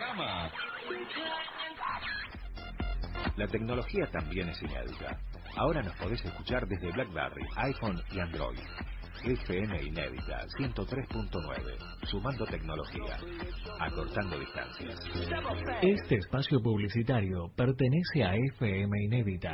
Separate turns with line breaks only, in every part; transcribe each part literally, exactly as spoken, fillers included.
programa. La tecnología también es inédita. Ahora nos podés escuchar desde BlackBerry, iPhone y Android. F M Inédita ciento tres punto nueve, sumando tecnología, acortando distancias.
Este espacio publicitario pertenece a F M Inédita.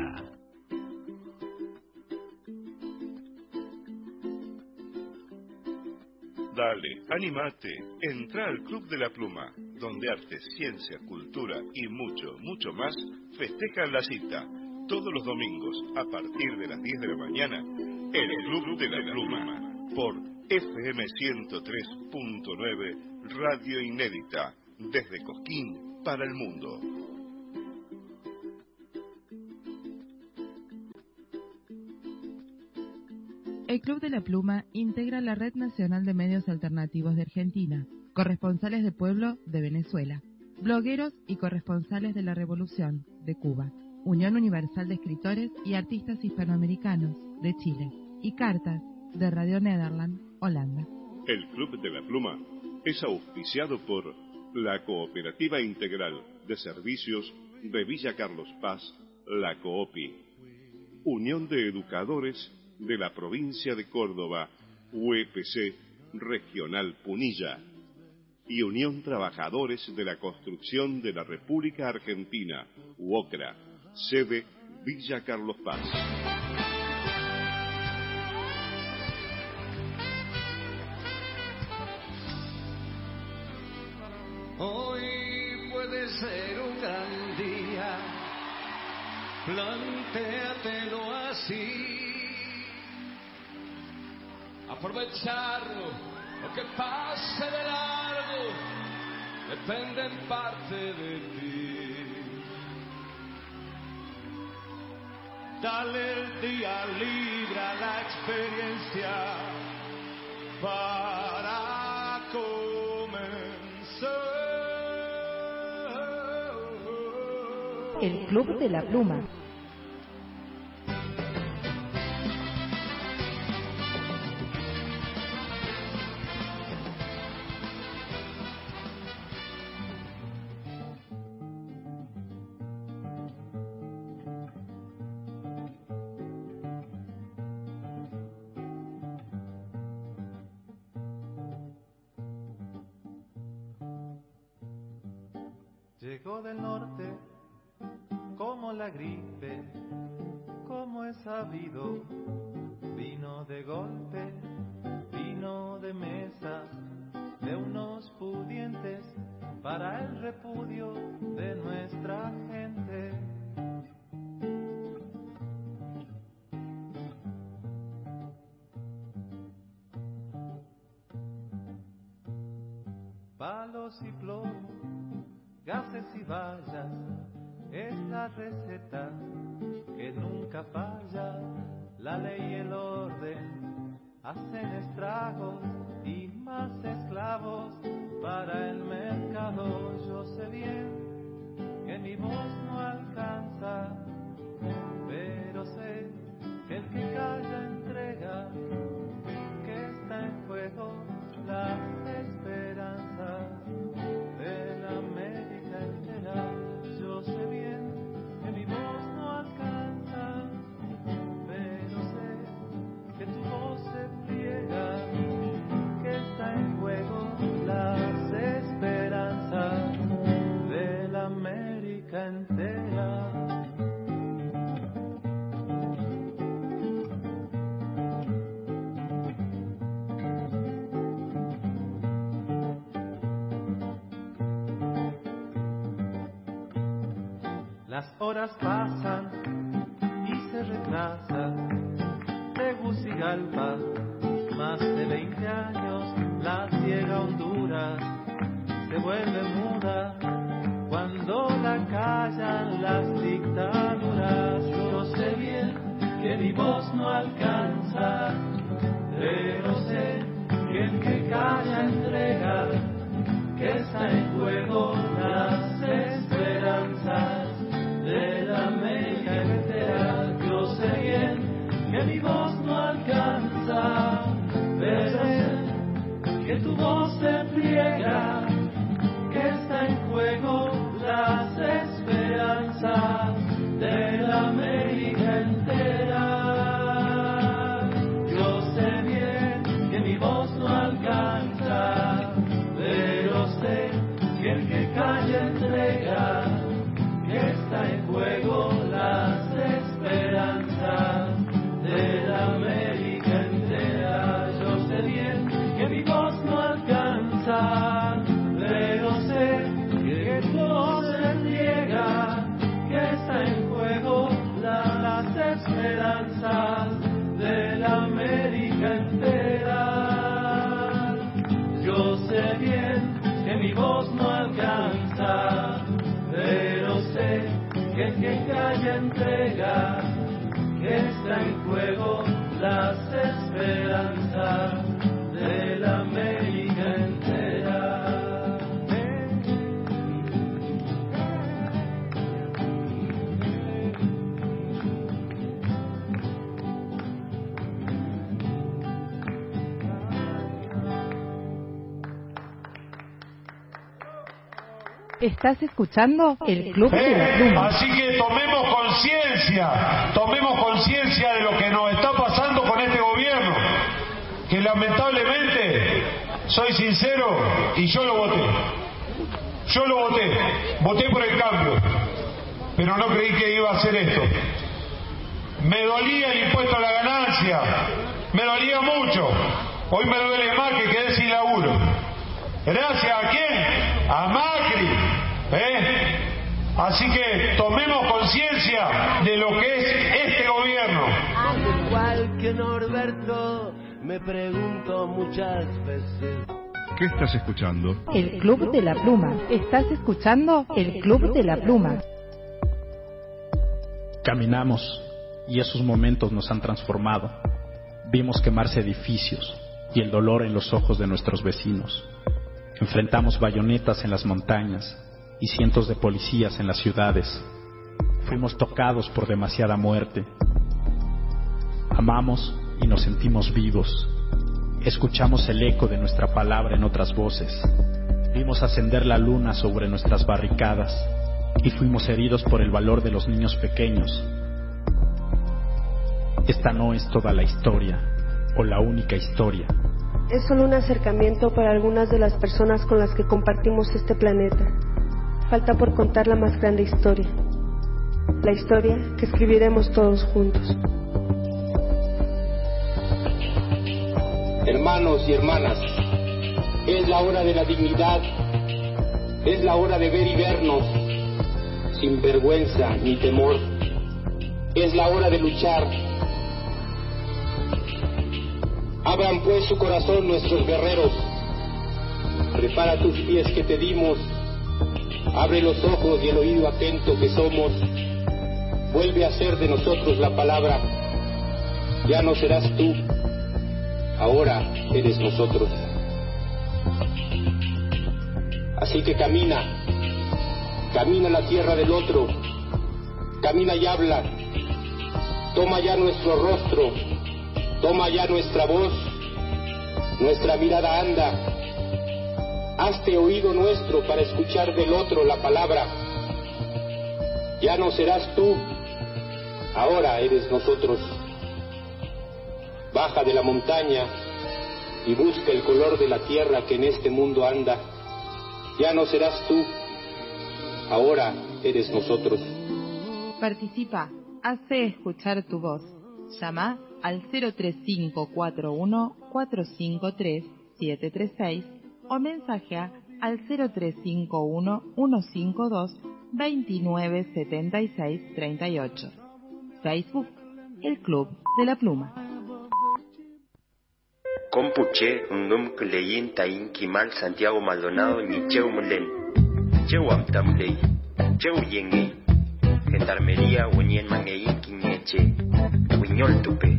Dale, animate, entra al Club de la Pluma, donde arte, ciencia, cultura y mucho, mucho más festejan la cita. Todos los domingos, a partir de las diez de la mañana, el Club de la Pluma, por F M ciento tres punto nueve, Radio Inédita, desde Cosquín para el mundo.
El Club de la Pluma integra la Red Nacional de Medios Alternativos de Argentina, corresponsales de pueblo de Venezuela, blogueros y corresponsales de la Revolución de Cuba, Unión Universal de Escritores y Artistas Hispanoamericanos de Chile y Cartas de Radio Nederland, Holanda.
El Club de la Pluma es auspiciado por la Cooperativa Integral de Servicios de Villa Carlos Paz, la COOPI, Unión de Educadores de la Provincia de Córdoba, U E P C Regional Punilla, y Unión Trabajadores de la Construcción de la República Argentina, UOCRA, sede Villa Carlos Paz.
Hoy puede ser un gran día, plantéatelo así. Aprovecharlo, lo que pase de largo, depende en parte de ti. Dale el día libre a la experiencia para comenzar.
El Club de la Pluma.
Llegó del norte como la gripe, como es sabido, vino de golpe, vino de mesa, de unos pudientes para el repudio de nuestra gente. Palos y plomo, gases y vallas, es la receta que nunca falla. La ley y el orden hacen estragos y más esclavos para el mercado. Yo sé bien que mi voz no alcanza, pero sé que el que calla entrega, que está en juego las esperanzas de la América entera. Yo sé bien que mi voz no alcanza, pero sé que tu voz se pliega, que está en juego las esperanzas de la América entera. Las horas pasan y se retrasan. Tegucigalpa, más de veinte años, la ciega Honduras se vuelve muda cuando la callan las dictaduras. Yo sé bien que mi voz no alcanza, pero sé que el que calla entrega, que está en juego las esperanzas de la América entera. Yo sé bien que mi voz no alcanza, pero sé que tu voz se pliega, que está en juego
Estás escuchando el Club de la Pluma.
Así que tomemos conciencia, tomemos conciencia de lo que nos está pasando con este gobierno, que lamentablemente, soy sincero, y yo lo voté. Yo lo voté, voté por el cambio, pero no creí que iba a hacer esto. Me dolía el impuesto a la ganancia, me dolía mucho. Hoy me duele más que quedé sin laburo. ¿Gracias a quién? A Macri. ¿Eh? Así que tomemos conciencia de lo que es este gobierno.
Al igual que Norberto, me pregunto muchas veces.
¿Qué estás escuchando?
El Club de la Pluma. Estás escuchando el Club de la Pluma.
Caminamos y esos momentos nos han transformado. Vimos quemarse edificios y el dolor en los ojos de nuestros vecinos. Enfrentamos bayonetas en las montañas y cientos de policías en las ciudades. Fuimos tocados por demasiada muerte. Amamos y nos sentimos vivos. Escuchamos el eco de nuestra palabra en otras voces. Vimos ascender la luna sobre nuestras barricadas y fuimos heridos por el valor de los niños pequeños. Esta no es toda la historia o la única historia.
Es solo un acercamiento para algunas de las personas con las que compartimos este planeta. Falta por contar la más grande historia. La historia que escribiremos todos juntos.
Hermanos y hermanas, es la hora de la dignidad, es la hora de ver y vernos, sin vergüenza ni temor, es la hora de luchar. Abran pues su corazón nuestros guerreros, prepara tus pies que te dimos, abre los ojos y el oído atento que somos, vuelve a ser de nosotros la palabra, ya no serás tú. Ahora eres nosotros. Así que camina, camina la tierra del otro, camina y habla, toma ya nuestro rostro, toma ya nuestra voz, nuestra mirada anda, hazte oído nuestro para escuchar del otro la palabra. Ya no serás tú, ahora eres nosotros. Baja de la montaña y busca el color de la tierra que en este mundo anda. Ya no serás tú, ahora eres nosotros.
Participa, hace escuchar tu voz. Llama al cero tres cinco cuatro uno cuatro cinco tres siete tres seis o mensajea al cero tres cinco uno uno cinco dos dos nueve siete seis tres ocho. Facebook, el Club de la Pluma.
Compuche, un nom que leyin tayin Kimal Santiago Maldonado ni Cheu Mulen. Cheu Amtamley, Cheu Yenge, Gendarmería Wenyen Mangeyin Kineche, Wiñol Tupe.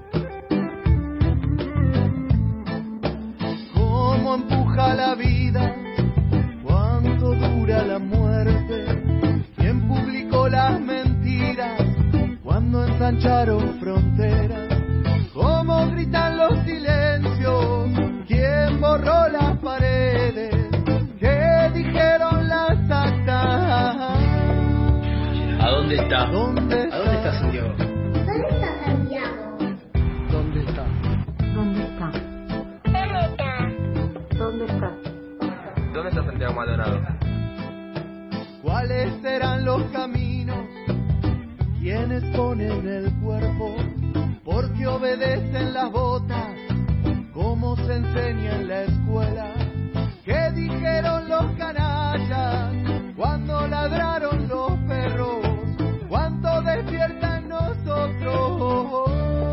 ¿Cómo empuja la vida? ¿Cuánto dura la muerte? ¿Quién publicó las mentiras? Cuando ensancharon fronteras. ¿Cómo gritan los silencios? ¿Quién borró las paredes? ¿Qué dijeron las actas?
¿A dónde está?
¿Dónde está?
¿A dónde está Santiago?
¿Dónde está Santiago?
¿Dónde está?
¿Dónde está?
¿Dónde está?
¿Dónde está?
¿Dónde está Santiago Maldonado?
¿Cuáles serán los caminos? ¿Quiénes ponen el cuerpo? ¿Por qué obedecen las botas? ¿Cómo se enseña en la escuela? ¿Qué dijeron los canallas cuando ladraron los perros? ¿Cuánto despiertan nosotros?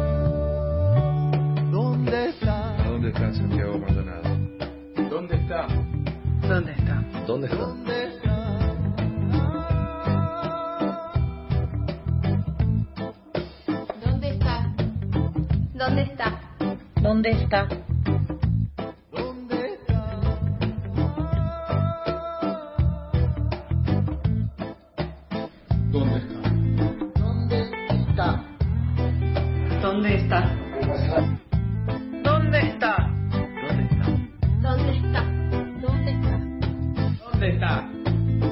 ¿Dónde está?
¿Dónde está Santiago Maldonado?
¿Dónde está?
¿Dónde está?
¿Dónde está?
¿Dónde está?
¿Dónde está? ¿Dónde está?
¿Dónde está?
¿Dónde está?
¿Dónde está?
¿Dónde está? ¿Dónde está?
¿Dónde está? ¿Dónde está?
¿Dónde está?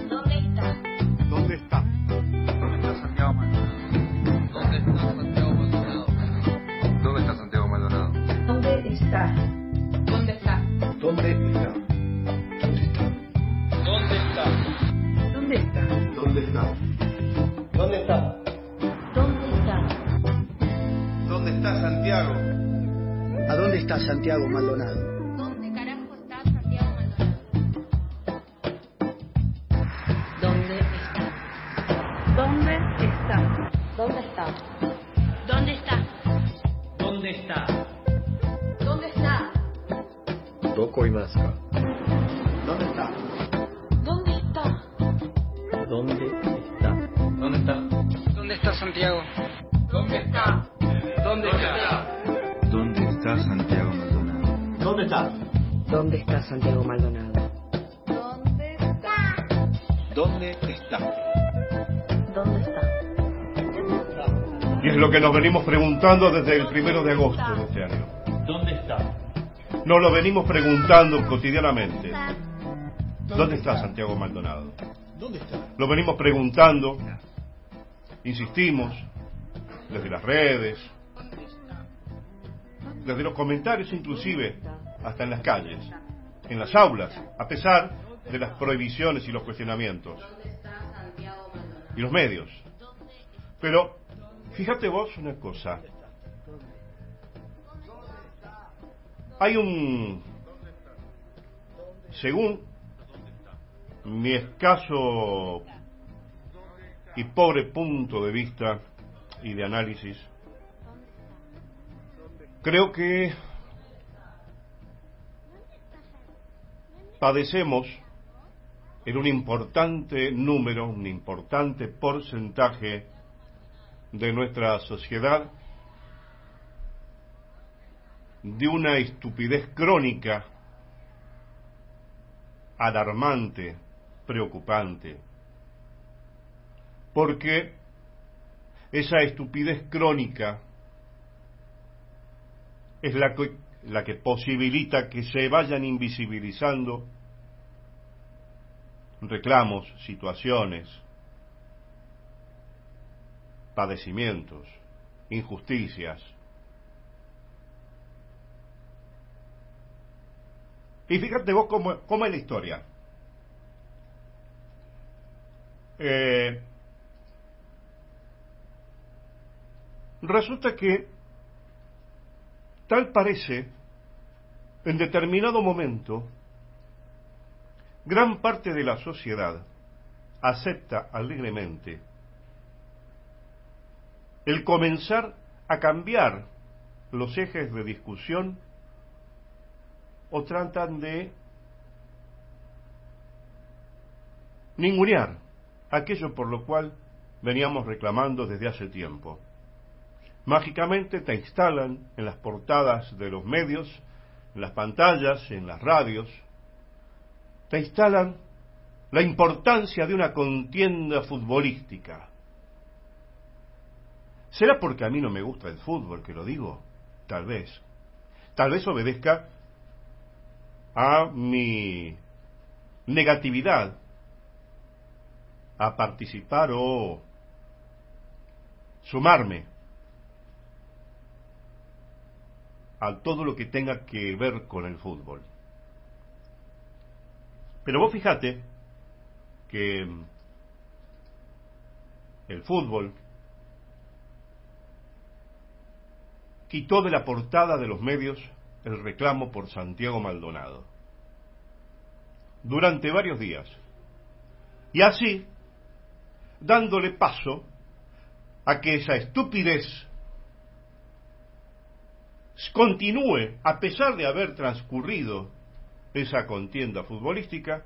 Maldonado.
¿Dónde está?
¿Dónde está?
¿Dónde está Santiago?
¿A dónde está Santiago Maldonado?
¿Dónde carajo está Santiago Maldonado? ¿Dónde está?
¿Dónde está?
¿Dónde está?
¿Dónde está?
¿Dónde está?
¿Dónde está?
Doko imaska?
¿Dónde está?
¿Dónde está?
¿Dónde está?
¿Dónde está?
¿Dónde está Santiago?
¿Dónde está?
¿Dónde está?
¿Dónde está Santiago Maldonado?
¿Dónde está?
¿Dónde está Santiago Maldonado?
¿Dónde está?
¿Dónde está?
¿Dónde está?
Y es lo que nos venimos preguntando desde el primero de agosto de este año.
¿Dónde está?
Nos lo venimos preguntando cotidianamente. ¿Dónde está Santiago Maldonado?
¿Dónde está?
Lo venimos preguntando, insistimos, desde las redes, desde los comentarios inclusive, hasta en las calles, en las aulas, a pesar de las prohibiciones y los cuestionamientos. Y los medios. Pero, fíjate vos una cosa. Hay un, según mi escaso y pobre punto de vista y de análisis, creo que padecemos en un importante número, un importante porcentaje de nuestra sociedad de una estupidez crónica, alarmante, preocupante, porque esa estupidez crónica es la que, la que posibilita que se vayan invisibilizando reclamos, situaciones, padecimientos, injusticias. Y fíjate vos cómo, cómo es la historia. Eh, resulta que tal parece, en determinado momento, gran parte de la sociedad acepta alegremente el comenzar a cambiar los ejes de discusión o tratan de ningunear aquello por lo cual veníamos reclamando desde hace tiempo. Mágicamente te instalan en las portadas de los medios, en las pantallas, en las radios, te instalan la importancia de una contienda futbolística. ¿Será porque a mí no me gusta el fútbol que lo digo? Tal vez. Tal vez obedezca a mi negatividad a participar o sumarme a todo lo que tenga que ver con el fútbol. Pero vos fíjate que el fútbol quitó de la portada de los medios el reclamo por Santiago Maldonado durante varios días, y así dándole paso a que esa estupidez continúe a pesar de haber transcurrido esa contienda futbolística,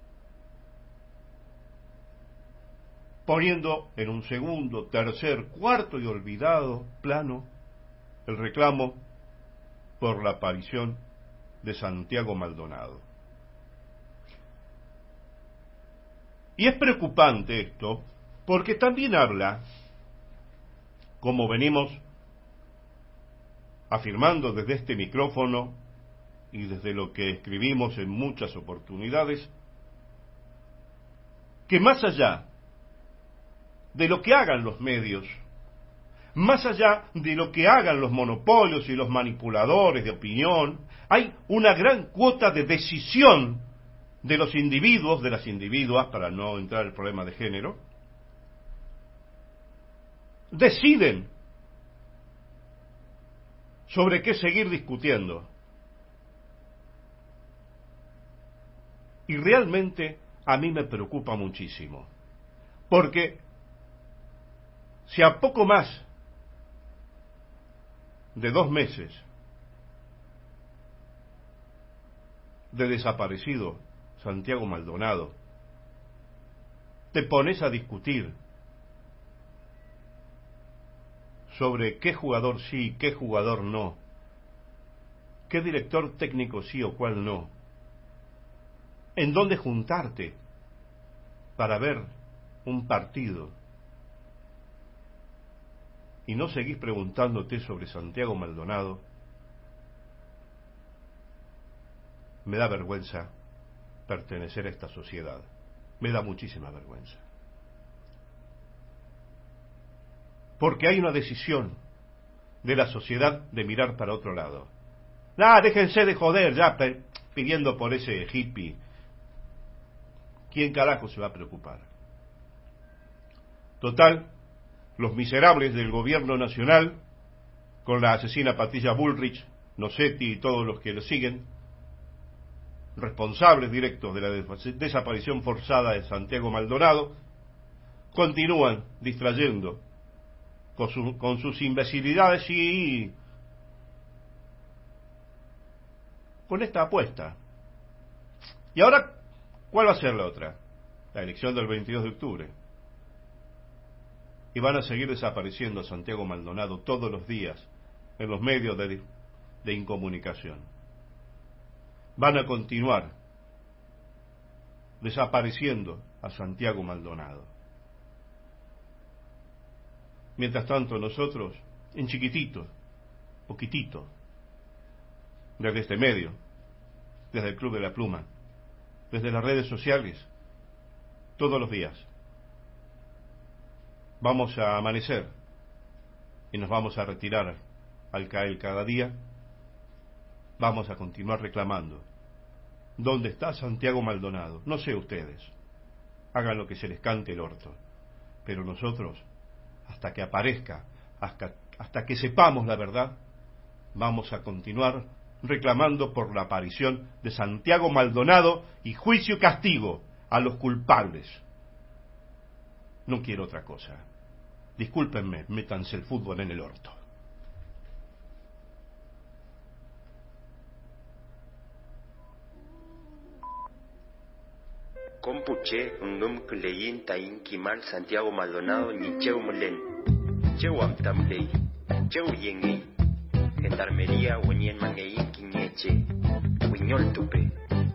poniendo en un segundo, tercer, cuarto y olvidado plano el reclamo por la aparición de Santiago Maldonado. Y es preocupante esto, porque también habla, como venimos afirmando desde este micrófono y desde lo que escribimos en muchas oportunidades, que más allá de lo que hagan los medios, más allá de lo que hagan los monopolios y los manipuladores de opinión, hay una gran cuota de decisión de los individuos, de las individuas, para no entrar en el problema de género,
deciden sobre qué seguir discutiendo. Y realmente a mí me preocupa muchísimo, porque si a poco más de dos meses de desaparecido Santiago Maldonado te pones a discutir sobre qué jugador sí, qué jugador no, qué director técnico sí o cuál no, en dónde juntarte para ver un partido, y no seguís preguntándote sobre Santiago Maldonado, me da vergüenza pertenecer a esta sociedad, me da muchísima vergüenza. Porque hay una decisión de la sociedad de mirar para otro lado. Ah, déjense de joder ya pidiendo por ese hippie. ¿Quién carajo se va a preocupar? Total, los miserables del gobierno nacional, con la asesina Patricia Bullrich, Nocetti y todos los que lo siguen, responsables directos de la desaparición forzada de Santiago Maldonado, continúan distrayendo con, su, con sus imbecilidades y con esta apuesta. Y ahora, ¿cuál va a ser la otra? La elección del veintidós de octubre. Y van a seguir desapareciendo a Santiago Maldonado todos los días en los medios de, de incomunicación. Van a continuar desapareciendo a Santiago Maldonado. Mientras tanto nosotros, en chiquitito, poquitito, desde este medio, desde el Club de la Pluma, desde las redes sociales, todos los días, vamos a amanecer y nos vamos a retirar al caer cada día. Vamos a continuar reclamando. ¿Dónde está Santiago Maldonado? No sé ustedes, hagan lo que se les cante el orto, pero nosotros, hasta que aparezca, hasta, hasta que sepamos la verdad, vamos a continuar reclamando por la aparición de Santiago Maldonado y juicio y castigo a los culpables. No quiero otra cosa. Discúlpenme, métanse el fútbol en el orto.
Compuche ungum kuleyin tayin kimal Santiago Maldonado ni cheu mulen. Cheu amtamley. Cheu yengi. Gendarmería wenien mangeyin kinyeche. Wiñol tupe.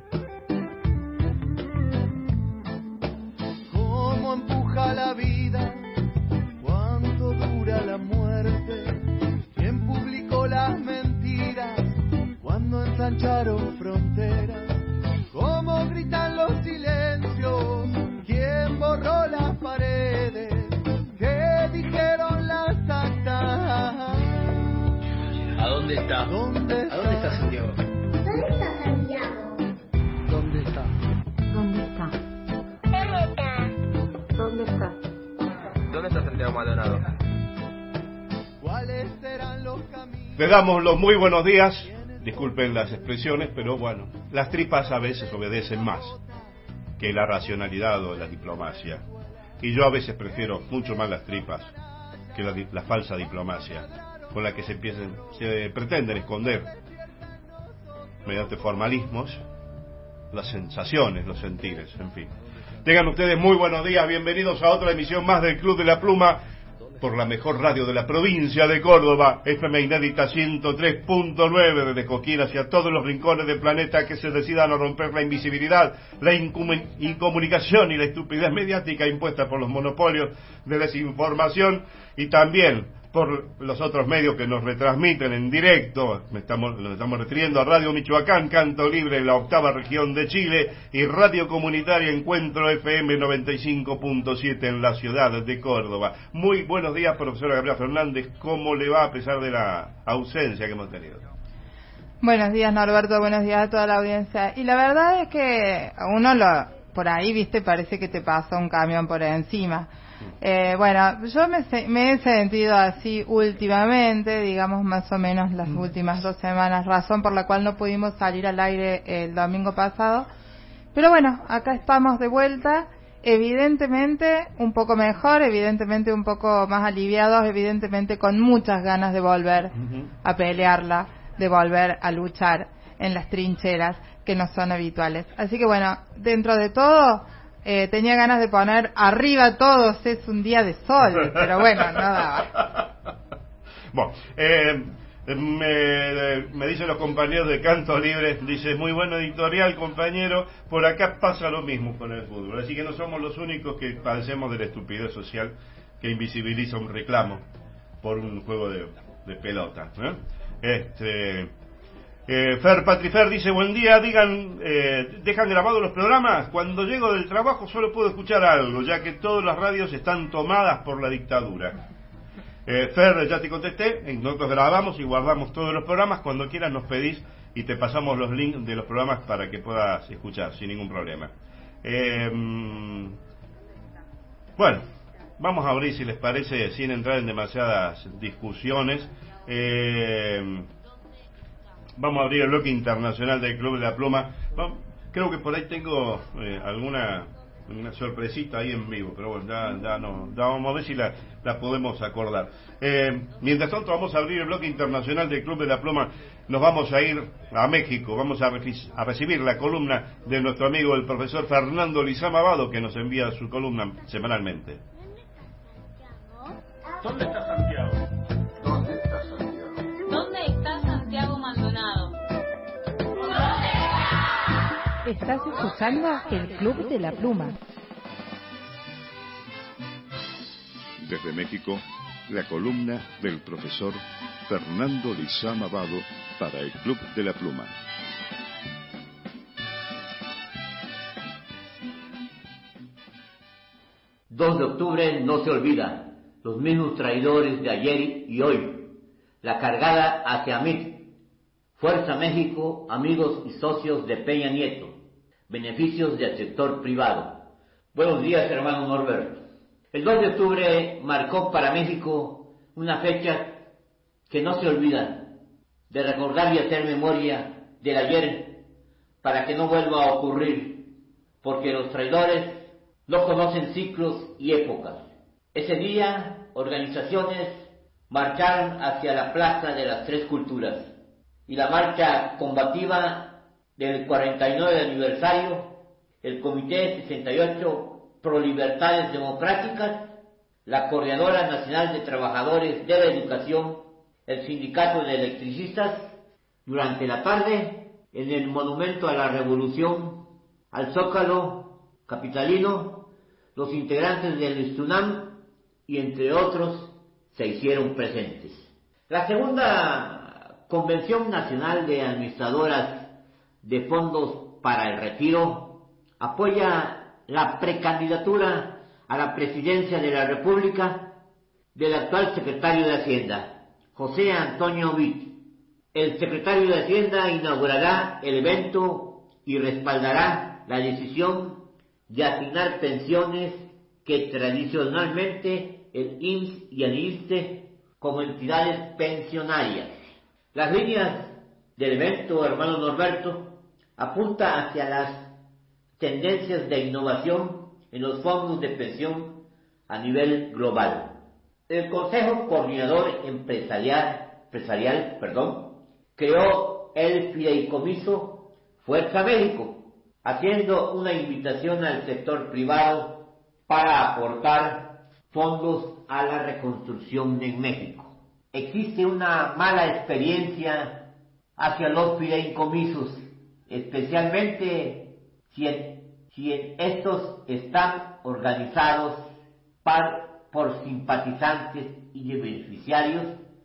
¿Cómo empuja la vida? ¿Cuánto dura la muerte? ¿Quién publicó las mentiras? ¿Cuándo ensancharon fronteras? ¿Cómo gritan los silencios? ¿Quién borró las paredes? ¿Qué dijeron las actas?
¿A dónde está?
¿Dónde está?
¿A dónde está Santiago?
¿Dónde está Santiago?
¿Dónde está?
¿Dónde está?
¿Dónde está?
¿Dónde está Santiago Maldonado?
¿Cuáles serán los caminos?
Le damos los muy buenos días. Disculpen las expresiones, pero bueno, las tripas a veces obedecen más que la racionalidad o la diplomacia. Y yo a veces prefiero mucho más las tripas que la, la falsa diplomacia con la que se, empiecen, se pretenden esconder mediante formalismos las sensaciones, los sentires, en fin. Tengan ustedes muy buenos días, bienvenidos a otra emisión más del Club de la Pluma por la mejor radio de la provincia de Córdoba, F M Inédita ciento tres punto nueve, desde Coquín hacia todos los rincones del planeta que se decidan a romper la invisibilidad, la incomunicación y la estupidez mediática impuesta por los monopolios de desinformación y también por los otros medios que nos retransmiten en directo. Me estamos, nos estamos refiriendo a Radio Michoacán, Canto Libre en la octava región de Chile y Radio Comunitaria Encuentro F M noventa y cinco punto siete en la ciudad de Córdoba. Muy buenos días, profesora Gabriela Fernández. ¿Cómo le va a pesar de la ausencia que hemos tenido?
Buenos días, Norberto. Buenos días a toda la audiencia. Y la verdad es que a uno lo, por ahí, viste, parece que te pasa un camión por encima. Eh, bueno, yo me, me he sentido así últimamente, digamos más o menos las últimas dos semanas, razón por la cual no pudimos salir al aire el domingo pasado. Pero bueno, acá estamos de vuelta, evidentemente un poco mejor, evidentemente un poco más aliviados, evidentemente con muchas ganas de volver uh-huh. a pelearla, de volver a luchar en las trincheras que no son habituales. Así que bueno, dentro de todo, eh, tenía ganas de poner arriba todos, es un día de sol, pero bueno, no daba.
Bueno, eh, me, me dicen los compañeros de Canto Libre, dice, muy buen editorial, compañero, por acá pasa lo mismo con el fútbol, así que no somos los únicos que padecemos de la estupidez social que invisibiliza un reclamo por un juego de, de pelota, ¿eh? Este... Eh, Fer Patrifer dice, buen día, digan, eh, ¿dejan grabados los programas? Cuando llego del trabajo solo puedo escuchar algo, ya que todas las radios están tomadas por la dictadura. Eh, Fer, ya te contesté, nosotros grabamos y guardamos todos los programas, cuando quieras nos pedís y te pasamos los links de los programas para que puedas escuchar sin ningún problema. Eh, bueno, vamos a abrir, si les parece, sin entrar en demasiadas discusiones. Eh... Vamos a abrir el bloque internacional del Club de la Pluma. Vamos, creo que por ahí tengo eh, alguna una sorpresita ahí en vivo, pero bueno, ya, ya no, ya vamos a ver si la, la podemos acordar. Eh, mientras tanto, vamos a abrir el bloque internacional del Club de la Pluma. Nos vamos a ir a México, vamos a, a recibir la columna de nuestro amigo el profesor Fernando Lizama Abado, que nos envía su columna semanalmente.
¿Dónde está Santiago?
¿Dónde está Santiago?
¿Dónde está Santiago Maldonado?
Estás escuchando el Club de la Pluma.
Desde México, la columna del profesor Fernando Lizama Abado para el Club de la Pluma.
dos de octubre no se olvida. Los mismos traidores de ayer y hoy. La cargada hacia mí. Fuerza México, amigos y socios de Peña Nieto. Beneficios del sector privado. Buenos días, hermano Norberto. El dos de octubre marcó para México una fecha que no se olvida, de recordar y hacer memoria del ayer para que no vuelva a ocurrir, porque los traidores no conocen ciclos y épocas. Ese día, organizaciones marcharon hacia la Plaza de las Tres Culturas y la marcha combativa del cuarenta y nueve aniversario, el Comité sesenta y ocho Pro Libertades Democráticas, la Coordinadora Nacional de Trabajadores de la Educación, el Sindicato de Electricistas, durante la tarde en el Monumento a la Revolución, al Zócalo capitalino, los integrantes del ISTUNAM y entre otros se hicieron presentes. La segunda Convención Nacional de Administradoras de Fondos para el Retiro apoya la precandidatura a la presidencia de la República del actual secretario de Hacienda, José Antonio Vitt. El secretario de Hacienda inaugurará el evento y respaldará la decisión de asignar pensiones que tradicionalmente el I M S S y el I S S S T E como entidades pensionarias. Las líneas del evento, hermano Norberto, apunta hacia las tendencias de innovación en los fondos de pensión a nivel global. El Consejo Coordinador Empresarial, empresarial perdón, creó el fideicomiso Fuerza México, haciendo una invitación al sector privado para aportar fondos a la reconstrucción en México. Existe una mala experiencia hacia los fideicomisos, especialmente si, en, si en estos están organizados par, por simpatizantes y beneficiarios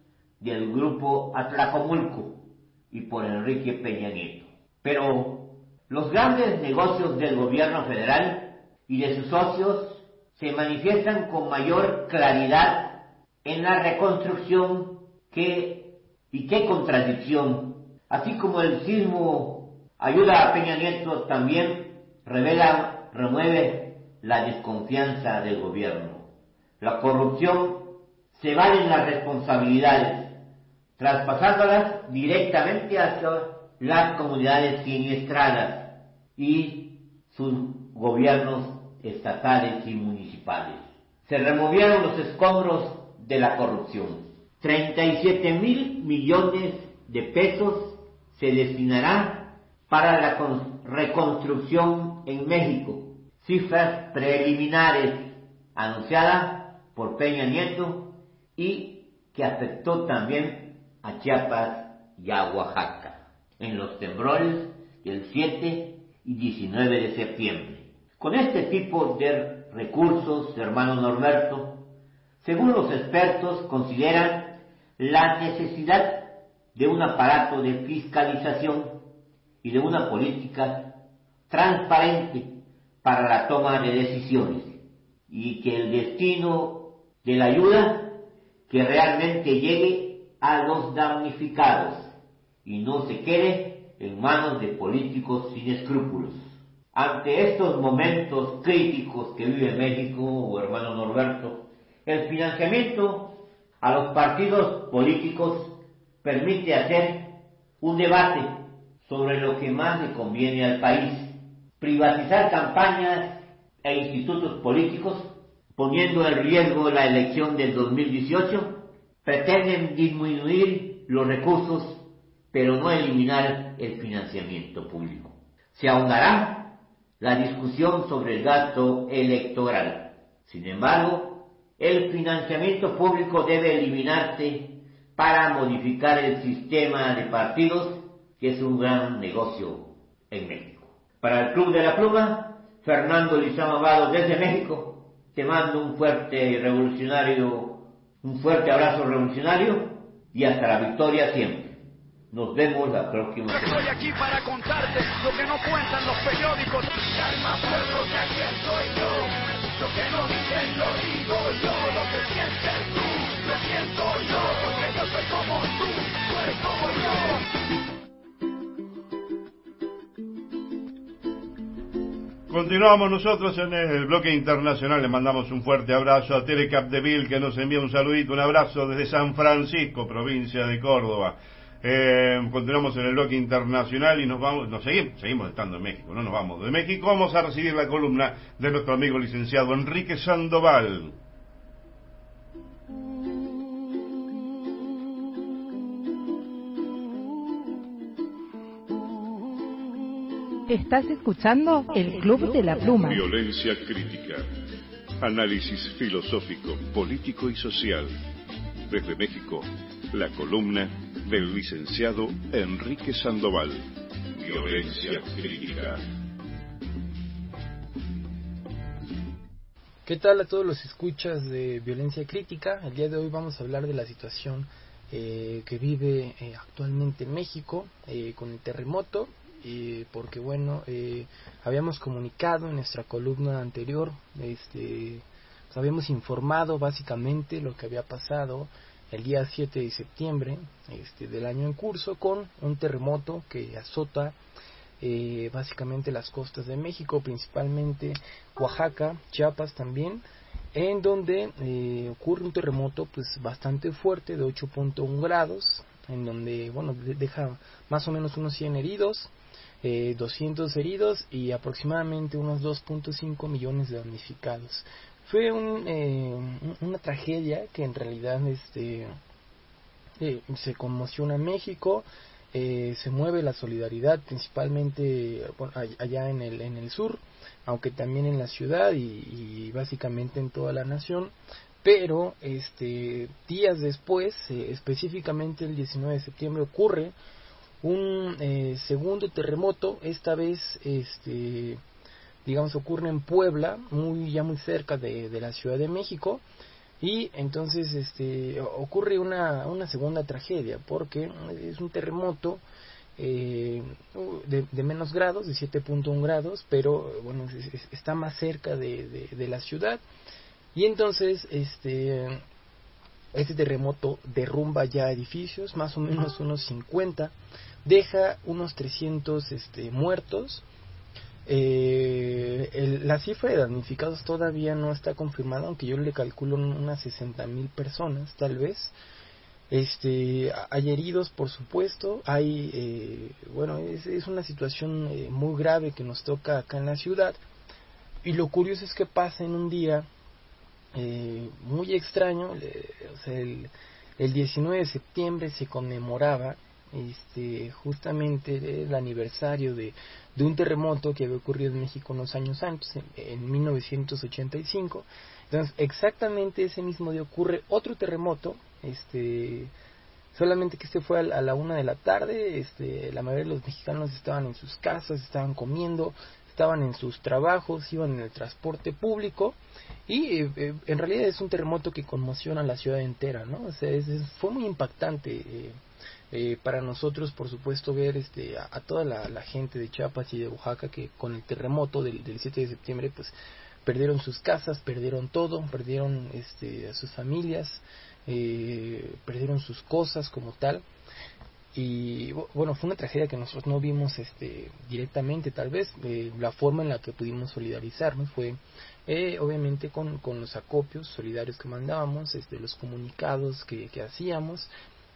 del grupo Atlacomulco y por Enrique Peña Nieto. Pero los grandes negocios del gobierno federal y de sus socios se manifiestan con mayor claridad en la reconstrucción que, y qué contradicción. Así como el sismo ayuda a Peña Nieto, también revela, remueve la desconfianza del gobierno. La corrupción se vale en las responsabilidades, traspasándolas directamente hacia las comunidades siniestradas y sus gobiernos estatales y municipales. Se removieron los escombros de la corrupción. treinta y siete mil millones de pesos se destinará para la reconstrucción en México, cifras preliminares anunciadas por Peña Nieto y que afectó también a Chiapas y a Oaxaca en los temblores del siete y diecinueve de septiembre. Con este tipo de recursos, hermano Norberto, según los expertos, consideran la necesidad de un aparato de fiscalización y de una política transparente para la toma de decisiones, y que el destino de la ayuda que realmente llegue a los damnificados y no se quede en manos de políticos sin escrúpulos. Ante estos momentos críticos que vive México, hermano Norberto, el financiamiento a los partidos políticos permite hacer un debate sobre lo que más le conviene al país, privatizar campañas e institutos políticos, poniendo en riesgo la elección del dos mil dieciocho, pretenden disminuir los recursos, pero no eliminar el financiamiento público. Se ahondará la discusión sobre el gasto electoral. Sin embargo, el financiamiento público debe eliminarse para modificar el sistema de partidos, que es un gran negocio en México. Para el Club de la Pluma, Fernando Lizama Vado desde México, te mando un fuerte revolucionario, un fuerte abrazo revolucionario y hasta la victoria siempre. Nos vemos la próxima semana.
Estoy aquí para contarte lo que no cuentan los periódicos. Calma, pueblo, que aquí estoy yo. Lo que no dicen lo digo yo. Lo que sientes tú, lo siento yo. Porque yo soy como tú, tú eres como yo.
Continuamos nosotros en el bloque internacional. Le mandamos un fuerte abrazo a Tere Capdeville, que nos envía un saludito, un abrazo desde San Francisco, provincia de Córdoba. Eh, continuamos en el bloque internacional y nos vamos, nos seguimos, seguimos estando en México, no nos vamos de México. Vamos a recibir la columna de nuestro amigo licenciado Enrique Sandoval.
Estás escuchando el Club de la Pluma.
Violencia crítica, análisis filosófico, político y social. Desde México, la columna del licenciado Enrique Sandoval. Violencia crítica.
¿Qué tal a todos los escuchas de Violencia Crítica? El día de hoy vamos a hablar de la situación eh, que vive eh, actualmente en México eh, con el terremoto, eh, porque bueno, eh, habíamos comunicado en nuestra columna anterior, este, pues habíamos informado básicamente lo que había pasado el día siete de septiembre este, del año en curso, con un terremoto que azota eh, básicamente las costas de México, principalmente Oaxaca, Chiapas también, en donde eh, ocurre un terremoto pues bastante fuerte de ocho punto uno grados, en donde bueno deja más o menos unos cien heridos, eh, doscientos heridos y aproximadamente unos dos punto cinco millones de damnificados. Fue un, eh, una tragedia que en realidad este eh, se conmociona en México, eh, se mueve la solidaridad principalmente bueno, allá en el en el sur, aunque también en la ciudad y, y básicamente en toda la nación. Pero este días después, eh, específicamente el diecinueve de septiembre, ocurre un eh, segundo terremoto, esta vez este digamos ocurre en Puebla, muy ya muy cerca de, de la Ciudad de México, y entonces este ocurre una, una segunda tragedia, porque es un terremoto eh, de, de menos grados, de siete punto uno grados, pero bueno es, es, está más cerca de, de, de la ciudad, y entonces este este terremoto derrumba ya edificios, más o menos unos cincuenta, deja unos trescientos este, muertos. Eh, el, la cifra de damnificados todavía no está confirmada, aunque yo le calculo unas sesenta mil personas, tal vez. Este, hay heridos, por supuesto. Hay, eh, bueno, es, es una situación eh, muy grave que nos toca acá en la ciudad. Y lo curioso es que pasa en un día eh, muy extraño. Eh, o sea, el, el diecinueve de septiembre se conmemoraba este justamente el aniversario de, de un terremoto que había ocurrido en México unos años antes, en, en mil novecientos ochenta y cinco. Entonces, exactamente ese mismo día ocurre otro terremoto, este solamente que este fue a la, a la una de la tarde. Este, la mayoría de los mexicanos estaban en sus casas, estaban comiendo, estaban en sus trabajos, iban en el transporte público, y eh, eh, en realidad es un terremoto que conmociona a la ciudad entera, ¿no? O sea, es, es, fue muy impactante eh, eh, para nosotros, por supuesto, ver este a, a toda la, la gente de Chiapas y de Oaxaca que con el terremoto del, del siete de septiembre, pues perdieron sus casas, perdieron todo, perdieron este a sus familias, eh, perdieron sus cosas como tal. Y bueno, fue una tragedia que nosotros no vimos este directamente, tal vez. Eh, la forma en la que pudimos solidarizarnos fue eh, obviamente con, con los acopios solidarios que mandábamos, este, los comunicados que, que hacíamos.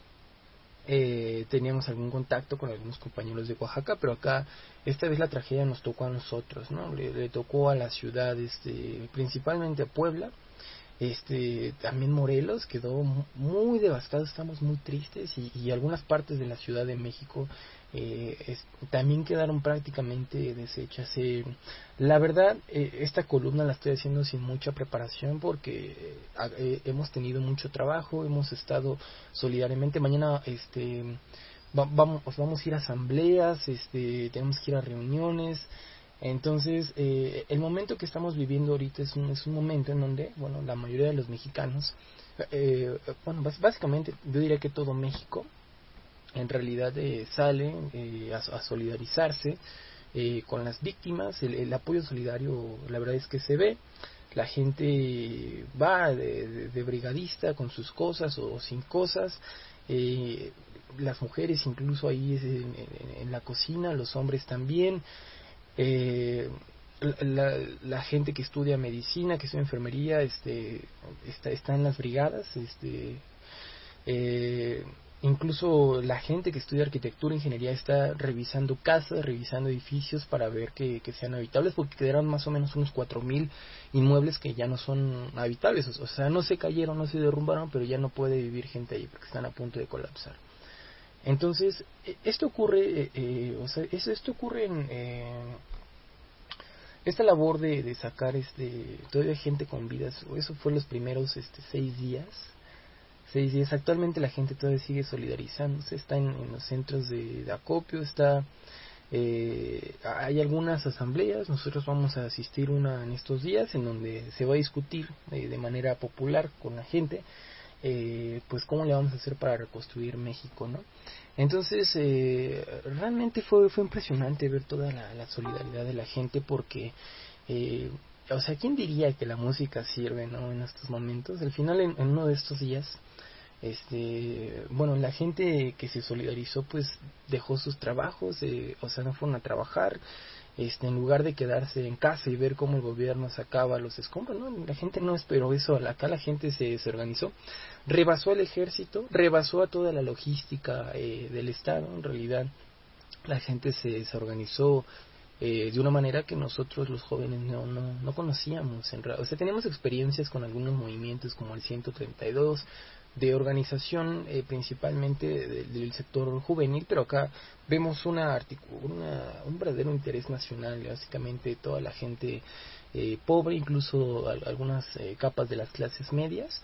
Eh, teníamos algún contacto con algunos compañeros de Oaxaca, pero acá esta vez la tragedia nos tocó a nosotros, ¿no? Le, le tocó a la ciudad, este, principalmente a Puebla. Este, también Morelos quedó muy devastado, estamos muy tristes, y, y algunas partes de la Ciudad de México eh, es, también quedaron prácticamente deshechas. Eh, la verdad, eh, esta columna la estoy haciendo sin mucha preparación porque eh, hemos tenido mucho trabajo, hemos estado solidariamente. Mañana este va, vamos, vamos a ir a asambleas, este, tenemos que ir a reuniones. Entonces, eh, el momento que estamos viviendo ahorita es un, es un momento en donde, bueno, la mayoría de los mexicanos, eh, bueno, básicamente yo diría que todo México, en realidad eh, sale eh, a, a solidarizarse eh, con las víctimas. El, el apoyo solidario, la verdad es que se ve. La gente va de, de, de brigadista con sus cosas o, o sin cosas. Eh, las mujeres incluso ahí en, en, en la cocina, los hombres también. Eh, la, la gente que estudia medicina, que estudia enfermería, este, está, está en las brigadas, este, eh, incluso la gente que estudia arquitectura, ingeniería, está revisando casas, revisando edificios para ver que, que sean habitables, porque quedaron más o menos unos cuatro mil inmuebles que ya no son habitables, o sea, no se cayeron, no se derrumbaron, pero ya no puede vivir gente ahí porque están a punto de colapsar. Entonces, esto ocurre, eh, eh, o sea, esto, esto ocurre en eh, esta labor de, de sacar este todavía gente con vidas. Eso fue los primeros este seis días. Seis días. Actualmente la gente todavía sigue solidarizándose, está en, en los centros de, de acopio, está, eh, hay algunas asambleas. Nosotros vamos a asistir una en estos días en donde se va a discutir eh, de manera popular con la gente. Eh, pues cómo le vamos a hacer para reconstruir México, ¿no? Entonces eh, realmente fue fue impresionante ver toda la, la solidaridad de la gente, porque eh, o sea, ¿quién diría que la música sirve, ¿no? En estos momentos. Al final, en, en uno de estos días, este bueno, la gente que se solidarizó pues dejó sus trabajos, eh, o sea, no fueron a trabajar. Este, en lugar de quedarse en casa y ver cómo el gobierno sacaba los escombros, no, la gente no esperó eso. Acá la gente se, se organizó, rebasó al ejército, rebasó a toda la logística eh, del Estado. En realidad la gente se, se organizó eh, de una manera que nosotros los jóvenes no, no, no conocíamos. En realidad, o sea, tenemos experiencias con algunos movimientos como el ciento treinta y dos, de organización eh, principalmente de, del sector juvenil, pero acá vemos una, una un verdadero interés nacional, básicamente toda la gente eh, pobre, incluso a, algunas eh, capas de las clases medias.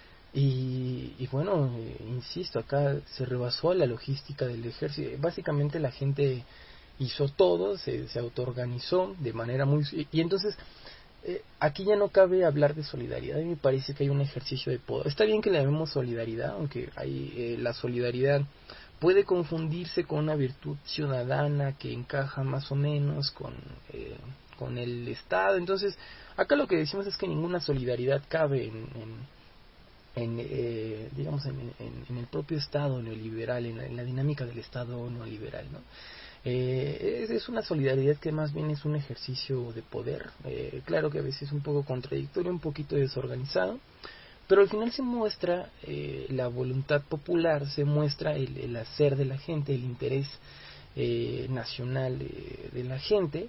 Y, y bueno, eh, insisto, acá se rebasó la logística del ejército. Básicamente la gente hizo todo, se, se autoorganizó de manera muy... Y entonces... Eh, aquí ya no cabe hablar de solidaridad. A mí me parece que hay un ejercicio de poder. Está bien que le llamemos solidaridad, aunque hay, eh, la solidaridad puede confundirse con una virtud ciudadana que encaja más o menos con, eh, con el Estado. Entonces, acá lo que decimos es que ninguna solidaridad cabe en, en, en eh, digamos, en, en, en el propio Estado neoliberal, en la, en la dinámica del Estado neoliberal, ¿no? Eh, es, es una solidaridad que más bien es un ejercicio de poder, eh, claro que a veces es un poco contradictorio, un poquito desorganizado, pero al final se muestra eh, la voluntad popular, se muestra el, el hacer de la gente, el interés eh, nacional eh, de la gente.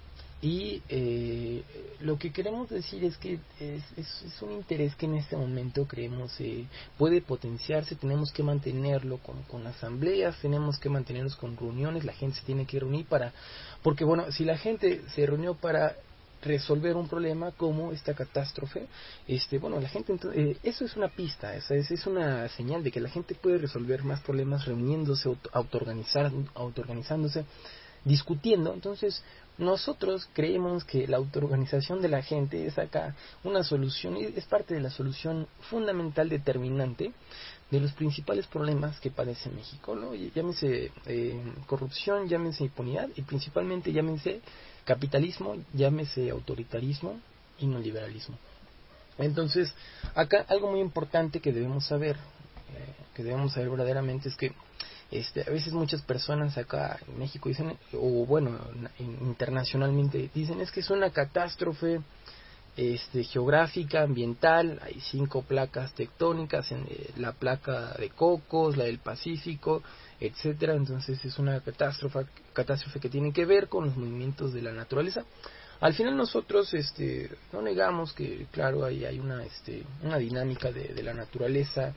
Y eh, lo que queremos decir es que es, es, es un interés que en este momento creemos eh, puede potenciarse, tenemos que mantenerlo con, con asambleas, tenemos que mantenernos con reuniones, la gente se tiene que reunir para, porque bueno, si la gente se reunió para resolver un problema como esta catástrofe, este bueno, la gente, eh, eso es una pista, esa es, es una señal de que la gente puede resolver más problemas reuniéndose, auto, autoorganizar, autoorganizándose, discutiendo. Entonces nosotros creemos que la autoorganización de la gente es acá una solución, es parte de la solución fundamental, determinante de los principales problemas que padece México, ¿no? Llámese eh, corrupción, llámese impunidad y principalmente llámese capitalismo, llámese autoritarismo y neoliberalismo. Entonces acá algo muy importante que debemos saber, eh, que debemos saber verdaderamente es que Este, a veces muchas personas acá en México dicen, o bueno, internacionalmente dicen, es que es una catástrofe este, geográfica, ambiental, hay cinco placas tectónicas, en, eh, la placa de Cocos, la del Pacífico, etcétera. Entonces es una catástrofe, catástrofe que tiene que ver con los movimientos de la naturaleza. Al final nosotros este, no negamos que, claro, hay, hay una, este, una dinámica de, de la naturaleza,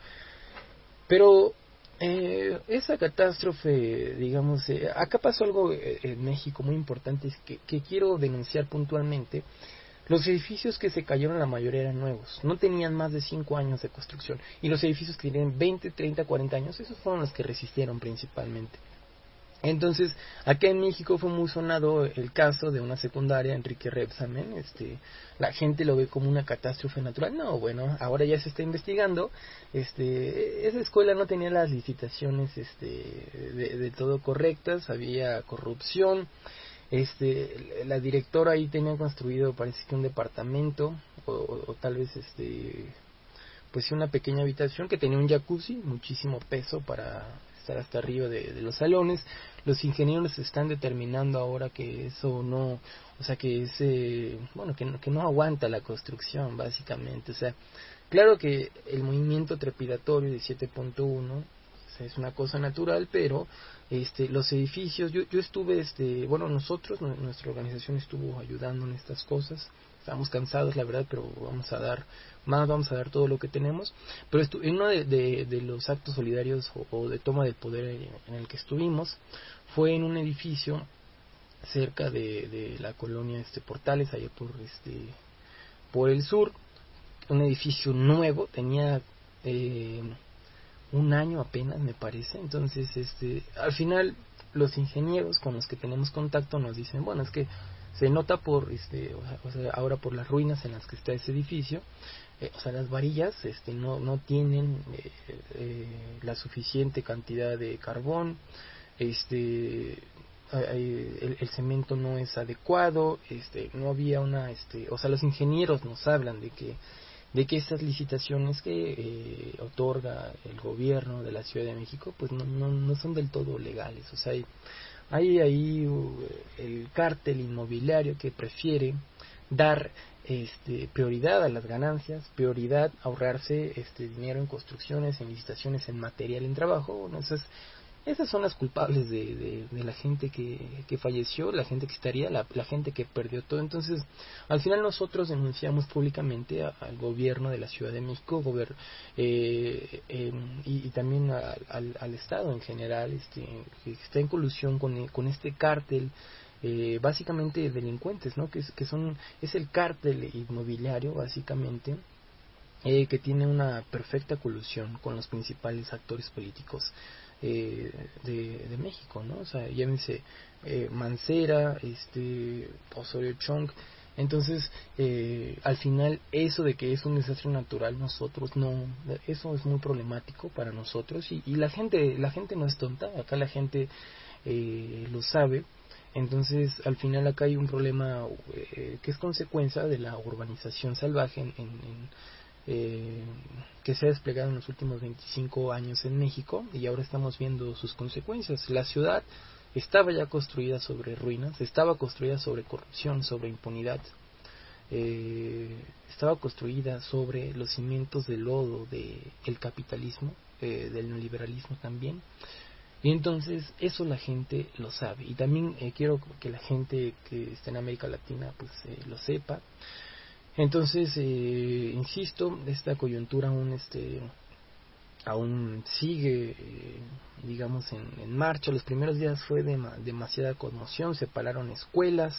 pero Eh, esa catástrofe, digamos, eh, acá pasó algo eh, en México muy importante que, que quiero denunciar puntualmente. Los edificios que se cayeron, la mayoría eran nuevos, no tenían más de cinco años de construcción, y los edificios que tenían veinte, treinta, cuarenta años, esos fueron los que resistieron principalmente. Entonces, acá en México fue muy sonado el caso de una secundaria, Enrique Rebsamen, este, la gente lo ve como una catástrofe natural. No, bueno, ahora ya se está investigando, este, esa escuela no tenía las licitaciones, este, de, de todo correctas, había corrupción, este, la directora ahí tenía construido, parece que un departamento, o, o, o tal vez, este, pues una pequeña habitación que tenía un jacuzzi, muchísimo peso para hasta arriba de, de los salones. Los ingenieros están determinando ahora que eso no, o sea que ese, bueno, que no, que no aguanta la construcción básicamente. O sea, claro que el movimiento trepidatorio de siete punto uno, o sea, es una cosa natural, pero este los edificios, yo yo estuve, este bueno, nosotros, nuestra organización estuvo ayudando en estas cosas. Estamos cansados, la verdad, pero vamos a dar más, vamos a dar todo lo que tenemos. Pero estu- en uno de, de, de los actos solidarios o, o de toma de poder en el que estuvimos fue en un edificio cerca de, de la colonia este Portales, allá por este por el sur, un edificio nuevo, tenía eh, un año apenas, me parece. Entonces, este al final los ingenieros con los que tenemos contacto nos dicen, bueno, es que se nota por este o sea, ahora por las ruinas en las que está ese edificio, eh, o sea, las varillas este no no tienen eh, eh, la suficiente cantidad de carbón, este hay, el, el cemento no es adecuado, este no había una este o sea, los ingenieros nos hablan de que de que estas licitaciones que eh, otorga el gobierno de la Ciudad de México pues no no, no son del todo legales. O sea, hay Hay ahí uh, el cártel inmobiliario que prefiere dar este, prioridad a las ganancias, prioridad a ahorrarse este dinero en construcciones, en licitaciones, en material, en trabajo. Bueno, esas, esas son las culpables de, de, de la gente que, que falleció, la gente que estaría, la, la gente que perdió todo. Entonces, al final nosotros denunciamos públicamente a, al gobierno de la Ciudad de México, gober, eh, eh, y, y también a, al, al Estado en general, este, que está en colusión con, con este cártel, eh, básicamente delincuentes, ¿no? Que, que son es el cártel inmobiliario, básicamente, eh, que tiene una perfecta colusión con los principales actores políticos Eh, de, de México, ¿no? O sea, llámense eh, Mancera, este, Osorio Chong. Entonces, eh, al final, eso de que es un desastre natural, nosotros no, eso es muy problemático para nosotros, y, y la gente, la gente no es tonta, acá la gente eh, lo sabe. Entonces, al final acá hay un problema eh, que es consecuencia de la urbanización salvaje en, en, en Eh, que se ha desplegado en los últimos veinticinco años en México, y ahora estamos viendo sus consecuencias. La ciudad estaba ya construida sobre ruinas, estaba construida sobre corrupción, sobre impunidad, eh, estaba construida sobre los cimientos de lodo del capitalismo, eh, del neoliberalismo también. Y entonces eso la gente lo sabe, y también eh, quiero que la gente que está en América Latina pues eh, lo sepa. Entonces eh, insisto, esta coyuntura aún este aún sigue eh, digamos en, en marcha. Los primeros días fue de, demasiada conmoción, se pararon escuelas,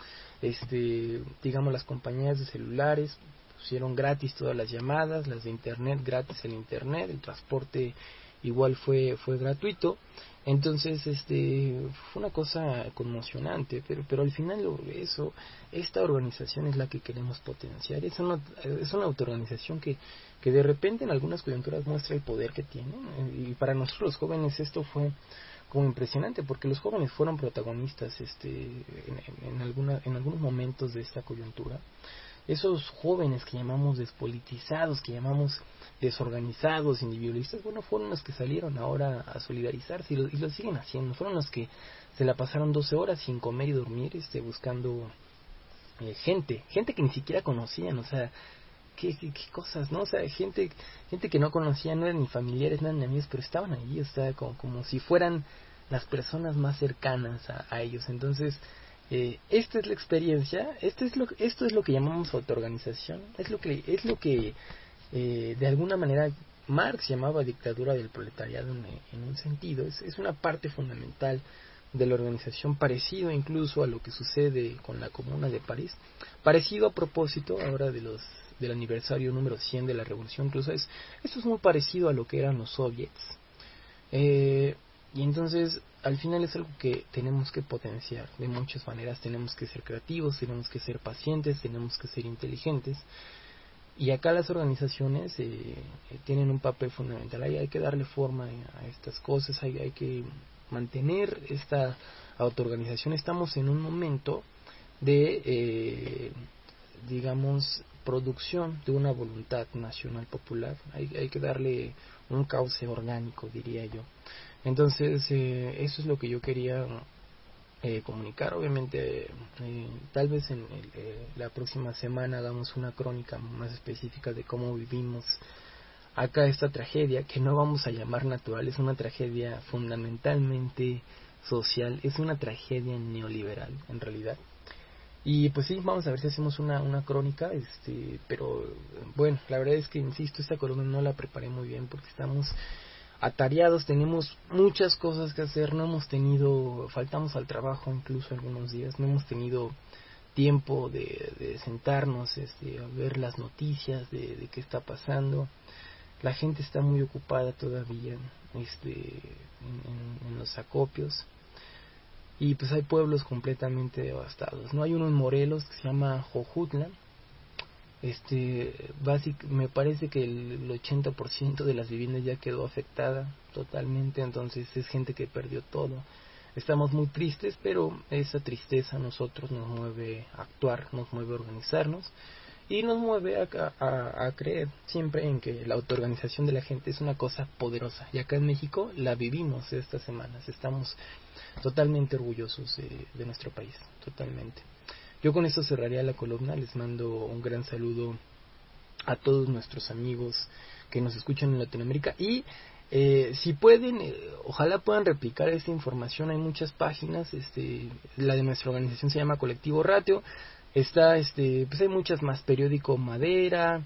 este digamos las compañías de celulares pusieron gratis todas las llamadas, las de internet gratis el internet, el transporte igual fue fue gratuito. Entonces este fue una cosa conmocionante, pero pero al final lo, eso esta organización es la que queremos potenciar. Es una es una autoorganización que que de repente en algunas coyunturas muestra el poder que tiene, y para nosotros los jóvenes esto fue como impresionante, porque los jóvenes fueron protagonistas este en, en alguna en algunos momentos de esta coyuntura. Esos jóvenes que llamamos despolitizados, que llamamos desorganizados, individualistas, bueno, fueron los que salieron ahora a solidarizarse y lo, y lo siguen haciendo. Fueron los que se la pasaron doce horas sin comer y dormir, este, buscando eh, gente, gente que ni siquiera conocían, o sea, qué, qué, qué cosas, ¿no? O sea, gente, gente que no conocían, no eran ni familiares, no eran ni amigos, pero estaban allí, o sea, como, como si fueran las personas más cercanas a, a ellos. Entonces, Eh, esta es la experiencia, esto es lo esto es lo que llamamos autoorganización, es lo que es lo que eh, de alguna manera Marx llamaba dictadura del proletariado en, en un sentido. Es, es una parte fundamental de la organización, parecido incluso a lo que sucede con la Comuna de París, parecido a propósito ahora de los del aniversario número cien de la Revolución. Incluso es esto es muy parecido a lo que eran los soviets. Eh, Y entonces, al final es algo que tenemos que potenciar de muchas maneras. Tenemos que ser creativos, tenemos que ser pacientes, tenemos que ser inteligentes. Y acá las organizaciones eh, tienen un papel fundamental. Hay, hay que darle forma a estas cosas, hay, hay que mantener esta autoorganización. Estamos en un momento de, eh, digamos, producción de una voluntad nacional popular. Hay, hay que darle un cauce orgánico, diría yo. Entonces, eh, eso es lo que yo quería eh, comunicar. Obviamente, eh, tal vez en el, eh, la próxima semana hagamos una crónica más específica de cómo vivimos acá esta tragedia, que no vamos a llamar natural, es una tragedia fundamentalmente social, es una tragedia neoliberal, en realidad. Y pues sí, vamos a ver si hacemos una, una crónica, este pero bueno, la verdad es que, insisto, esta columna no la preparé muy bien porque estamos atareados, tenemos muchas cosas que hacer, no hemos tenido, faltamos al trabajo incluso algunos días, no hemos tenido tiempo de, de sentarnos, este, a ver las noticias de, de qué está pasando. La gente está muy ocupada todavía este, en, en, en los acopios, y pues hay pueblos completamente devastados, ¿no? Hay uno en Morelos que se llama Jojutla. Este, básic, me parece que el, el ochenta por ciento de las viviendas ya quedó afectada totalmente, entonces es gente que perdió todo. Estamos muy tristes, pero esa tristeza a nosotros nos mueve a actuar, nos mueve a organizarnos y nos mueve a, a, a creer siempre en que la autoorganización de la gente es una cosa poderosa. Y acá en México la vivimos estas semanas, estamos totalmente orgullosos de, de nuestro país, totalmente. Yo con esto cerraría la columna, les mando un gran saludo a todos nuestros amigos que nos escuchan en Latinoamérica y eh, si pueden, eh, ojalá puedan replicar esta información. Hay muchas páginas, este, la de nuestra organización se llama Colectivo Ratio, está, este, pues hay muchas más, Periódico Madera,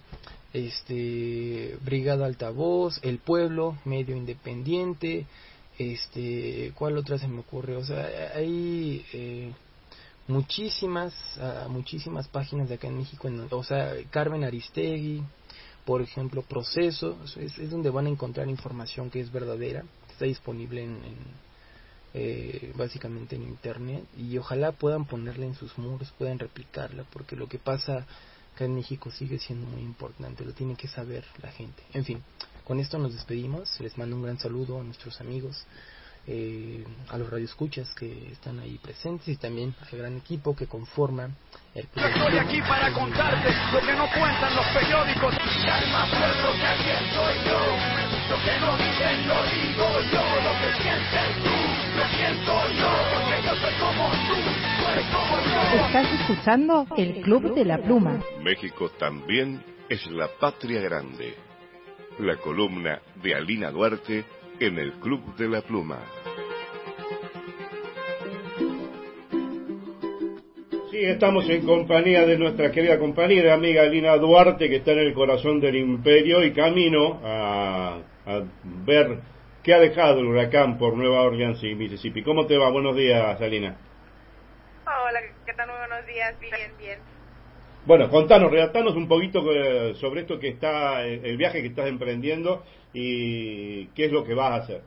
este, Brigada Altavoz, El Pueblo, Medio Independiente, este, ¿cuál otra se me ocurre? O sea, hay eh, muchísimas uh, muchísimas páginas de acá en México, en, o sea, Carmen Aristegui, por ejemplo, Proceso, es, es donde van a encontrar información que es verdadera, está disponible en, en eh, básicamente en internet, y ojalá puedan ponerla en sus muros, puedan replicarla, porque lo que pasa acá en México sigue siendo muy importante, lo tiene que saber la gente. En fin, con esto nos despedimos, les mando un gran saludo a nuestros amigos, Eh, a los radioescuchas que están ahí presentes y también al gran equipo que conforma el
Yo estoy aquí para contarte lo que no cuentan los periódicos. Calma, pueblo, que aquí estoy yo. Lo que no dicen lo digo yo, lo que sientes tú. lo siento yo, porque yo soy como tú, tú eres como yo.
Estás escuchando el Club de la Pluma.
México también es la patria grande. La columna de Alina Duarte en el Club de la Pluma.
Sí, estamos en compañía de nuestra querida compañera y amiga Alina Duarte, que está en el corazón del imperio y camino a, a ver qué ha dejado el huracán por Nueva Orleans y Mississippi. ¿Cómo te va? Buenos días, Alina.
Hola, ¿qué tal? Muy buenos días. Bien, bien.
Bueno, contanos, relatanos un poquito sobre esto que está, el viaje que estás emprendiendo y qué es lo que vas a hacer.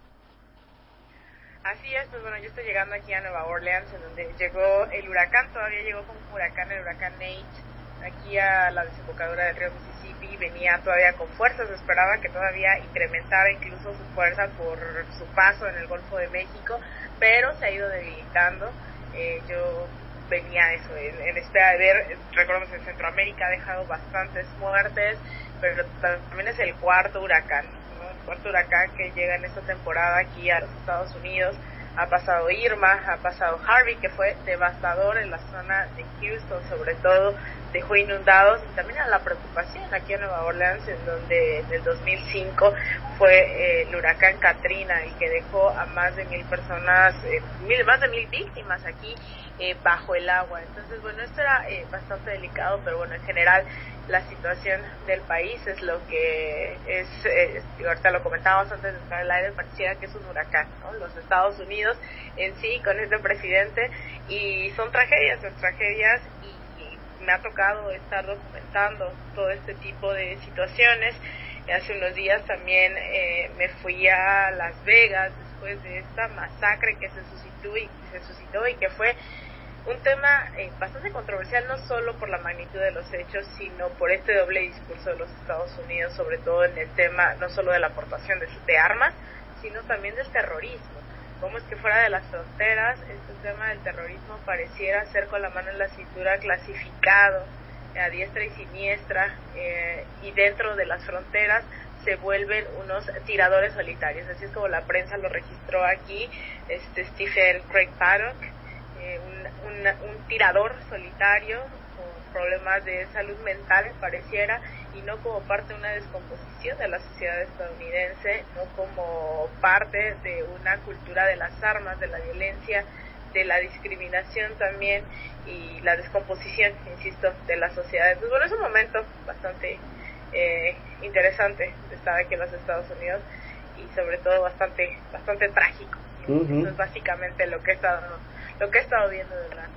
Así es, pues bueno, yo estoy llegando aquí a Nueva Orleans, en donde llegó el huracán, todavía llegó como un huracán, el huracán Nate, aquí a la desembocadura del río Mississippi, venía todavía con fuerzas, se esperaba que todavía incrementara incluso su fuerza por su paso en el Golfo de México, pero se ha ido debilitando. Eh, yo venía eso, en, en espera de ver, recordemos que en Centroamérica ha dejado bastantes muertes, pero también es el cuarto huracán, ¿no? El cuarto huracán que llega en esta temporada aquí a los Estados Unidos. Ha pasado Irma, ha pasado Harvey, que fue devastador en la zona de Houston, sobre todo, dejó inundados, y también a la preocupación aquí en Nueva Orleans, en donde en el dos mil cinco fue eh, el huracán Katrina, y que dejó a más de mil personas, eh, mil, más de mil víctimas aquí eh, bajo el agua. Entonces, bueno, esto era eh, bastante delicado, pero bueno, en general la situación del país es lo que es, eh, ahorita lo comentábamos antes de entrar al aire, pareciera que es un huracán, ¿no? Los Estados Unidos en sí, con este presidente, y son tragedias, son tragedias, y, y me ha tocado estar documentando todo este tipo de situaciones. Hace unos días también eh, me fui a Las Vegas después de esta masacre que se suscitó y, se suscitó y que fue un tema eh, bastante controversial, no solo por la magnitud de los hechos, sino por este doble discurso de los Estados Unidos, sobre todo en el tema no solo de la aportación de, de armas, sino también del terrorismo. Cómo es que fuera de las fronteras este tema del terrorismo pareciera ser con la mano en la cintura clasificado a diestra y siniestra, eh, y dentro de las fronteras se vuelven unos tiradores solitarios. Así es como la prensa lo registró aquí, este Stephen Craig Paddock, eh, un, un, un tirador solitario con problemas de salud mental, pareciera, y no como parte de una descomposición de la sociedad estadounidense, no como parte de una cultura de las armas, de la violencia, de la discriminación también, y la descomposición, insisto, de la sociedad. Entonces, bueno, es un momento bastante eh, interesante de estar aquí en los Estados Unidos, y sobre todo bastante bastante trágico. Uh-huh. Eso es básicamente lo que he estado lo que he estado viendo durante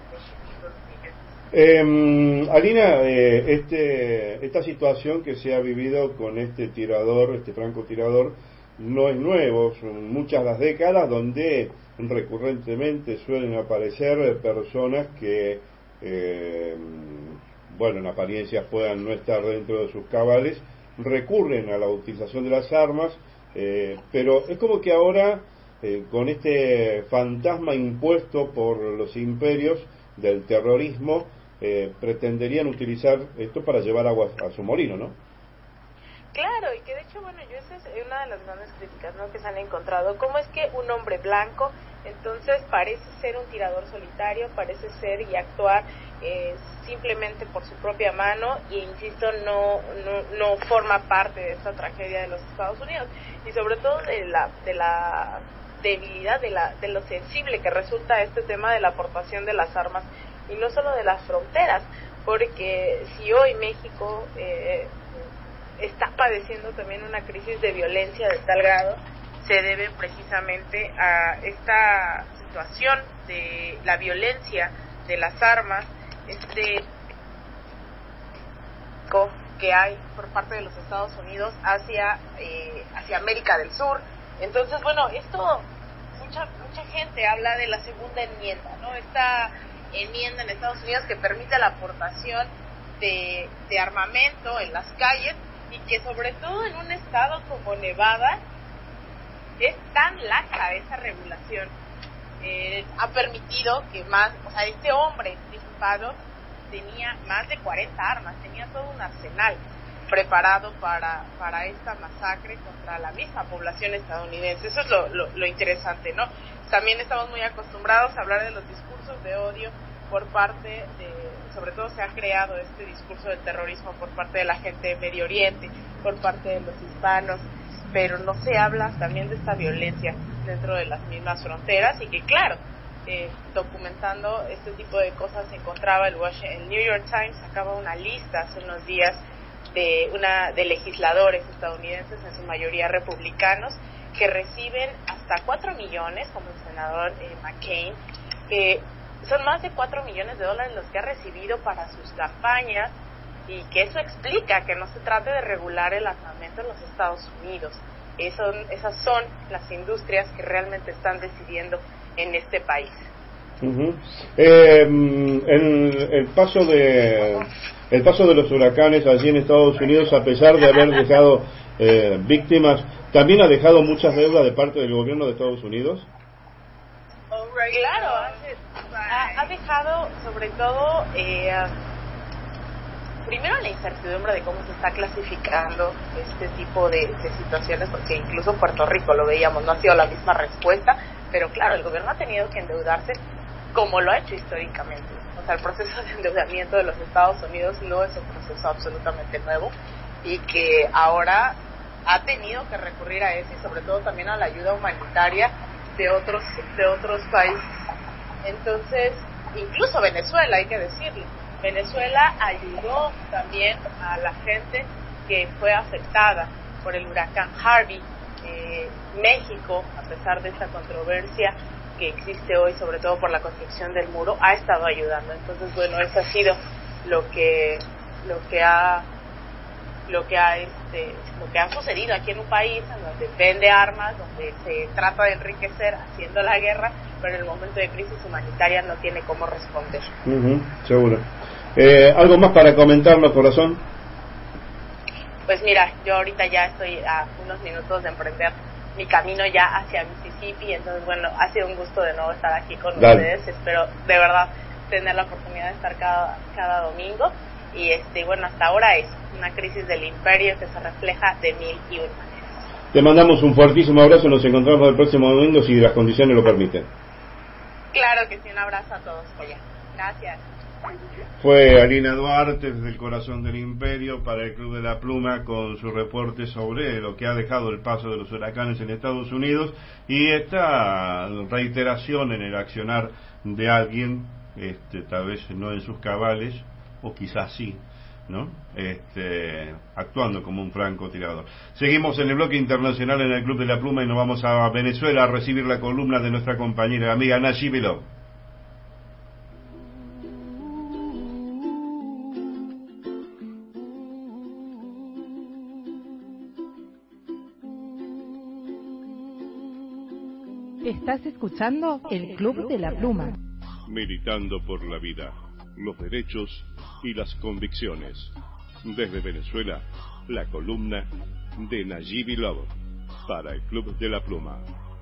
estos días.
Eh, Alina, eh, este, esta situación que se ha vivido con este tirador, este francotirador, no es nuevo, son muchas las décadas donde recurrentemente suelen aparecer personas que, eh, bueno, en apariencia puedan no estar dentro de sus cabales, recurren a la utilización de las armas, eh, pero es como que ahora, eh, con este fantasma impuesto por los imperios del terrorismo, eh, pretenderían utilizar esto para llevar agua a su molino, ¿no?
Claro, y que de hecho, bueno, yo esa es una de las grandes críticas, ¿no?, que se han encontrado. ¿Cómo es que un hombre blanco, entonces, parece ser un tirador solitario, parece ser y actuar eh, simplemente por su propia mano, y insisto, no, no no forma parte de esta tragedia de los Estados Unidos, y sobre todo de la de la debilidad, de la de lo sensible que resulta este tema de la aportación de las armas, y no solo de las fronteras, porque si hoy México eh, está padeciendo también una crisis de violencia de tal grado, se debe precisamente a esta situación de la violencia de las armas, este que hay por parte de los Estados Unidos hacia eh, hacia América del Sur. Entonces, bueno, esto mucha mucha gente habla de la segunda enmienda, ¿no? Esta enmienda en Estados Unidos que permite la aportación de, de armamento en las calles, y que sobre todo en un estado como Nevada es tan laxa esa regulación, eh, ha permitido que más, o sea, este hombre diputado tenía más de cuarenta armas, tenía todo un arsenal, preparado para, para esta masacre contra la misma población estadounidense. Eso es lo, lo, lo interesante, ¿no? También estamos muy acostumbrados a hablar de los discursos de odio por parte de, sobre todo se ha creado este discurso del terrorismo por parte de la gente de Medio Oriente, por parte de los hispanos, pero no se habla también de esta violencia dentro de las mismas fronteras y que claro, eh, documentando este tipo de cosas se encontraba el, Washington, el New York Times sacaba una lista hace unos días de una de legisladores estadounidenses, en su mayoría republicanos, que reciben hasta cuatro millones, como el senador eh, McCain, que son más de cuatro millones de dólares los que ha recibido para sus campañas y que eso explica que no se trate de regular el armamento en los Estados Unidos. Eso, esas son las industrias que realmente están decidiendo en este país.
Uh-huh. eh, el, el paso de el paso de los huracanes allí en Estados Unidos, a pesar de haber dejado eh, víctimas, también ha dejado muchas deudas de parte del gobierno de Estados Unidos.
Claro, ha, ha dejado sobre todo eh, primero la incertidumbre de cómo se está clasificando este tipo de, de situaciones, porque incluso Puerto Rico lo veíamos, no ha sido la misma respuesta, pero claro, el gobierno ha tenido que endeudarse como lo ha hecho históricamente. O sea, el proceso de endeudamiento de los Estados Unidos no es un proceso absolutamente nuevo y que ahora ha tenido que recurrir a eso y sobre todo también a la ayuda humanitaria de otros de otros países. Entonces, incluso Venezuela, hay que decirlo, Venezuela ayudó también a la gente que fue afectada por el huracán Harvey. Eh, México, a pesar de esta controversia que existe hoy, sobre todo por la construcción del muro, ha estado ayudando. Entonces, bueno, eso ha sido lo que lo que ha lo que ha este lo que ha sucedido aquí en un país en donde vende armas, donde se trata de enriquecer haciendo la guerra, pero en el momento de crisis humanitaria no tiene cómo responder.
Uh-huh, seguro. Eh, ¿Algo más para comentarnos, corazón?
Pues mira, yo ahorita ya estoy a unos minutos de emprender mi camino ya hacia Mississippi, entonces bueno, ha sido un gusto de nuevo estar aquí con Dale. ustedes. Espero de verdad tener la oportunidad de estar cada, cada domingo. Y este bueno, hasta ahora es una crisis del imperio que se refleja de mil y una maneras.
Te mandamos un fuertísimo abrazo, nos encontramos el próximo domingo si las condiciones lo permiten.
Claro que sí, un abrazo a todos allá. Gracias.
Fue Alina Duarte desde el corazón del imperio para el Club de la Pluma con su reporte sobre lo que ha dejado el paso de los huracanes en Estados Unidos y esta reiteración en el accionar de alguien, este, tal vez no en sus cabales, o quizás sí, ¿no? Este, actuando como un francotirador. Seguimos en el bloque internacional en el Club de la Pluma y nos vamos a Venezuela a recibir la columna de nuestra compañera y amiga Nashi Bilov.
Estás escuchando el Club de la Pluma.
Militando por la vida, los derechos y las convicciones. Desde Venezuela, la columna de Nashi Bilov para el Club de la Pluma.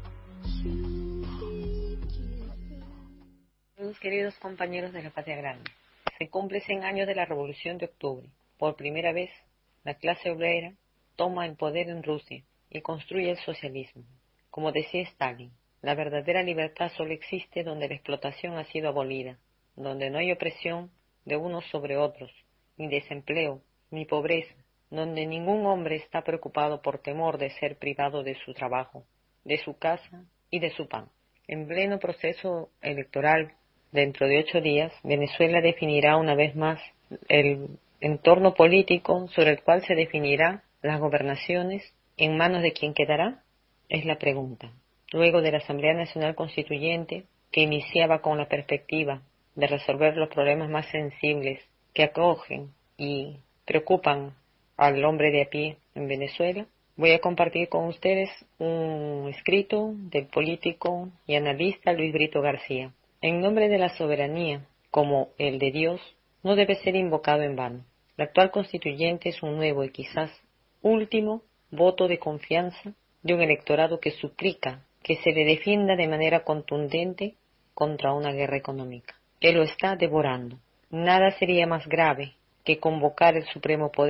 Mis queridos compañeros de la Patria Grande, se cumple cien años de la Revolución de Octubre. Por primera vez, la clase obrera toma el poder en Rusia y construye el socialismo. Como decía Stalin, la verdadera libertad solo existe donde la explotación ha sido abolida, donde no hay opresión de unos sobre otros, ni desempleo, ni pobreza, donde ningún hombre está preocupado por temor de ser privado de su trabajo, de su casa y de su pan. En pleno proceso electoral, dentro de ocho días, Venezuela definirá una vez más el entorno político sobre el cual se definirá las gobernaciones. ¿En manos de quién quedará? Es la pregunta. Luego de la Asamblea Nacional Constituyente, que iniciaba con la perspectiva de resolver los problemas más sensibles que acogen y preocupan al hombre de a pie en Venezuela, voy a compartir con ustedes un escrito del político y analista Luis Brito García. En nombre de la soberanía, como el de Dios, no debe ser invocado en vano. La actual constituyente es un nuevo y quizás último voto de confianza de un electorado que suplica que se le defienda de manera contundente contra una guerra económica, que lo está devorando. Nada sería más grave que convocar el supremo poder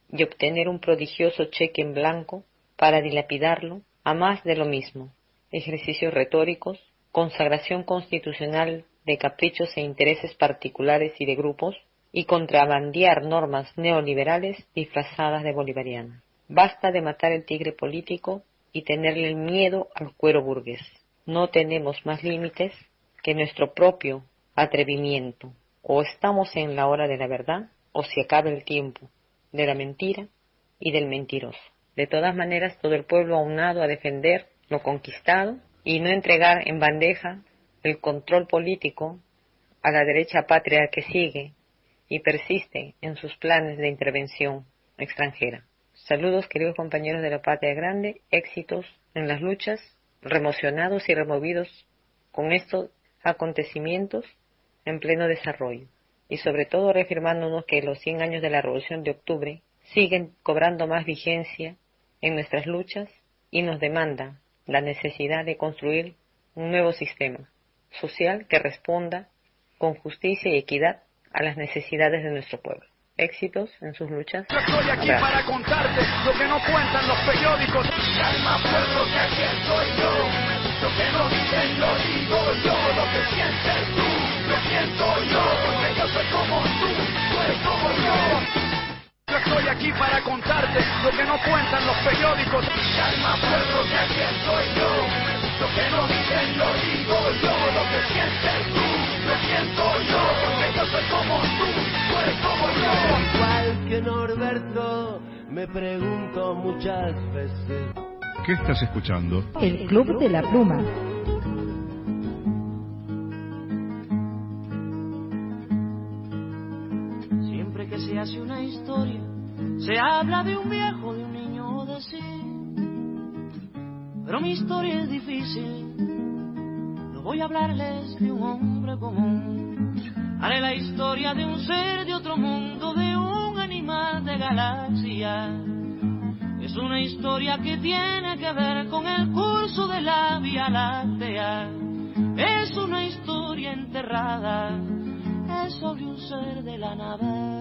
y obtener un prodigioso cheque en blanco para dilapidarlo a más de lo mismo, ejercicios retóricos, consagración constitucional de caprichos e intereses particulares y de grupos, y contrabandear normas neoliberales disfrazadas de bolivarianas. Basta de matar el tigre político y tenerle el miedo al cuero burgués. No tenemos más límites que nuestro propio atrevimiento. O estamos en la hora de la verdad, o se acaba el tiempo de la mentira y del mentiroso. De todas maneras, todo el pueblo aunado a defender lo conquistado y no entregar en bandeja el control político a la derecha patria que sigue y persiste en sus planes de intervención extranjera. Saludos, queridos compañeros de la Patria Grande, éxitos en las luchas, remocionados y removidos con estos acontecimientos en pleno desarrollo, y sobre todo reafirmándonos que los cien años de la Revolución de Octubre siguen cobrando más vigencia en nuestras luchas y nos demanda la necesidad de construir un nuevo sistema social que responda con justicia y equidad a las necesidades de nuestro pueblo. Éxitos en sus luchas.
Yo estoy aquí
Gracias.
para contarte lo que no cuentan los periódicos. Calma, pueblo, que aquí estoy yo. Lo que no dicen lo digo yo. Lo que sientes tú, lo siento yo. Porque yo soy como tú, tú eres como yo. Yo estoy aquí para contarte lo que no cuentan los periódicos. Calma, pueblo, que aquí estoy yo. Lo que no dicen lo digo yo. Lo que sientes tú, lo siento yo. Porque yo soy como tú, tú eres como yo.
Igual que Norberto, me pregunto muchas veces.
¿Qué estás escuchando?
El Club de la Pluma.
Siempre que se hace una historia, se habla de un viejo, de un niño o de sí. Pero mi historia es difícil, no voy a hablarles de un hombre común. Haré la historia de un ser de otro mundo, de un animal de galaxia. Es una historia que tiene que ver con el curso de la Vía Láctea. Es una historia enterrada, es sobre un ser de la nada.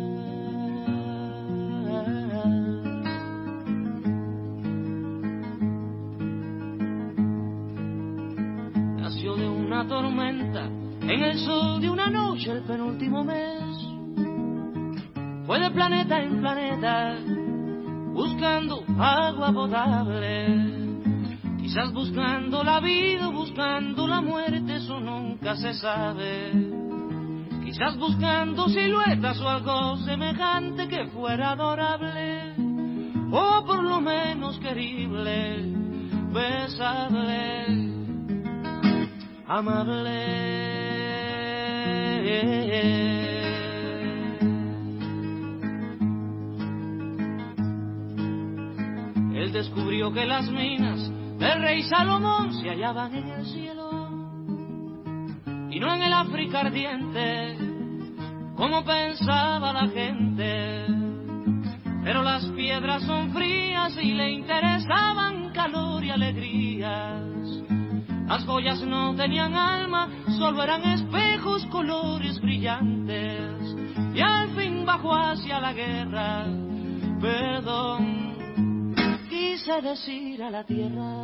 Nació de una tormenta en el sol de una noche el penúltimo mes. Fue de planeta en planeta buscando agua potable. Quizás buscando la vida, buscando la muerte, eso nunca se sabe. Quizás buscando siluetas o algo semejante que fuera adorable, o por lo menos querible, besable, amable. Él descubrió que las minas del rey Salomón se hallaban en el cielo y no en el África ardiente, como pensaba la gente. Pero las piedras son frías y le interesaban calor y alegrías. Las joyas no tenían alma, solo eran espejos, colores brillantes. Y al fin bajó hacia la guerra, perdón, quise decir a la tierra.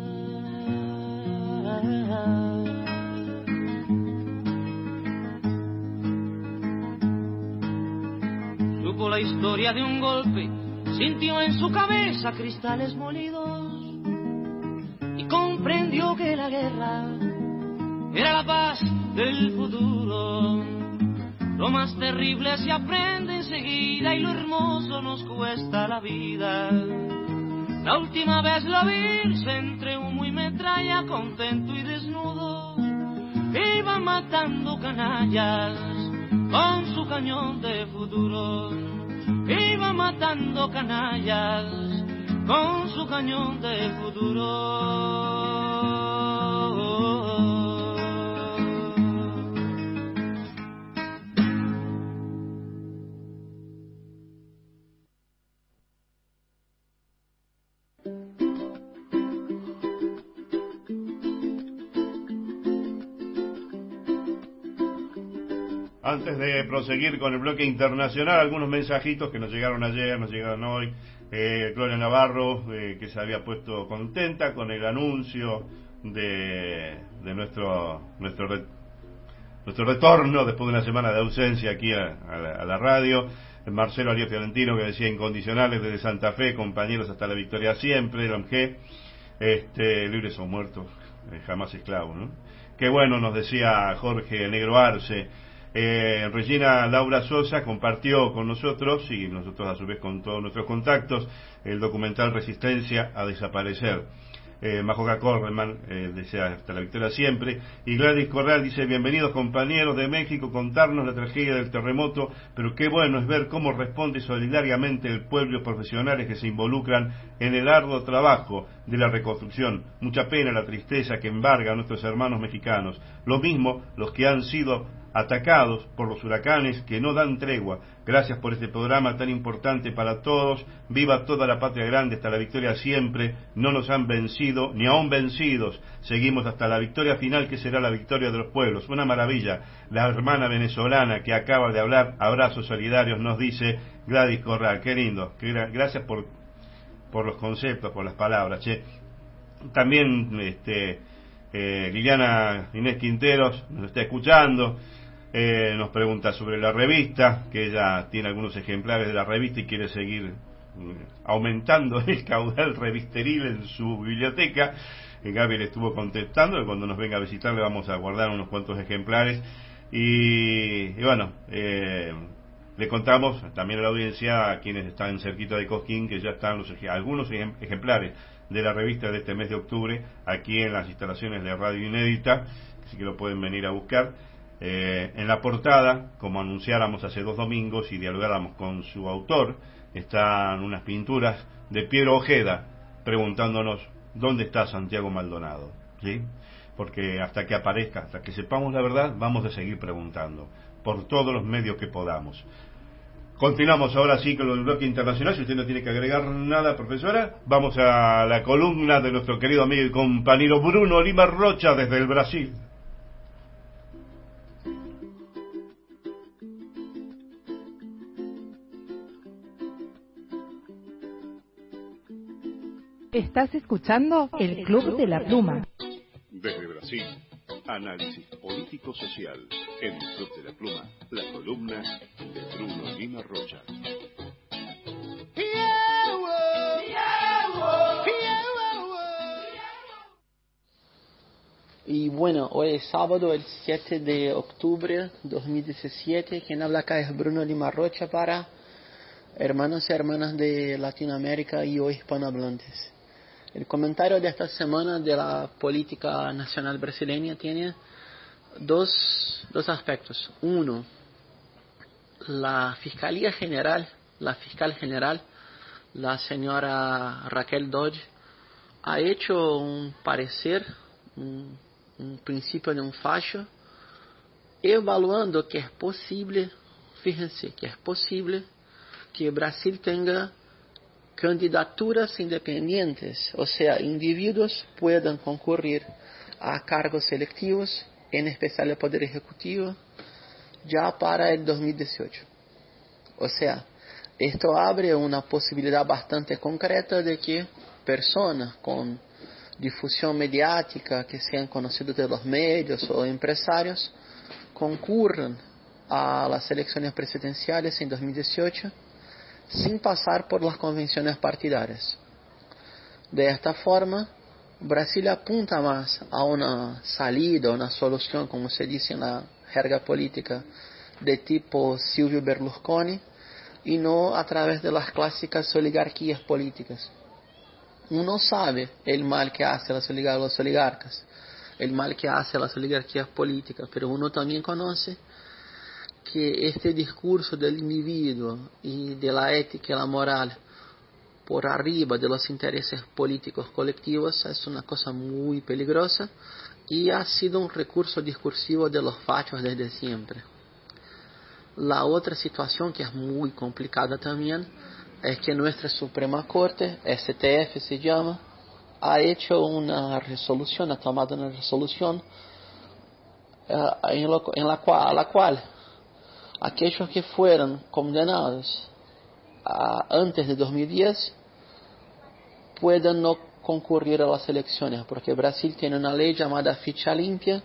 Supo la historia de un golpe, sintió en su cabeza cristales molidos y comprendió que la guerra era la paz del futuro. Lo más terrible se aprende enseguida y lo hermoso nos cuesta la vida. La última vez lo vi entre humo y metralla, contento y desnudo, iba matando canallas con su cañón de futuro. Iba matando canallas con su cañón de futuro.
Antes de proseguir con el bloque internacional, algunos mensajitos que nos llegaron ayer, nos llegaron hoy. Eh, Gloria Navarro, eh, que se había puesto contenta con el anuncio de, de nuestro nuestro re, nuestro retorno después de una semana de ausencia aquí a, a, la, a la radio. Marcelo Arias Fiorentino, que decía incondicionales desde Santa Fe, compañeros hasta la victoria siempre, el O M G, este, libres o muertos, eh, jamás esclavos, ¿no? Qué bueno, nos decía Jorge Negro Arce. Eh, Regina Laura Sosa compartió con nosotros, y nosotros a su vez con todos nuestros contactos, el documental Resistencia a Desaparecer. Eh, Majoca Correman eh, desea hasta la victoria siempre. Y Gladys Corral dice: bienvenidos compañeros de México, contarnos la tragedia del terremoto, pero qué bueno es ver cómo responde solidariamente el pueblo y los profesionales que se involucran en el arduo trabajo de la reconstrucción. Mucha pena la tristeza que embarga a nuestros hermanos mexicanos, lo mismo los que han sido atacados por los huracanes que no dan tregua. Gracias por este programa tan importante para todos. Viva toda la patria grande, hasta la victoria siempre. No nos han vencido, ni aún vencidos. Seguimos hasta la victoria final, que será la victoria de los pueblos. Una maravilla. La hermana venezolana que acaba de hablar, abrazos solidarios, nos dice Gladys Corral. Qué lindo. Gracias por, por los conceptos, por las palabras. Che. También este, eh, Liliana Inés Quinteros nos está escuchando. Eh, nos pregunta sobre la revista, que ella tiene algunos ejemplares de la revista y quiere seguir eh, aumentando el caudal revisteril en su biblioteca. eh, Gaby le estuvo contestando, y cuando nos venga a visitar le vamos a guardar unos cuantos ejemplares. Y, y bueno, eh, le contamos también a la audiencia, a quienes están cerquita de Cosquín, que ya están los, algunos ejemplares de la revista de este mes de octubre aquí en las instalaciones de Radio Inédita, así que lo pueden venir a buscar. Eh, en la portada, como anunciáramos hace dos domingos y dialogáramos con su autor, están unas pinturas de Piero Ojeda preguntándonos ¿dónde está Santiago Maldonado? ¿Sí? Porque hasta que aparezca, hasta que sepamos la verdad, vamos a seguir preguntando por todos los medios que podamos. Continuamos ahora sí con el bloque internacional. Si usted no tiene que agregar nada, profesora, vamos a la columna de nuestro querido amigo y compañero Bruno Lima Rocha desde el Brasil.
Estás escuchando el Club de la Pluma.
Desde Brasil, análisis político-social en el Club de la Pluma, la columna de Bruno Lima Rocha.
Y bueno, hoy es sábado, el siete de octubre de dos mil diecisiete. Quien habla acá es Bruno Lima Rocha para hermanos y hermanas de Latinoamérica y o hispanohablantes. El comentario de esta semana de la política nacional brasileña tiene dos, dos aspectos. Uno, la Fiscalía General, la fiscal general, la señora Raquel Dodge, ha hecho un parecer, un, un principio de un fallo, evaluando que es posible, fíjense, que es posible que Brasil tenga candidaturas independientes, o sea, individuos puedan concurrir a cargos selectivos, en especial el Poder Ejecutivo, ya para el dos mil dieciocho. O sea, esto abre una posibilidad bastante concreta de que personas con difusión mediática, que sean conocidos de los medios o empresarios, concurran a las elecciones presidenciales en dos mil dieciocho sin pasar por las convenciones partidarias. De esta forma, Brasil apunta más a una salida, una solución, como se dice en la jerga política, de tipo Silvio Berlusconi, y no a través de las clásicas oligarquías políticas. Uno sabe el mal que hace las los oligarcas, el mal que hace las oligarquías políticas, pero uno también conoce que este discurso del individuo y de la ética y la moral por arriba de los intereses políticos colectivos es una cosa muy peligrosa y ha sido un recurso discursivo de los fachos desde siempre. La otra situación que es muy complicada también es que nuestra Suprema Corte, S T F se llama, ha hecho una resolución, ha tomado una resolución uh, en, lo, en la cual, a la cual aquellos que fueron condenados a, antes de dos mil diez puedan no concurrir a las elecciones, porque Brasil tiene una ley llamada ficha limpia,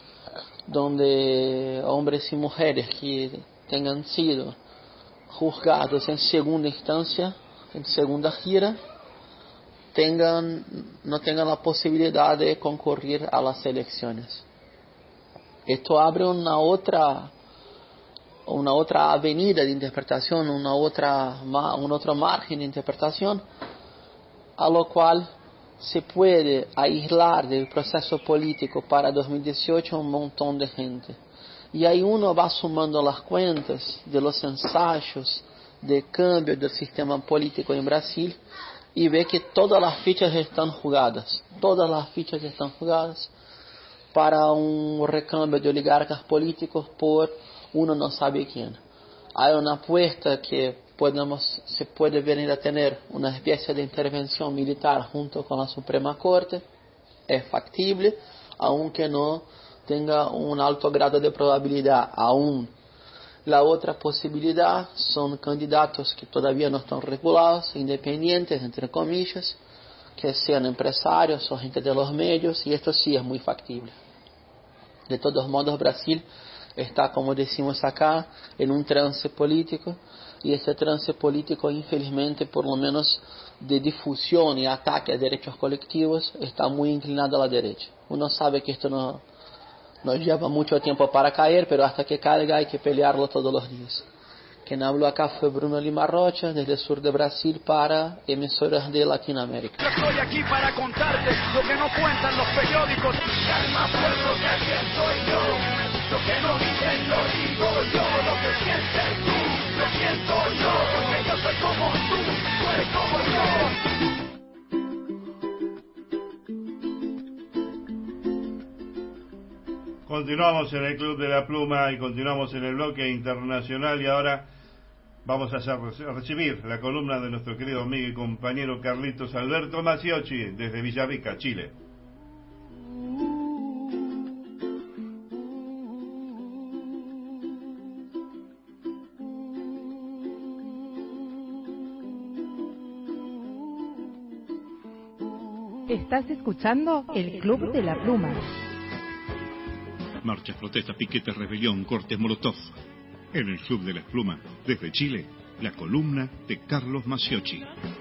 donde hombres y mujeres que tengan sido juzgados en segunda instancia, en segunda gira, tengan, no tengan la posibilidad de concurrir a las elecciones. Esto abre una otra, una otra avenida de interpretación, una otra, un otro margen de interpretación, a lo cual se puede aislar del proceso político para dos mil dieciocho un montón de gente. Y ahí uno va sumando las cuentas de los ensayos de cambio del sistema político en Brasil y ve que todas las fichas están jugadas, todas las fichas están jugadas para un recambio de oligarcas políticos por uno no sabe quién. Hay una apuesta que podemos, se puede venir a tener una especie de intervención militar junto con la Suprema Corte, es factible, aunque no tenga un alto grado de probabilidad aún. La otra posibilidad son candidatos que todavía no están regulados, independientes, entre comillas, que sean empresarios o gente de los medios, y esto sí es muy factible. De todos modos, Brasil está, como decimos acá, en un trance político, y este trance político, infelizmente, por lo menos de difusión y ataque a derechos colectivos, está muy inclinado a la derecha. Uno sabe que esto no nos lleva mucho tiempo para caer, pero hasta que caiga hay que pelearlo todos los días. Quien habló acá fue Bruno Lima Rocha, desde el sur de Brasil para emisoras de Latinoamérica.
Yo estoy aquí para contarte lo que no cuentan los periódicos. Hay más pueblo que alguien soy yo. Lo que no dicen lo digo yo. Lo que sientes tú, lo siento yo. Porque yo soy como tú, tú eres como yo.
Continuamos en el Club de la Pluma y continuamos en el bloque internacional, y ahora vamos a hacer, a recibir la columna de nuestro querido amigo y compañero Carlitos Alberto Maciocchi desde Villarrica, Chile.
Estás escuchando el Club de la Pluma.
Marchas, protestas, piquetes, rebelión, cortes, molotov. En el Club de la Pluma, desde Chile, la columna de Carlos Maciocchi.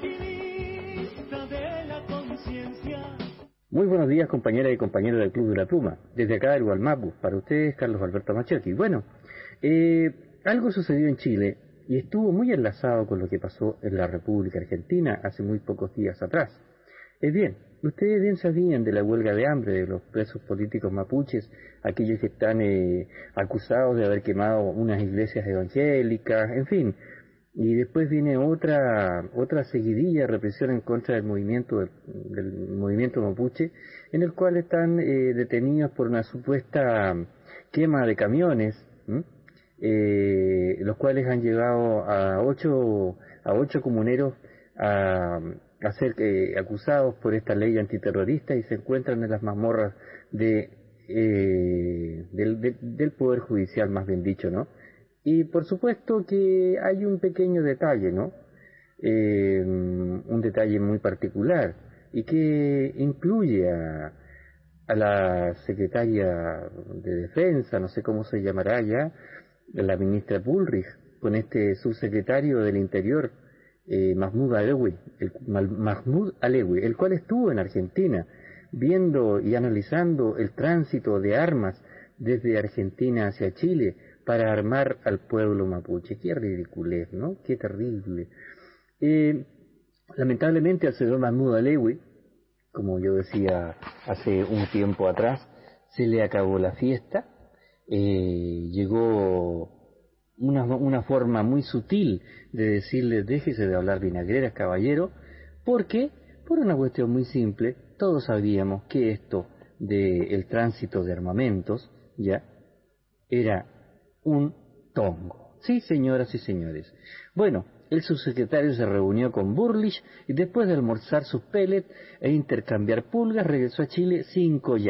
Muy buenos días, compañeras y compañeros del Club de la Pluma. Desde acá del Gualmapu, para ustedes, Carlos Alberto Maciocchi. Bueno, eh, algo sucedió en Chile y estuvo muy enlazado con lo que pasó en la República Argentina hace muy pocos días atrás. Es bien, ustedes bien sabían de la huelga de hambre de los presos políticos mapuches, aquellos que están eh, acusados de haber quemado unas iglesias evangélicas, en fin. Y después viene otra otra seguidilla de represión en contra del movimiento del, del movimiento mapuche, en el cual están eh, detenidos por una supuesta quema de camiones, eh, los cuales han llevado a ocho a ocho comuneros a a ser eh, acusados por esta ley antiterrorista y se encuentran en las mazmorras de, eh, del, de, del Poder Judicial, más bien dicho, ¿no? Y por supuesto que hay un pequeño detalle, ¿no? Eh, un detalle muy particular y que incluye a, a la secretaria de Defensa, no sé cómo se llamará ya, la ministra Bullrich, con este subsecretario del Interior, Eh, Mahmoud Alewi, el, Mahmoud Alewi, el cual estuvo en Argentina viendo y analizando el tránsito de armas desde Argentina hacia Chile para armar al pueblo mapuche. Qué ridiculez, ¿no? Qué terrible. Eh, lamentablemente al señor Mahmoud Alewi, como yo decía hace un tiempo atrás, se le acabó la fiesta, eh, llegó Una, una forma muy sutil de decirle déjese de hablar vinagreras, caballero, porque por una cuestión muy simple, todos sabíamos que esto del tránsito de armamentos ya era un tongo. Sí, señoras y señores. Bueno, el subsecretario se reunió con Bullrich y después de almorzar sus pellets e intercambiar pulgas regresó a Chile sin collar,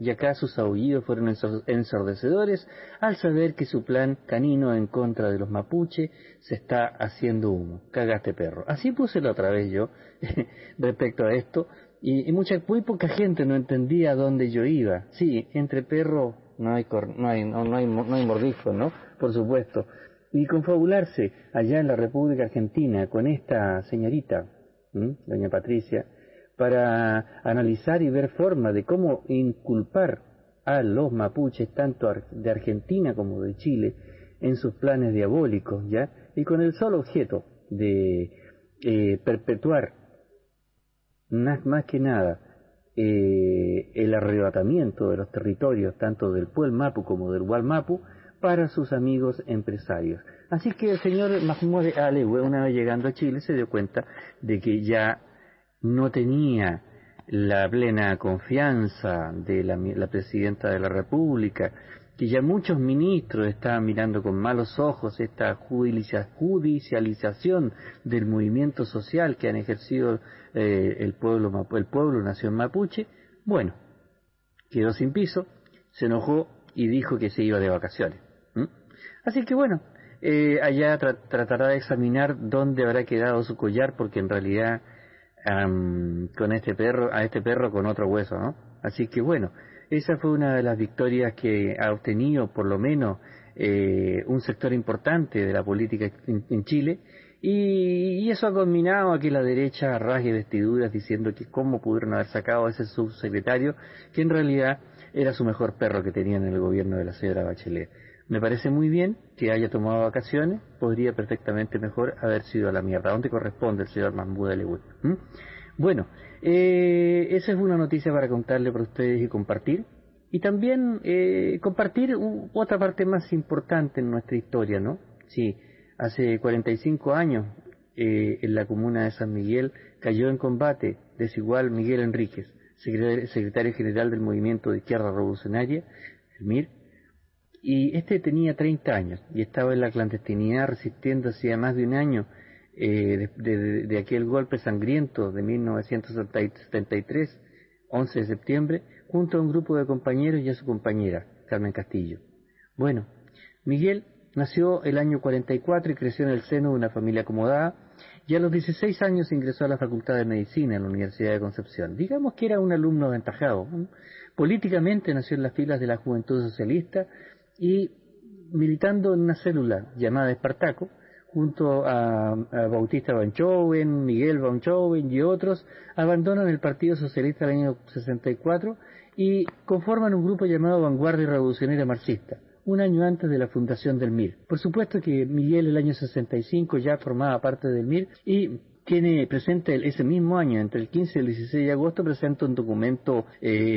y acá sus aullidos fueron ensordecedores al saber que su plan canino en contra de los mapuche se está haciendo humo. Cagaste perro. Así puse la otra vez yo respecto a esto, y, y mucha, muy poca gente no entendía a dónde yo iba. Sí, entre perro no hay, cor, no hay, no, no hay, no hay mordisco, ¿no? Por supuesto. Y confabularse allá en la República Argentina con esta señorita, ¿m? doña Patricia, para analizar y ver forma de cómo inculpar a los mapuches, tanto de Argentina como de Chile, en sus planes diabólicos, ¿ya? Y con el solo objeto de eh, perpetuar, más, más que nada, eh, el arrebatamiento de los territorios, tanto del Puel Mapu como del Gualmapu, para sus amigos empresarios. Así que el señor Mahmoud Alewe, una vez llegando a Chile, se dio cuenta de que ya no tenía la plena confianza de la, la presidenta de la República, que ya muchos ministros estaban mirando con malos ojos esta judicialización del movimiento social que han ejercido eh, el pueblo el pueblo nación mapuche. Bueno, quedó sin piso, se enojó y dijo que se iba de vacaciones. ¿Mm? Así que bueno, eh, allá tra tratará de examinar dónde habrá quedado su collar, porque en realidad um, con este perro, a este perro con otro hueso, ¿no? Así que bueno, esa fue una de las victorias que ha obtenido por lo menos eh, un sector importante de la política en, en Chile, y, y eso ha combinado a que la derecha rasgue vestiduras diciendo que cómo pudieron haber sacado a ese subsecretario, que en realidad era su mejor perro que tenían en el gobierno de la señora Bachelet. Me parece muy bien que haya tomado vacaciones, podría perfectamente mejor haber sido a la mierda, donde corresponde el señor Mahmoud Alewe. ¿Mm? Bueno, eh, esa es una noticia para contarle para ustedes y compartir, y también eh, compartir u, otra parte más importante en nuestra historia, ¿no? Sí, hace cuarenta y cinco años eh, en la comuna de San Miguel cayó en combate desigual Miguel Enríquez, secretario general del Movimiento de Izquierda Revolucionaria, el M I R, y este tenía treinta años y estaba en la clandestinidad resistiendo hacía más de un año eh, de, de, de aquel golpe sangriento de mil novecientos setenta y tres, once de septiembre, junto a un grupo de compañeros y a su compañera, Carmen Castillo. Bueno, Miguel nació el año cuarenta y cuatro y creció en el seno de una familia acomodada, y a los dieciséis años ingresó a la Facultad de Medicina en la Universidad de Concepción. Digamos que era un alumno aventajado. Políticamente nació en las filas de la Juventud Socialista y militando en una célula llamada Espartaco, junto a, a Bautista Banchoven, Miguel Banchoven y otros, abandonan el Partido Socialista en el año sesenta y cuatro y conforman un grupo llamado Vanguardia Revolucionaria Marxista, un año antes de la fundación del M I R. Por supuesto que Miguel el año sesenta y cinco ya formaba parte del M I R y tiene presente ese mismo año, entre el quince y el dieciséis de agosto, presenta un documento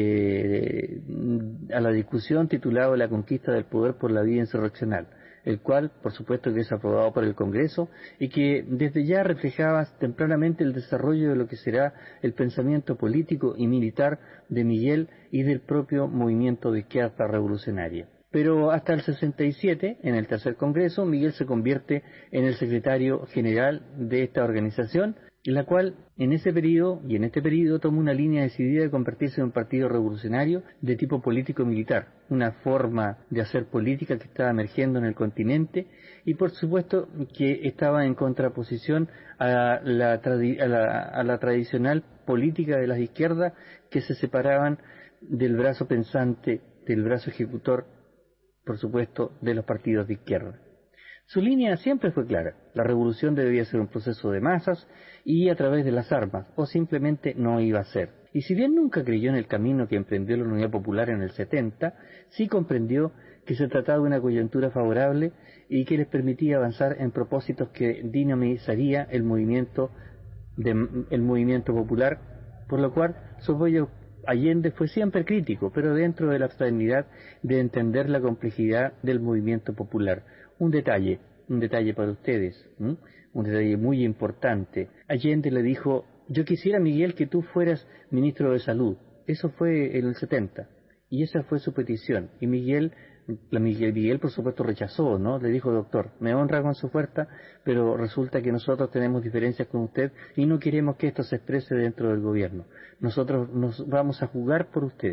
eh, a la discusión titulado La conquista del poder por la vía insurreccional, el cual, por supuesto, que es aprobado por el Congreso y que desde ya reflejaba tempranamente el desarrollo de lo que será el pensamiento político y militar de Miguel y del propio movimiento de izquierda revolucionaria. Pero hasta el sesenta y siete, en el tercer Congreso, Miguel se convierte en el secretario general de esta organización, en la cual en ese periodo y en este periodo toma una línea decidida de convertirse en un partido revolucionario de tipo político-militar, una forma de hacer política que estaba emergiendo en el continente y por supuesto que estaba en contraposición a la, tradi- a la, a la tradicional política de las izquierdas que se separaban del brazo pensante, del brazo ejecutor, por supuesto, de los partidos de izquierda. Su línea siempre fue clara: la revolución debía ser un proceso de masas y a través de las armas, o simplemente no iba a ser. Y si bien nunca creyó en el camino que emprendió la Unidad Popular en el setenta, sí comprendió que se trataba de una coyuntura favorable y que les permitía avanzar en propósitos que dinamizaría el movimiento, de, el movimiento popular, por lo cual su apoyo Allende fue siempre crítico, pero dentro de la fraternidad de entender la complejidad del movimiento popular. Un detalle, un detalle para ustedes, ¿m? un detalle muy importante. Allende le dijo: yo quisiera, Miguel, que tú fueras ministro de Salud. Eso fue en el setenta, y esa fue su petición. Y Miguel, la Miguel, Miguel por supuesto rechazó, ¿no? Le dijo: doctor, me honra con su oferta, pero resulta que nosotros tenemos diferencias con usted y no queremos que esto se exprese dentro del gobierno. Nosotros nos vamos a jugar por usted.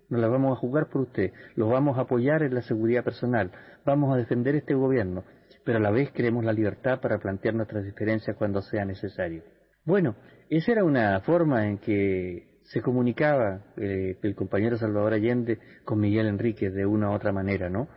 nos la vamos a jugar por usted, los vamos a apoyar en la seguridad personal, vamos a defender este gobierno, pero a la vez queremos la libertad para plantear nuestras diferencias cuando sea necesario. Bueno, esa era una forma en que se comunicaba eh, el compañero Salvador Allende con Miguel Enríquez de una u otra manera, ¿no?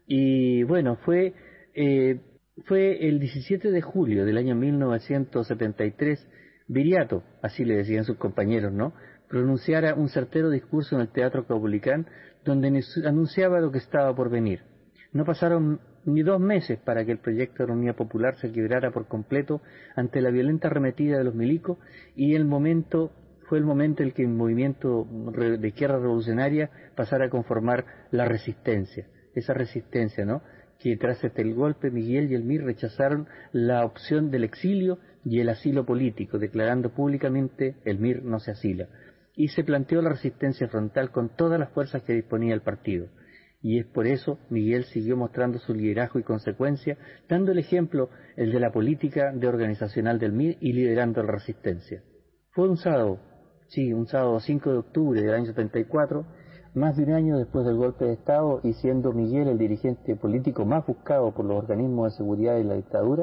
Y bueno, fue, eh, fue el diecisiete de julio del año mil novecientos setenta y tres, Viriato, así le decían sus compañeros, ¿no?, pronunciara un certero discurso en el Teatro Caupolicán donde anunciaba lo que estaba por venir. No pasaron ni dos meses para que el proyecto de la Unidad Popular se quebrara por completo ante la violenta arremetida de los milicos, y el momento fue el momento en el que el movimiento de izquierda revolucionaria pasara a conformar la resistencia, esa resistencia, ¿no?, que tras este el golpe Miguel y el M I R rechazaron la opción del exilio y el asilo político, declarando públicamente el M I R no se asila, y se planteó la resistencia frontal con todas las fuerzas que disponía el partido. Y es por eso Miguel siguió mostrando su liderazgo y consecuencia, dando el ejemplo, el de la política de organizacional del M I R y liderando la resistencia. Fue un sábado, sí, un sábado cinco de octubre del año setenta y cuatro, más de un año después del golpe de Estado, y siendo Miguel el dirigente político más buscado por los organismos de seguridad de la dictadura,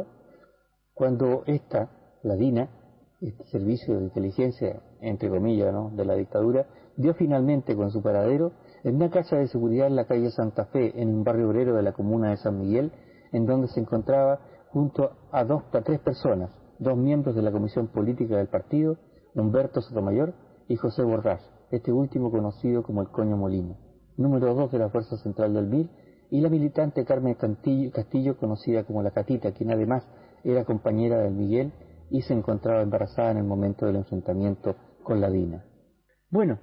cuando esta, la DINA, este servicio de inteligencia, entre comillas, ¿no?, de la dictadura, dio finalmente con su paradero en una casa de seguridad en la calle Santa Fe, en un barrio obrero de la comuna de San Miguel, en donde se encontraba junto a dos a tres personas, dos miembros de la comisión política del partido, Humberto Sotomayor y José Borrás, este último conocido como el Coño Molina, número dos de la Fuerza Central del M I R, y la militante Carmen Castillo, Castillo, conocida como la Catita, quien además era compañera del Miguel y se encontraba embarazada en el momento del enfrentamiento con la DINA. Bueno,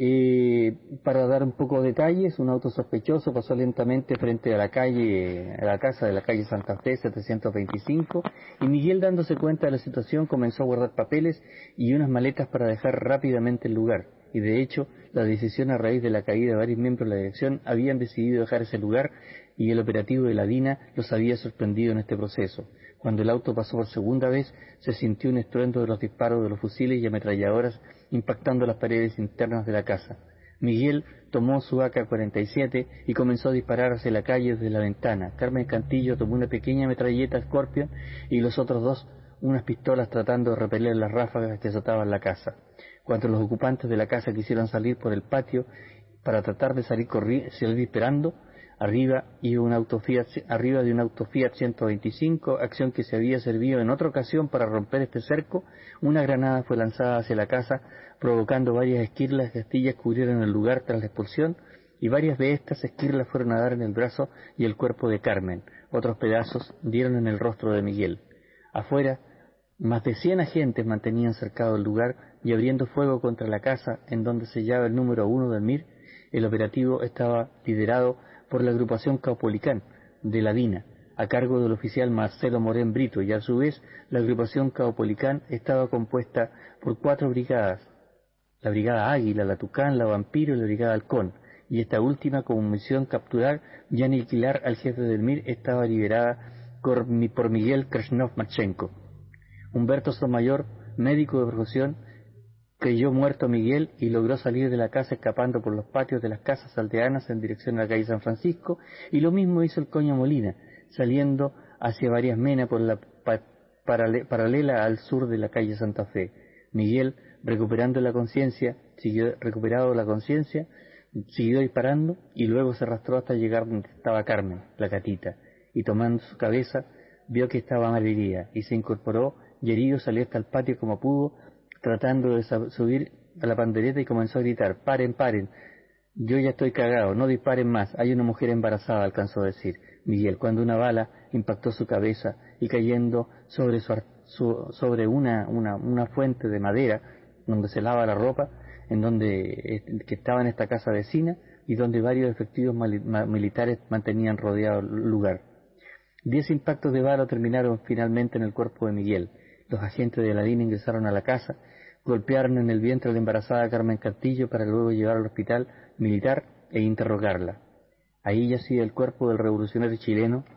eh, para dar un poco de detalles, un auto sospechoso pasó lentamente frente a la calle, a la casa de la calle Santa Fe setecientos veinticinco, y Miguel, dándose cuenta de la situación, comenzó a guardar papeles y unas maletas para dejar rápidamente el lugar, y de hecho la decisión a raíz de la caída de varios miembros de la dirección habían decidido dejar ese lugar, y el operativo de la DINA los había sorprendido en este proceso. Cuando el auto pasó por segunda vez, se sintió un estruendo de los disparos de los fusiles y ametralladoras impactando las paredes internas de la casa. Miguel tomó su A K cuarenta y siete y comenzó a disparar hacia la calle desde la ventana. Carmen Castillo tomó una pequeña metralleta Scorpion y los otros dos unas pistolas, tratando de repeler las ráfagas que azotaban la casa. Cuando los ocupantes de la casa quisieron salir por el patio para tratar de salir, corri- salir disparando, Arriba, iba un auto Fiat, arriba de un auto Fiat ciento veinticinco, acción que se había servido en otra ocasión para romper este cerco, una granada fue lanzada hacia la casa, provocando varias esquirlas de astillas cubrieron el lugar tras la expulsión, y varias de estas esquirlas fueron a dar en el brazo y el cuerpo de Carmen. Otros pedazos dieron en el rostro de Miguel. Afuera, más de cien agentes mantenían cercado el lugar y abriendo fuego contra la casa en donde se hallaba el número uno del M I R. El operativo estaba liderado por la agrupación Caupolicán de la DINA, a cargo del oficial Marcelo Morén Brito, y a su vez la agrupación Caupolicán estaba compuesta por cuatro brigadas, la Brigada Águila, la Tucán, la Vampiro y la Brigada Halcón, y esta última, como misión capturar y aniquilar al jefe del M I R, estaba liderada por Miguel Krasnov Marchenko. Humberto Sotomayor, médico de profesión, creyó muerto a Miguel y logró salir de la casa escapando por los patios de las casas aldeanas en dirección a la calle San Francisco, y lo mismo hizo el Coño Molina, saliendo hacia Varias Mena por la pa parale paralela al sur de la calle Santa Fe. Miguel, recuperando la conciencia, siguió recuperado la conciencia, siguió disparando y luego se arrastró hasta llegar donde estaba Carmen, la Catita, y tomando su cabeza vio que estaba malherida y se incorporó y herido salió hasta el patio como pudo, tratando de subir a la pandereta, y comenzó a gritar: paren, paren, yo ya estoy cagado, no disparen más, hay una mujer embarazada, alcanzó a decir Miguel, cuando una bala impactó su cabeza y cayendo sobre su, su, sobre una, una, una fuente de madera donde se lava la ropa, en donde que estaba en esta casa vecina y donde varios efectivos mali, ma, militares mantenían rodeado el lugar. Diez impactos de bala terminaron finalmente en el cuerpo de Miguel. Los agentes de la DINA ingresaron a la casa, golpearon en el vientre a la embarazada Carmen Castillo para luego llevar al hospital militar e interrogarla. Ahí yacía el cuerpo del revolucionario chileno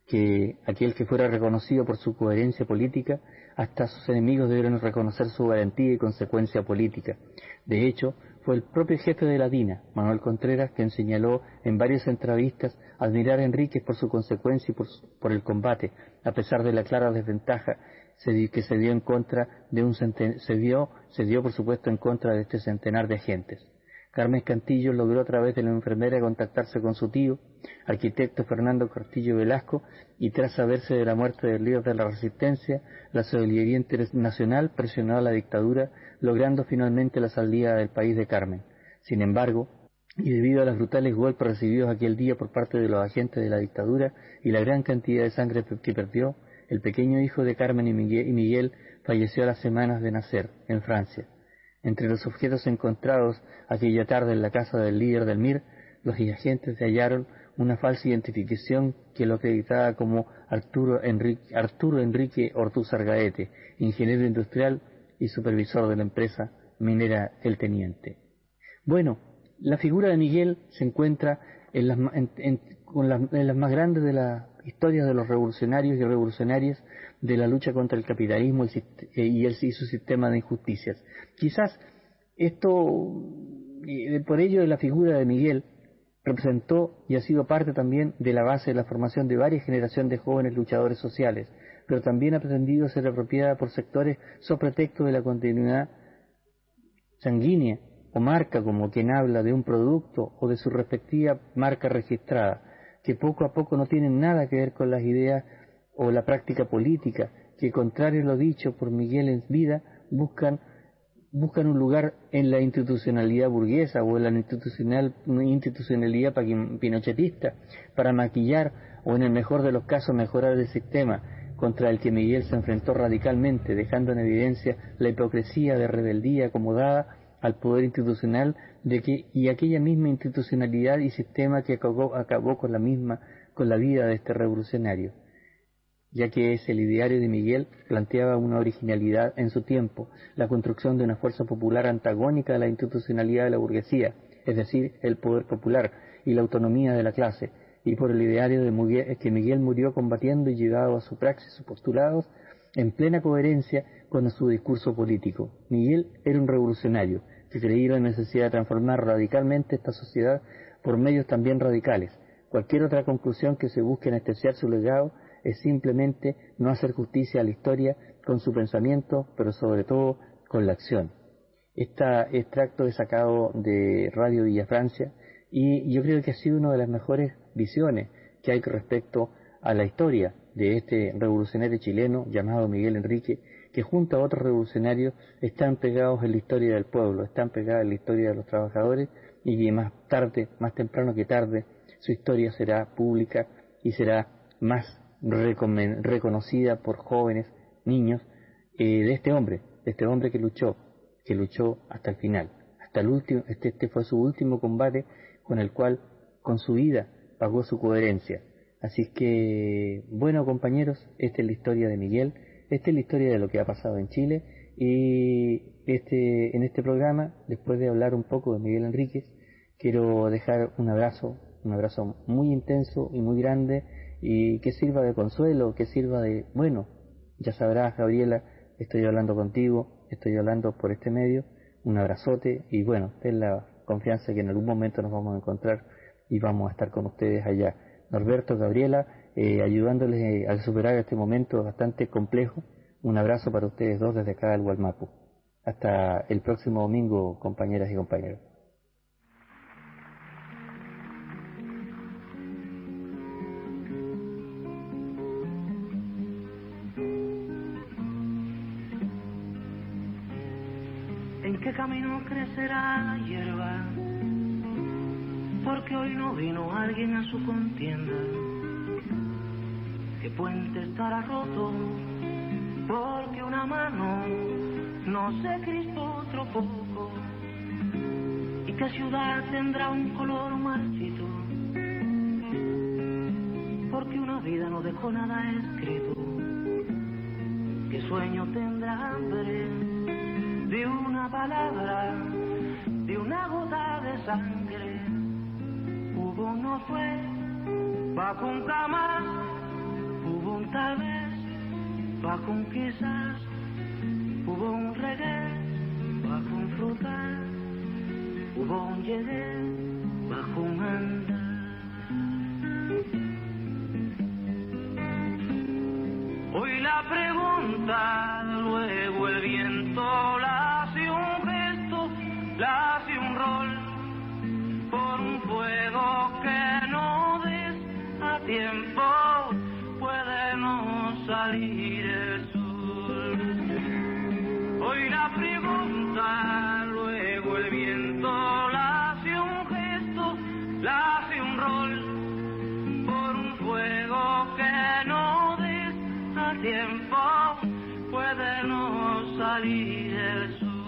que aquel que fuera reconocido por su coherencia política, hasta sus enemigos debieron reconocer su valentía y consecuencia política. De hecho, fue el propio jefe de la D I N A, Manuel Contreras, quien señaló en varias entrevistas admirar a Enríquez por su consecuencia y por, su, por el combate, a pesar de la clara desventaja se, que se dio en contra de un centen, se dio, se dio por supuesto en contra de este centenar de agentes. Carmen Cantillo logró a través de la enfermera contactarse con su tío, arquitecto Fernando Castillo Velasco, y tras saberse de la muerte del líder de la resistencia, la solidaridad internacional presionó a la dictadura, logrando finalmente la salida del país de Carmen. Sin embargo, y debido a los brutales golpes recibidos aquel día por parte de los agentes de la dictadura y la gran cantidad de sangre que perdió, el pequeño hijo de Carmen y Miguel, y Miguel falleció a las semanas de nacer, en Francia. Entre los objetos encontrados aquella tarde en la casa del líder del M I R, los agentes hallaron una falsa identificación que lo acreditaba como Arturo Enrique, Arturo Enrique Ortúzar Gaete, ingeniero industrial y supervisor de la empresa minera El Teniente. Bueno, la figura de Miguel se encuentra en las, en, en, con las, en las más grandes de las historias de los revolucionarios y revolucionarias de la lucha contra el capitalismo el, y, el, y su sistema de injusticias. Quizás esto, por ello la figura de Miguel representó y ha sido parte también de la base de la formación de varias generaciones de jóvenes luchadores sociales, pero también ha pretendido ser apropiada por sectores sobre pretexto de la continuidad sanguínea o marca, como quien habla de un producto o de su respectiva marca registrada, que poco a poco no tienen nada que ver con las ideas o la práctica política, que contrario a lo dicho por Miguel en vida, buscan buscan un lugar en la institucionalidad burguesa o en la institucional, institucionalidad pinochetista para maquillar o en el mejor de los casos mejorar el sistema contra el que Miguel se enfrentó radicalmente, dejando en evidencia la hipocresía de rebeldía acomodada al poder institucional de que y aquella misma institucionalidad y sistema que acabó, acabó con la misma con la vida de este revolucionario, ya que es el ideario de Miguel planteaba una originalidad en su tiempo, la construcción de una fuerza popular antagónica a la institucionalidad de la burguesía, es decir, el poder popular y la autonomía de la clase, y por el ideario de Miguel, que Miguel murió combatiendo y llevado a su praxis sus postulados en plena coherencia con su discurso político. Miguel era un revolucionario que creía en la necesidad de transformar radicalmente esta sociedad por medios también radicales. Cualquier otra conclusión que se busque anestesiar su legado es simplemente no hacer justicia a la historia con su pensamiento, pero sobre todo con la acción. Este extracto es sacado de Radio Villa Francia y yo creo que ha sido una de las mejores visiones que hay respecto a la historia de este revolucionario chileno llamado Miguel Enrique, que junto a otros revolucionarios están pegados en la historia del pueblo, están pegados en la historia de los trabajadores y que más tarde, más temprano que tarde, su historia será pública y será más reconocida por jóvenes, niños, eh, de este hombre, de este hombre que luchó, que luchó hasta el final, hasta el último, este, este fue su último combate con el cual, con su vida, pagó su coherencia. Así que, bueno compañeros, esta es la historia de Miguel, esta es la historia de lo que ha pasado en Chile y este, en este programa, después de hablar un poco de Miguel Enríquez, quiero dejar un abrazo, un abrazo muy intenso y muy grande y que sirva de consuelo, que sirva de, bueno, ya sabrás Gabriela, estoy hablando contigo, estoy hablando por este medio, un abrazote y bueno, ten la confianza que en algún momento nos vamos a encontrar y vamos a estar con ustedes allá. Norberto, Gabriela, eh, ayudándoles a superar este momento bastante complejo. Un abrazo para ustedes dos desde acá del Gualmapu. Hasta el próximo domingo, compañeras y compañeros.
¿En qué camino crecerá la hierba? Porque hoy no vino alguien a su contienda. ¿Qué puente estará roto? Porque una mano no se crispó otro poco. ¿Y qué ciudad tendrá un color marchito? Porque una vida no dejó nada escrito. ¿Qué sueño tendrá hambre de una palabra, de una gota de sangre? Hugo no fue, va con más, Hubo un tal vez, bajo un quizás, hubo un reggae, bajo un frutal, hubo un llegué, bajo un andar. Hoy la pregunta, luego el viento la hace un gesto, la hace un rol, por un fuego que no des a tiempo, puede no salir el sol. Hoy la pregunta, luego el viento la hace un gesto, la hace un rol, por un fuego que no des a tiempo, puede no salir el sol.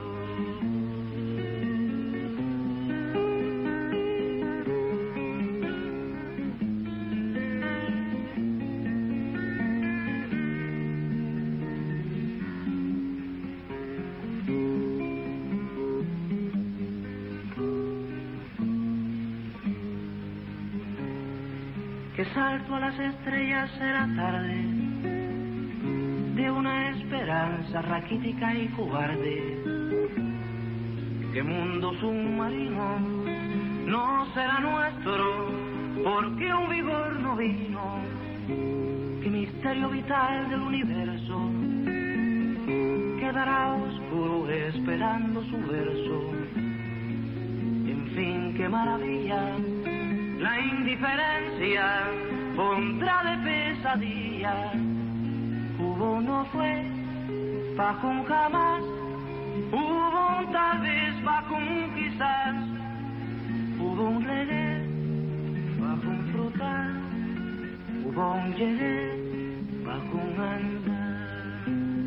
Que salto a las estrellas será tarde de una esperanza raquítica y cobarde. Que mundo submarino no será nuestro porque un vigor no vino. Que misterio vital del universo quedará oscuro esperando su verso. En fin, qué maravilla, la indiferencia pondrá de pesadilla. Hubo un no fue, bajo un jamás, hubo un tal vez, bajo un quizás, hubo un reggae, bajo un frutal, hubo un llegué, bajo un andar.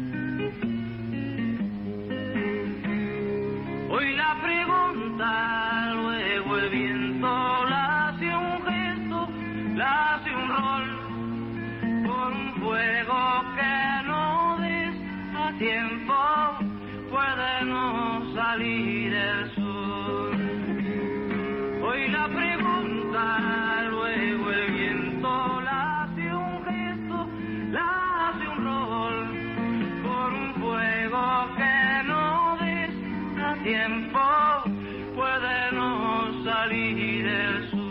Hoy la pregunta, luego el viento la hace un gesto, la hace un rol, por un fuego que no des a tiempo, puede no salir el sol. Hoy la pregunta, luego el viento la hace un gesto, la hace un rol, por un fuego que no des a tiempo, puede no salir el sol.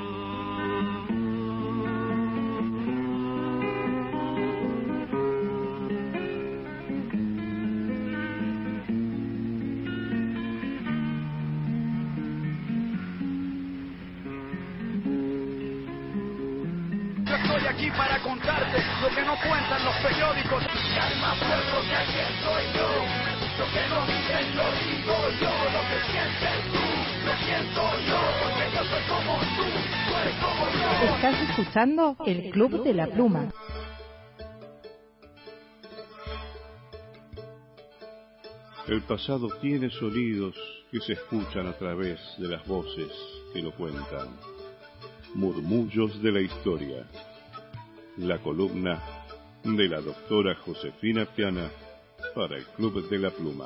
Yo estoy aquí para contarte lo que no cuentan los periódicos. Y hay más pueblo que aquí estoy yo. Lo que no dicen lo digo yo. Lo que sientes tú, lo siento yo. Porque yo soy como tú, tú eres como yo.
Estás escuchando El Club de la Pluma.
El pasado tiene sonidos que se escuchan a través de las voces que lo cuentan. Murmullos de la historia. La columna de la doctora Josefina Piana para el Club de la Pluma.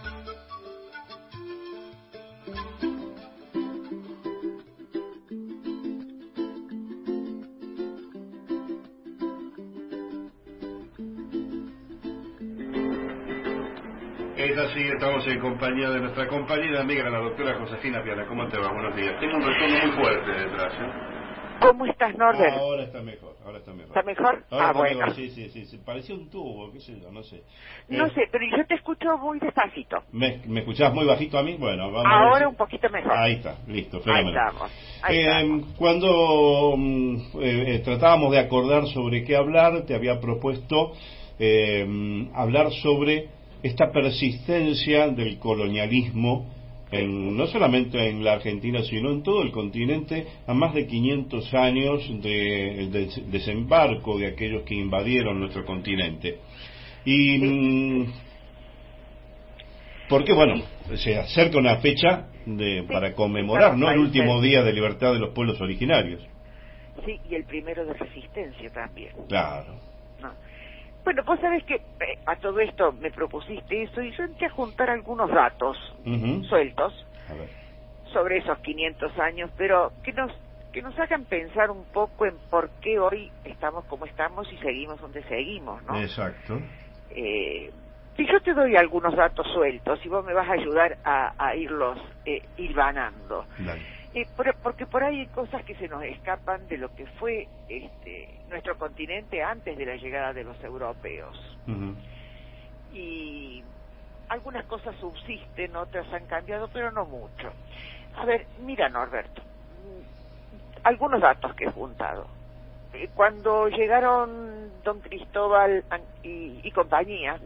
Es así, estamos en compañía de nuestra compañera amiga, la doctora Josefina Piana. ¿Cómo te va? Buenos días. Tengo un retorno muy fuerte detrás, ¿eh?
¿Cómo estás, Norbert?
Ah, ahora está mejor, ahora está mejor.
¿Está mejor?
Ahora
ah,
está
bueno.
mejor, sí, sí, sí, sí. Parecía un tubo, qué sé yo, no sé.
No
eh,
sé, pero yo te escucho muy despacito.
¿Me, me escuchás muy bajito a mí? Bueno, vamos
Ahora
a ver si...
un poquito mejor.
Ahí está, listo,
Ahí
fenomenal.
estamos. Ahí
Eh,
estamos.
cuando mm, eh, eh, tratábamos de acordar sobre qué hablar, te había propuesto eh, hablar sobre esta persistencia del colonialismo, en, no solamente en la Argentina, sino en todo el continente, a más de quinientos años del de, de desembarco de aquellos que invadieron nuestro continente. Y mm, porque, bueno, se acerca una fecha de, para conmemorar, ¿no?, el último día de libertad de los pueblos originarios.
Sí, y el primero de resistencia también.
Claro.
No. Bueno, vos sabés que eh, a todo esto me propusiste eso y yo entré a juntar algunos datos
Uh-huh.
sueltos
A ver.
sobre esos quinientos años, pero que nos que nos hagan pensar un poco en por qué hoy estamos como estamos y seguimos donde seguimos, ¿no?
Exacto.
Eh, si yo te doy algunos datos sueltos y vos me vas a ayudar a, a irlos eh, hilvanando. Eh, por, porque por ahí hay cosas que se nos escapan de lo que fue este, nuestro continente antes de la llegada de los europeos. Uh-huh. Y algunas cosas subsisten, otras han cambiado, pero no mucho. A ver, mira, Norberto, algunos datos que he juntado. Eh, cuando llegaron don Cristóbal y, y compañía,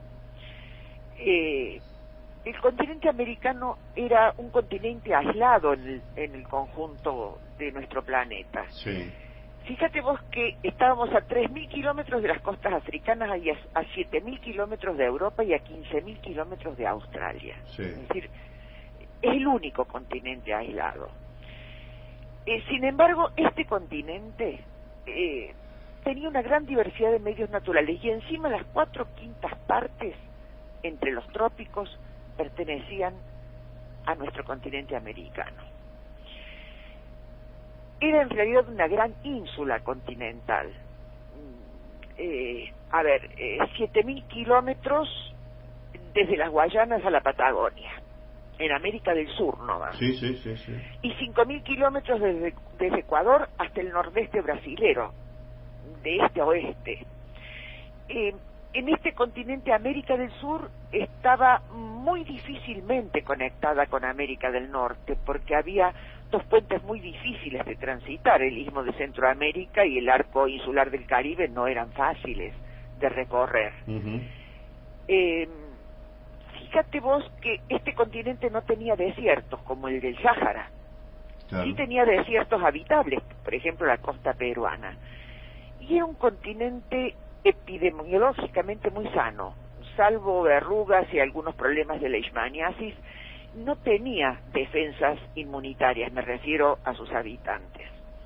eh, el continente americano era un continente aislado en el, en el conjunto de nuestro planeta.
Sí.
Fíjate vos que estábamos a tres mil kilómetros de las costas africanas y a, a siete mil kilómetros de Europa y a quince mil kilómetros de Australia.
Sí.
Es decir, es el único continente aislado. Eh, sin embargo, este continente eh, tenía una gran diversidad de medios naturales y encima las cuatro quintas partes entre los trópicos pertenecían a nuestro continente americano. Era en realidad una gran ínsula continental. Eh, a ver, eh, siete mil kilómetros desde las Guayanas a la Patagonia, en América del Sur nomás.
Sí, sí, sí, sí.
Y cinco mil kilómetros desde, desde Ecuador hasta el nordeste brasilero, de este a oeste. Eh, en este continente América del Sur estaba muy difícilmente conectada con América del Norte, porque había dos puentes muy difíciles de transitar. El istmo de Centroamérica y el arco insular del Caribe no eran fáciles de recorrer.
Uh-huh.
Eh, fíjate vos que este continente no tenía desiertos como el del Sáhara. Claro. Sí tenía desiertos habitables, por ejemplo la costa peruana. Y era un continente epidemiológicamente muy sano, salvo verrugas y algunos problemas de leishmaniasis. No tenía defensas inmunitarias, me refiero a sus habitantes.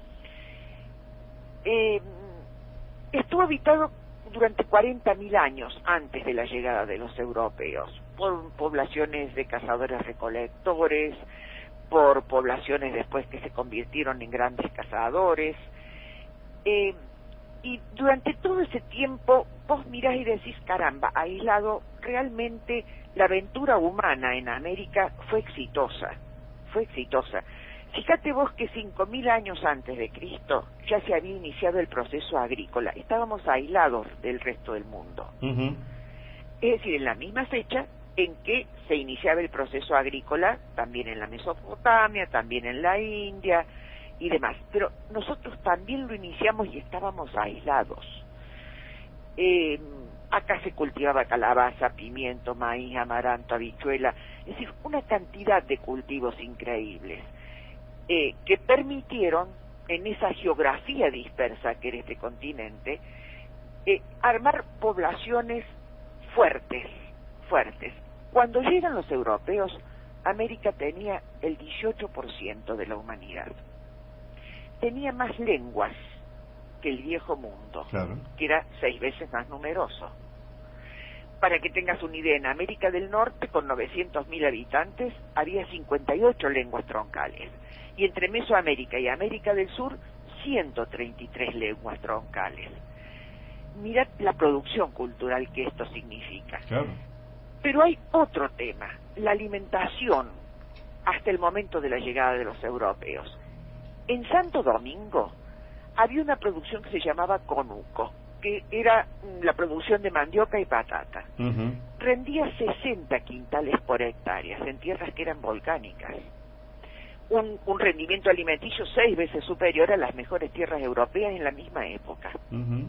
Eh, estuvo habitado durante cuarenta mil años antes de la llegada de los europeos, por poblaciones de cazadores-recolectores, por poblaciones después que se convirtieron en grandes cazadores. Eh, y durante todo ese tiempo vos mirás y decís, caramba, aislado, realmente la aventura humana en América fue exitosa, fue exitosa. Fíjate vos que cinco mil años antes de Cristo ya se había iniciado el proceso agrícola, estábamos aislados del resto del mundo.
Uh-huh.
Es decir, en la misma fecha en que se iniciaba el proceso agrícola, también en la Mesopotamia, también en la India y demás. Pero nosotros también lo iniciamos y estábamos aislados. Eh, acá se cultivaba calabaza, pimiento, maíz, amaranto, habichuela, es decir, una cantidad de cultivos increíbles eh, que permitieron, en esa geografía dispersa que era este continente, eh, armar poblaciones fuertes, fuertes. Cuando llegan los europeos, América tenía el dieciocho por ciento de la humanidad. Tenía más lenguas que el viejo mundo,
claro,
que era seis veces más numeroso. Para que tengas una idea, en América del Norte, con novecientos mil habitantes, había cincuenta y ocho lenguas troncales. Y entre Mesoamérica y América del Sur, ciento treinta y tres lenguas troncales. Mirad la producción cultural que esto significa.
Claro.
Pero hay otro tema, la alimentación, hasta el momento de la llegada de los europeos. En Santo Domingo había una producción que se llamaba conuco, que era la producción de mandioca y patata.
Uh-huh.
Rendía sesenta quintales por hectárea en tierras que eran volcánicas. Un, un rendimiento alimenticio seis veces superior a las mejores tierras europeas en la misma época.
Uh-huh.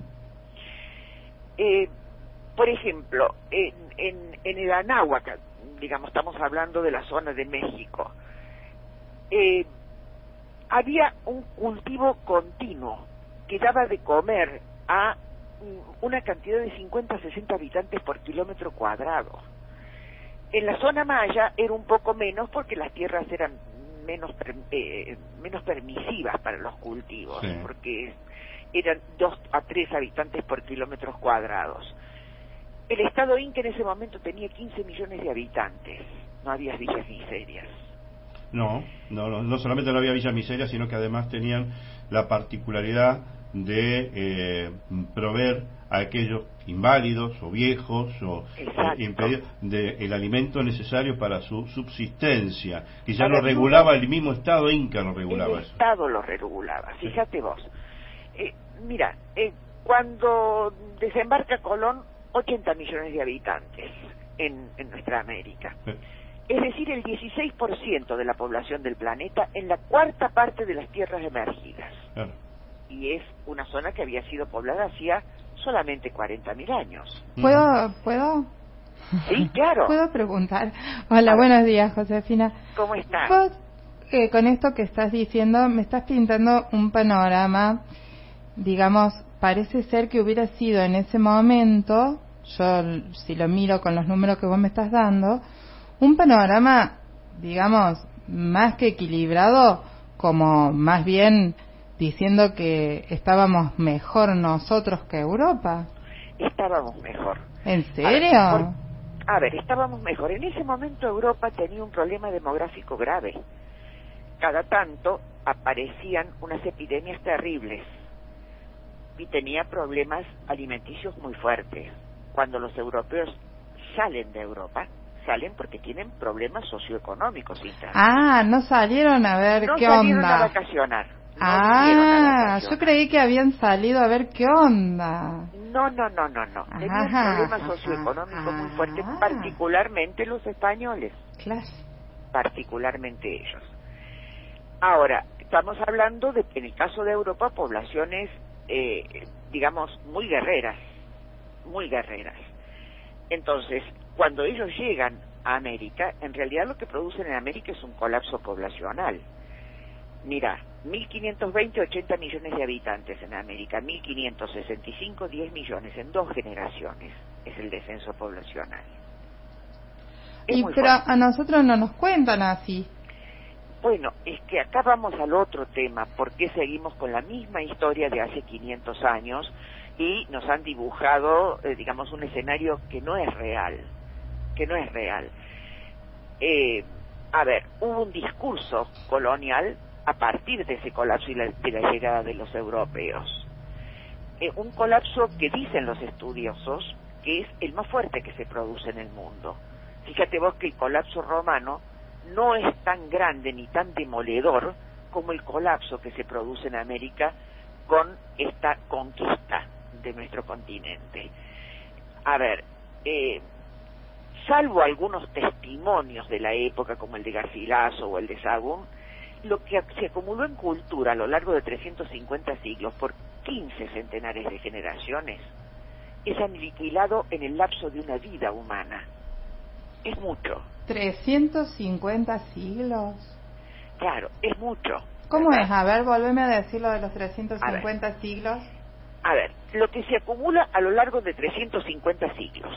Eh, por ejemplo, en, en, en el Anáhuac, digamos, estamos hablando de la zona de México, eh, había un cultivo continuo que daba de comer a una cantidad de cincuenta a sesenta habitantes por kilómetro cuadrado. En la zona maya era un poco menos porque las tierras eran menos eh, menos permisivas para los cultivos, sí, porque eran dos a tres habitantes por kilómetros cuadrados. El estado Inca en ese momento tenía quince millones de habitantes, no había villas miserias.
No, no, no, no solamente no había Villa Miseria, sino que además tenían la particularidad de eh, proveer a aquellos inválidos o viejos o eh, impedidos de el alimento necesario para su subsistencia, que ya lo regulaba el mismo Estado inca, lo regulaba
el
eso.
Estado lo regulaba, fíjate vos. Eh, mira, eh, cuando desembarca Colón, ochenta millones de habitantes en, en nuestra América. Sí. Es decir, el dieciséis por ciento de la población del planeta en la cuarta parte de las tierras emergidas. Claro. Y es una zona que había sido poblada hacía solamente cuarenta mil años.
¿Puedo? ¿Puedo?
Sí, claro.
¿Puedo preguntar? Hola, buenos días, Josefina.
¿Cómo estás?
Vos, eh, con esto que estás diciendo, me estás pintando un panorama, digamos, parece ser que hubiera sido en ese momento, yo si lo miro con los números que vos me estás dando, un panorama, digamos, más que equilibrado, como más bien diciendo que estábamos mejor nosotros que Europa.
Estábamos mejor.
¿En serio?
A ver, por, a ver, estábamos mejor. En ese momento Europa tenía un problema demográfico grave. Cada tanto aparecían unas epidemias terribles y tenía problemas alimenticios muy fuertes. Cuando los europeos salen de Europa, salen porque tienen problemas socioeconómicos internos.
Ah, no salieron a ver
no
qué
salieron
onda.
a vacacionar. No
ah, yo creí que habían salido a ver qué onda.
No, no, no, no, no. Tenían problemas socioeconómicos muy fuertes, particularmente los españoles.
Claro.
Particularmente ellos. Ahora, estamos hablando de, en el caso de Europa, poblaciones, eh, digamos, muy guerreras, muy guerreras. Entonces, cuando ellos llegan a América, en realidad lo que producen en América es un colapso poblacional. Mira, mil quinientos veinte, ochenta millones de habitantes en América, mil quinientos sesenta y cinco, diez millones, en dos generaciones es el descenso poblacional.
Es y pero fuerte. A nosotros no nos cuentan así.
Bueno, es que acá vamos al otro tema, porque seguimos con la misma historia de hace quinientos años y nos han dibujado, eh, digamos, un escenario que no es real, que no es real. Eh, a ver, hubo un discurso colonial a partir de ese colapso y la, de la llegada de los europeos. Eh, un colapso que dicen los estudiosos que es el más fuerte que se produce en el mundo. Fíjate vos que el colapso romano no es tan grande ni tan demoledor como el colapso que se produce en América con esta conquista de nuestro continente. A ver, eh, salvo algunos testimonios de la época como el de Garcilaso o el de Sahagún, lo que se acumuló en cultura a lo largo de trescientos cincuenta siglos por quince centenares de generaciones es aniquilado en el lapso de una vida humana. Es mucho.
¿trescientos cincuenta siglos?
Claro, es mucho.
¿Cómo ¿verdad? Es? A ver, volveme a decir lo de los trescientos cincuenta a siglos.
A ver, lo que se acumula a lo largo de trescientos cincuenta siglos.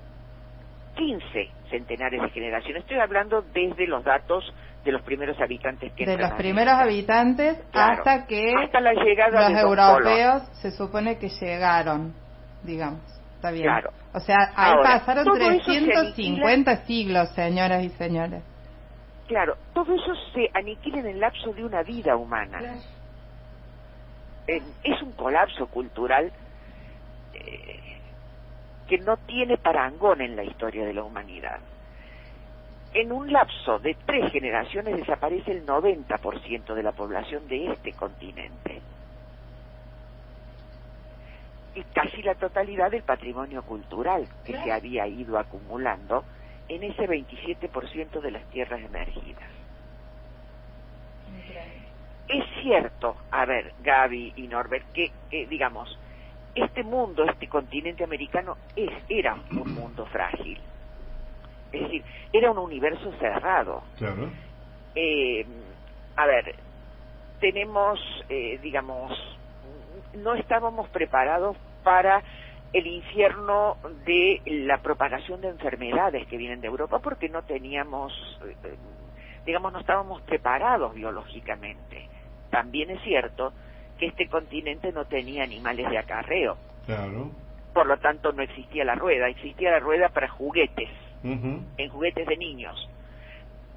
quince centenares de generaciones. Estoy hablando desde los datos de los primeros habitantes que
de los primeros habitantes
claro,
hasta que
hasta la llegada
los
de
europeos se supone que llegaron, digamos. Está bien.
Claro.
O sea, ahí
Ahora,
pasaron trescientos cincuenta siglos, señoras y señores.
Claro, todo eso se aniquila en el lapso de una vida humana. Claro. Eh, es un colapso cultural eh, que no tiene parangón en la historia de la humanidad. En un lapso de tres generaciones desaparece el noventa por ciento de la población de este continente. Y casi la totalidad del patrimonio cultural que ¿Qué? se había ido acumulando en ese veintisiete por ciento de las tierras emergidas. Es cierto, a ver, Gaby y Norbert, que, eh, digamos, este mundo, este continente americano, es era un mundo frágil. Es decir, era un universo cerrado.
Claro.
Eh, a ver, tenemos, eh, digamos, no estábamos preparados para el infierno de la propagación de enfermedades que vienen de Europa porque no teníamos, eh, digamos, no estábamos preparados biológicamente. También es cierto que este continente no tenía animales de acarreo.
Claro.
Por lo tanto, no existía la rueda. Existía la rueda para juguetes,
uh-huh.
en juguetes de niños.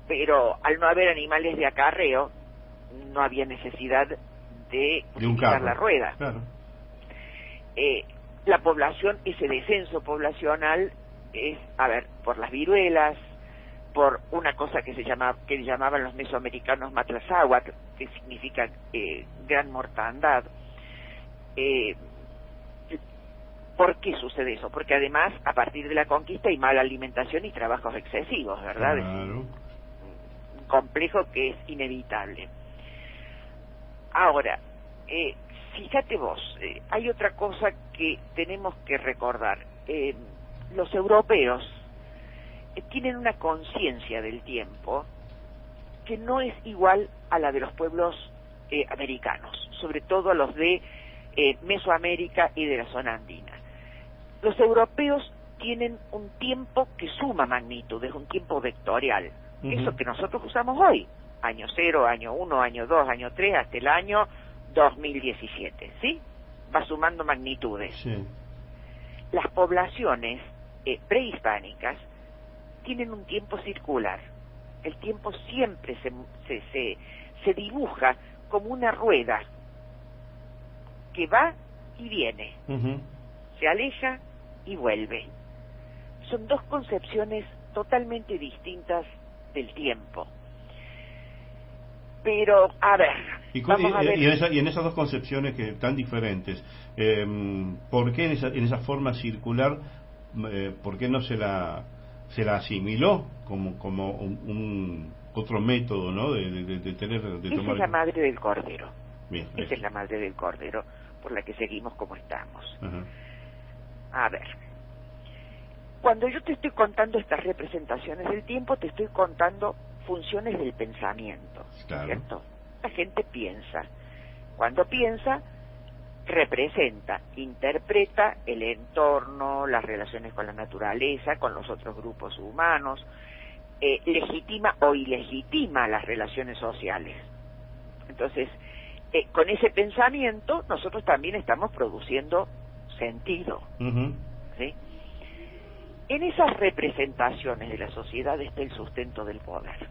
pero al no haber animales de acarreo, no había necesidad de utilizar la rueda.
Claro.
Eh, la población, ese descenso poblacional es, a ver, por las viruelas, por una cosa que se llama, que llamaban los mesoamericanos matlazáhuatl, que significa eh, gran mortandad. Eh, ¿Por qué sucede eso? Porque además, a partir de la conquista hay mala alimentación y trabajos excesivos, ¿verdad?
Claro.
Es un complejo que es inevitable. Ahora, eh, fíjate vos, eh, hay otra cosa que tenemos que recordar. Eh, los europeos eh, tienen una conciencia del tiempo que no es igual a la de los pueblos eh, americanos, sobre todo a los de eh, Mesoamérica y de la zona andina. Los europeos tienen un tiempo que suma magnitudes, un tiempo vectorial, uh-huh. Eso que nosotros usamos hoy, año cero, año uno, año dos, año tres, hasta el año dos mil diecisiete, ¿sí? Va sumando magnitudes.
Sí.
Las poblaciones eh, prehispánicas tienen un tiempo circular. El tiempo siempre se, se, se, se dibuja como una rueda que va y viene, uh-huh. Se aleja y vuelve. Son dos concepciones totalmente distintas del tiempo. Pero, a ver,
y,
vamos
y,
a ver.
Y, en esa, y en esas dos concepciones que tan diferentes, eh, ¿por qué en esa, en esa forma circular, eh, por qué no se la se la asimiló como como un, un otro método, ¿no? De, de, de tener, de
Esa
tomar.
es la madre del cordero.
Bien,
Esa es la madre del cordero por la que seguimos como estamos.
Ajá.
A ver, cuando yo te estoy contando estas representaciones del tiempo, te estoy contando funciones del pensamiento,
claro.
¿Cierto? La gente piensa. Cuando piensa, representa, interpreta el entorno, las relaciones con la naturaleza, con los otros grupos humanos, eh, legitima o ilegitima las relaciones sociales. Entonces, eh, con ese pensamiento, nosotros también estamos produciendo sentido, uh-huh. ¿Sí? En esas representaciones de la sociedad está el sustento del poder.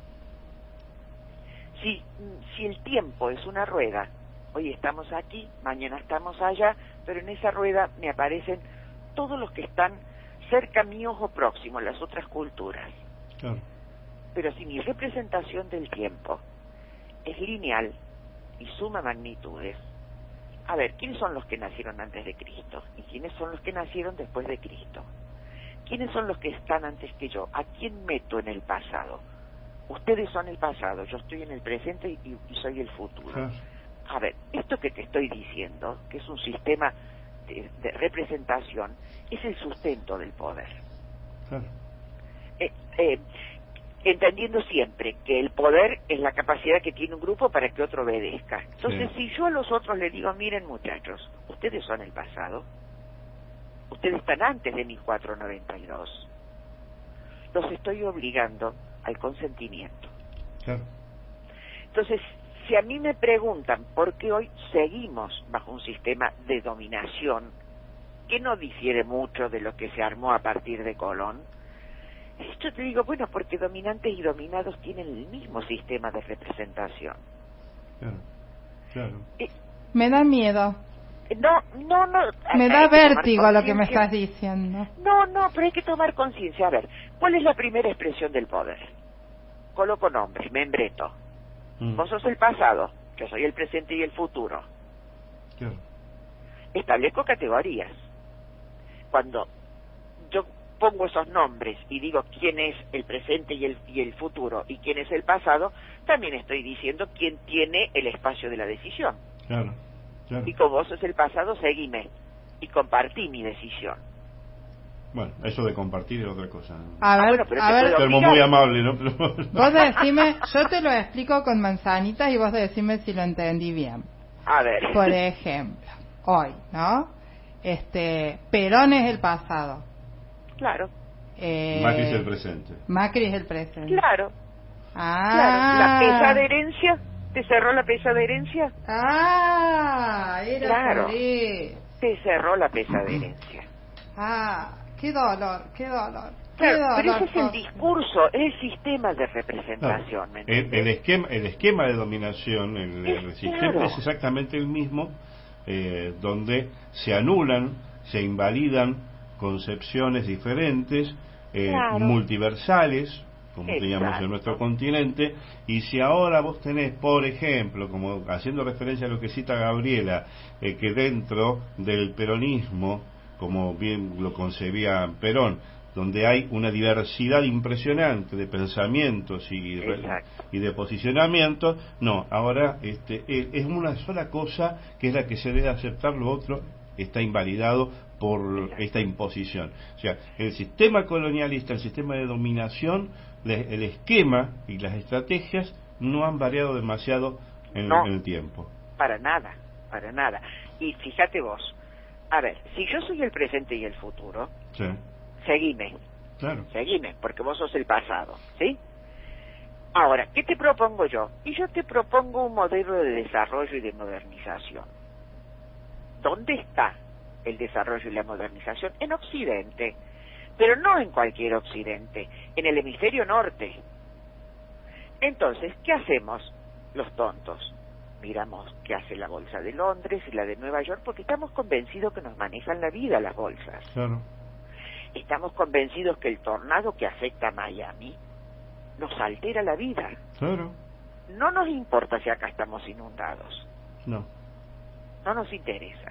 Si, si el tiempo es una rueda, hoy estamos aquí, mañana estamos allá, pero en esa rueda me aparecen todos los que están cerca míos o próximos, las otras culturas.
Claro.
Pero si mi representación del tiempo es lineal y suma magnitudes, a ver, ¿quiénes son los que nacieron antes de Cristo? ¿Y quiénes son los que nacieron después de Cristo? ¿Quiénes son los que están antes que yo? ¿A quién meto en el pasado? Ustedes son el pasado, yo estoy en el presente y, y soy el futuro. Claro. A ver, esto que te estoy diciendo, que es un sistema de, de representación, es el sustento del poder.
Claro.
Eh, eh, entendiendo siempre que el poder es la capacidad que tiene un grupo para que otro obedezca. Entonces, sí. Si yo a los otros les digo, miren muchachos, ustedes son el pasado, ustedes están antes de mil cuatrocientos noventa y dos, los estoy obligando al consentimiento.
Claro.
Entonces, si a mí me preguntan por qué hoy seguimos bajo un sistema de dominación que no difiere mucho de lo que se armó a partir de Colón, yo te digo, bueno, porque dominantes y dominados tienen el mismo sistema de representación.
Claro, claro.
Eh,
me da miedo.
No, no, no.
Me da vértigo lo que me estás diciendo.
No, no, pero hay que tomar conciencia. A ver, ¿cuál es la primera expresión del poder? Coloco nombres, membreto. Mm. Vos sos el pasado, yo soy el presente y el futuro.
Claro.
Establezco categorías. Cuando yo pongo esos nombres y digo quién es el presente y el, y el futuro y quién es el pasado, también estoy diciendo quién tiene el espacio de la decisión.
Claro, claro.
Y como vos sos el pasado, seguime y compartí mi decisión.
Bueno, eso de compartir es otra cosa.
A ver,
ah, bueno, pero
a ver,
termo muy amable, ¿no? Pero...
Vos decime, yo te lo explico con manzanitas y vos decime si lo entendí bien.
A ver.
Por ejemplo, hoy, ¿no? Este, Perón es el pasado.
Claro.
Eh,
Macri es el presente.
Macri es el presente.
Claro.
Ah.
Claro. La pesa de herencia, ¿te cerró la pesa de herencia?
Ah, era
claro.
por eso.
Te cerró la pesa de herencia.
Ah, qué dolor, qué dolor. puedo
Claro, pero
hablar
ese es el
con-
discurso, es el sistema de representación, ¿me
El,
entiendes?
el esquema, el esquema de dominación, el, el
Es
sistema
claro.
es exactamente el mismo, eh, donde se anulan, se invalidan concepciones diferentes, eh,
Claro.
multiversales, como teníamos
Exacto.
en nuestro continente, y si ahora vos tenés, por ejemplo, como haciendo referencia a lo que cita Gabriela, eh, que dentro del peronismo, como bien lo concebía Perón, donde hay una diversidad impresionante de pensamientos y, re-
Exacto.
y de posicionamientos, no, ahora este, es es una sola cosa que es la que se debe aceptar, lo otro está invalidado por esta imposición. O sea, el sistema colonialista, el sistema de dominación, le- el esquema y las estrategias no han variado demasiado en,
No.
en el tiempo.
Para nada, para nada. Y fíjate vos, a ver, si yo soy el presente y el futuro,
Sí,
seguime,
claro.
seguime, porque vos sos el pasado, ¿sí? Ahora, ¿qué te propongo yo? Y yo te propongo un modelo de desarrollo y de modernización. ¿Dónde está el desarrollo y la modernización? En Occidente, pero no en cualquier Occidente, en el hemisferio norte. Entonces, ¿qué hacemos los tontos? Miramos qué hace la bolsa de Londres y la de Nueva York, porque estamos convencidos que nos manejan la vida las bolsas.
Claro.
Estamos convencidos que el tornado que afecta a Miami nos altera la vida.
Claro.
No nos importa si acá estamos inundados.
No.
No nos interesa.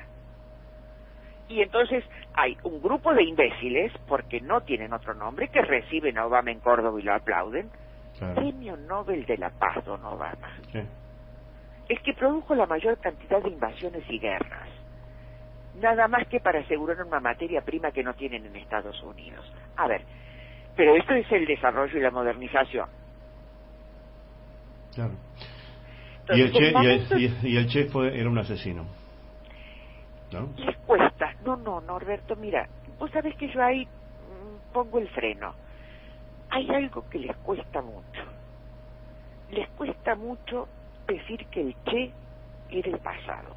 Y entonces hay un grupo de imbéciles, porque no tienen otro nombre, que reciben a Obama en Córdoba y lo aplauden.
Claro.
Premio Nobel de la Paz, don Obama.
Sí.
El que produjo la mayor cantidad de invasiones y guerras. Nada más que para asegurar una materia prima que no tienen en Estados Unidos. A ver, pero esto es el desarrollo y la modernización.
Claro.
Entonces,
Y el, che,
en
y,
momentos-
el, y- y el che fue, era un asesino. ¿No?
Les cuesta. No, no, Norberto, mira, vos sabés que yo ahí mm, pongo el freno. Hay algo que les cuesta mucho. Les cuesta mucho decir que el Che era el pasado.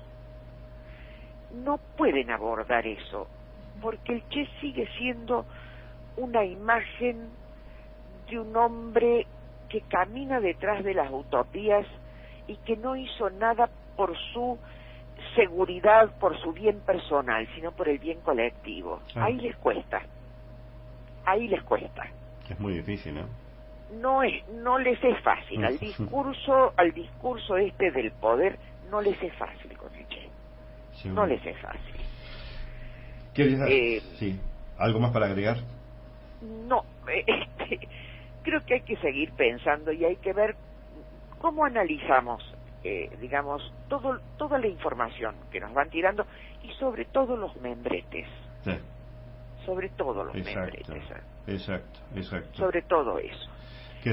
No pueden abordar eso, porque el Che sigue siendo una imagen de un hombre que camina detrás de las utopías y que no hizo nada por su seguridad, por su bien personal, sino por el bien colectivo.
Ah.
Ahí les cuesta. Ahí les cuesta.
Es muy difícil, ¿no?
No es, no les es fácil. Al discurso, al discurso este del poder, no les es fácil con el Che.
Sí,
No
bueno.
les es fácil.
¿Quieres
Eh,
sí. ¿Algo más para agregar?
No, eh, este, creo que hay que seguir pensando y hay que ver cómo analizamos, eh, digamos, todo, toda la información que nos van tirando y sobre todo los membretes,
Sí.
sobre todo los
Exacto.
membretes, ¿eh?
Exacto, exacto.
sobre todo eso.
¿Qué?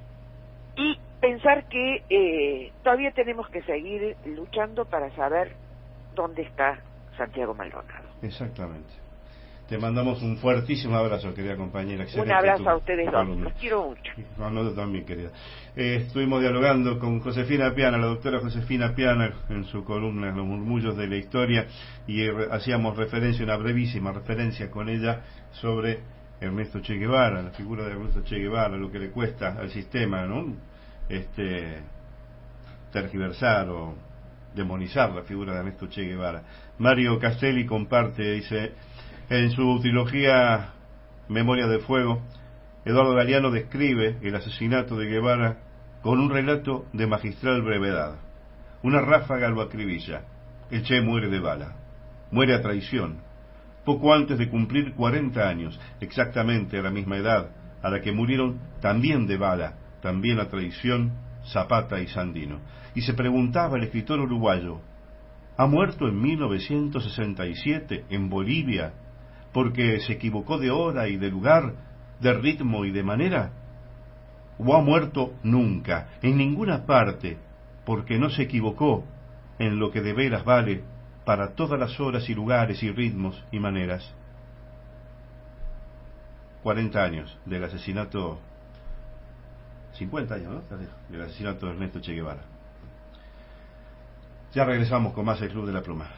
Y pensar que eh, todavía tenemos que seguir luchando para saber dónde está Santiago Maldonado.
Exactamente. Te mandamos un fuertísimo abrazo, querida compañera.
Un
Excelente
abrazo
tu-
a ustedes
tu
dos,
columna.
los quiero mucho.
No, no, yo también, querida. Eh, estuvimos dialogando con Josefina Piana, la doctora Josefina Piana, en su columna Los murmullos de la historia, y eh, hacíamos referencia, una brevísima referencia con ella sobre Ernesto Che Guevara, la figura de Ernesto Che Guevara, lo que le cuesta al sistema, ¿no? Este, tergiversar o demonizar la figura de Ernesto Che Guevara. Mario Castelli comparte, dice, en su trilogía Memoria de Fuego, Eduardo Galeano describe el asesinato de Guevara con un relato de magistral brevedad. Una ráfaga lo acribilla. El Che muere de bala. Muere a traición. Poco antes de cumplir cuarenta años, exactamente a la misma edad a la que murieron también de bala, también a traición, Zapata y Sandino. Y se preguntaba el escritor uruguayo, ¿ha muerto en mil novecientos sesenta y siete en Bolivia porque se equivocó de hora y de lugar, de ritmo y de manera? ¿O ha muerto nunca, en ninguna parte, porque no se equivocó en lo que de veras vale para todas las horas y lugares y ritmos y maneras? cuarenta años del asesinato, cincuenta años, ¿no? Del asesinato de Ernesto Che Guevara. Ya regresamos con más el Club de la Pluma.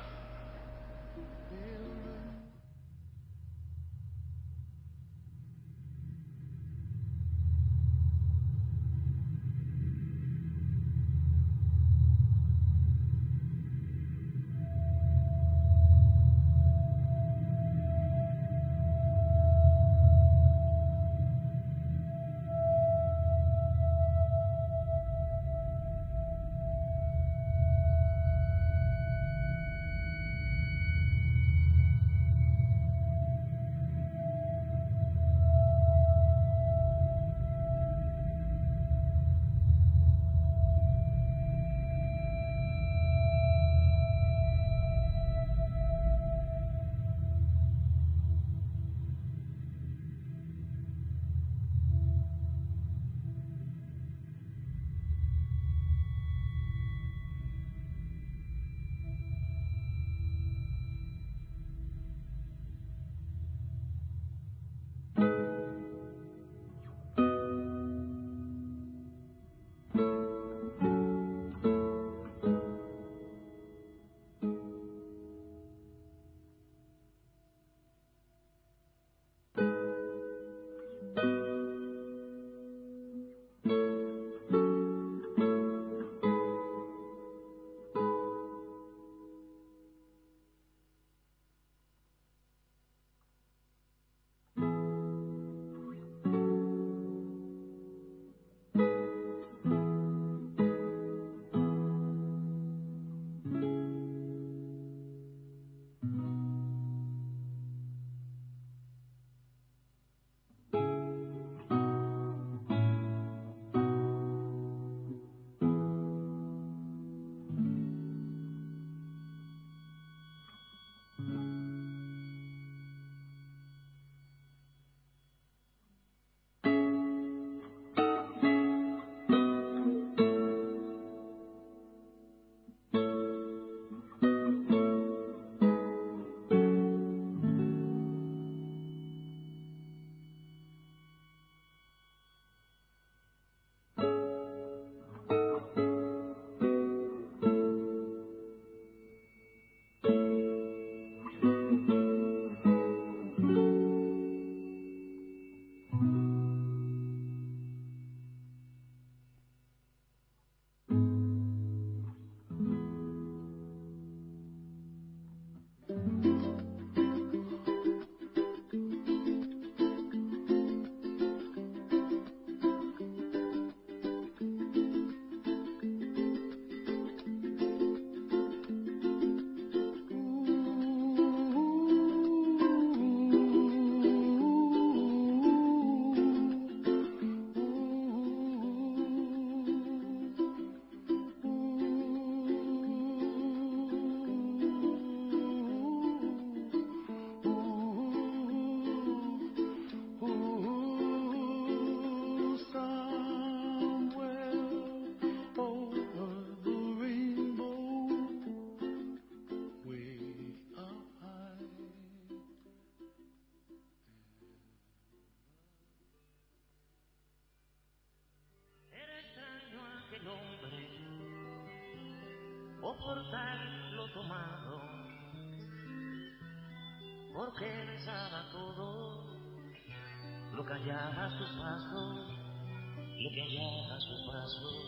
que besaba todo lo que hallaba a sus pasos, lo que hallaba a sus pasos.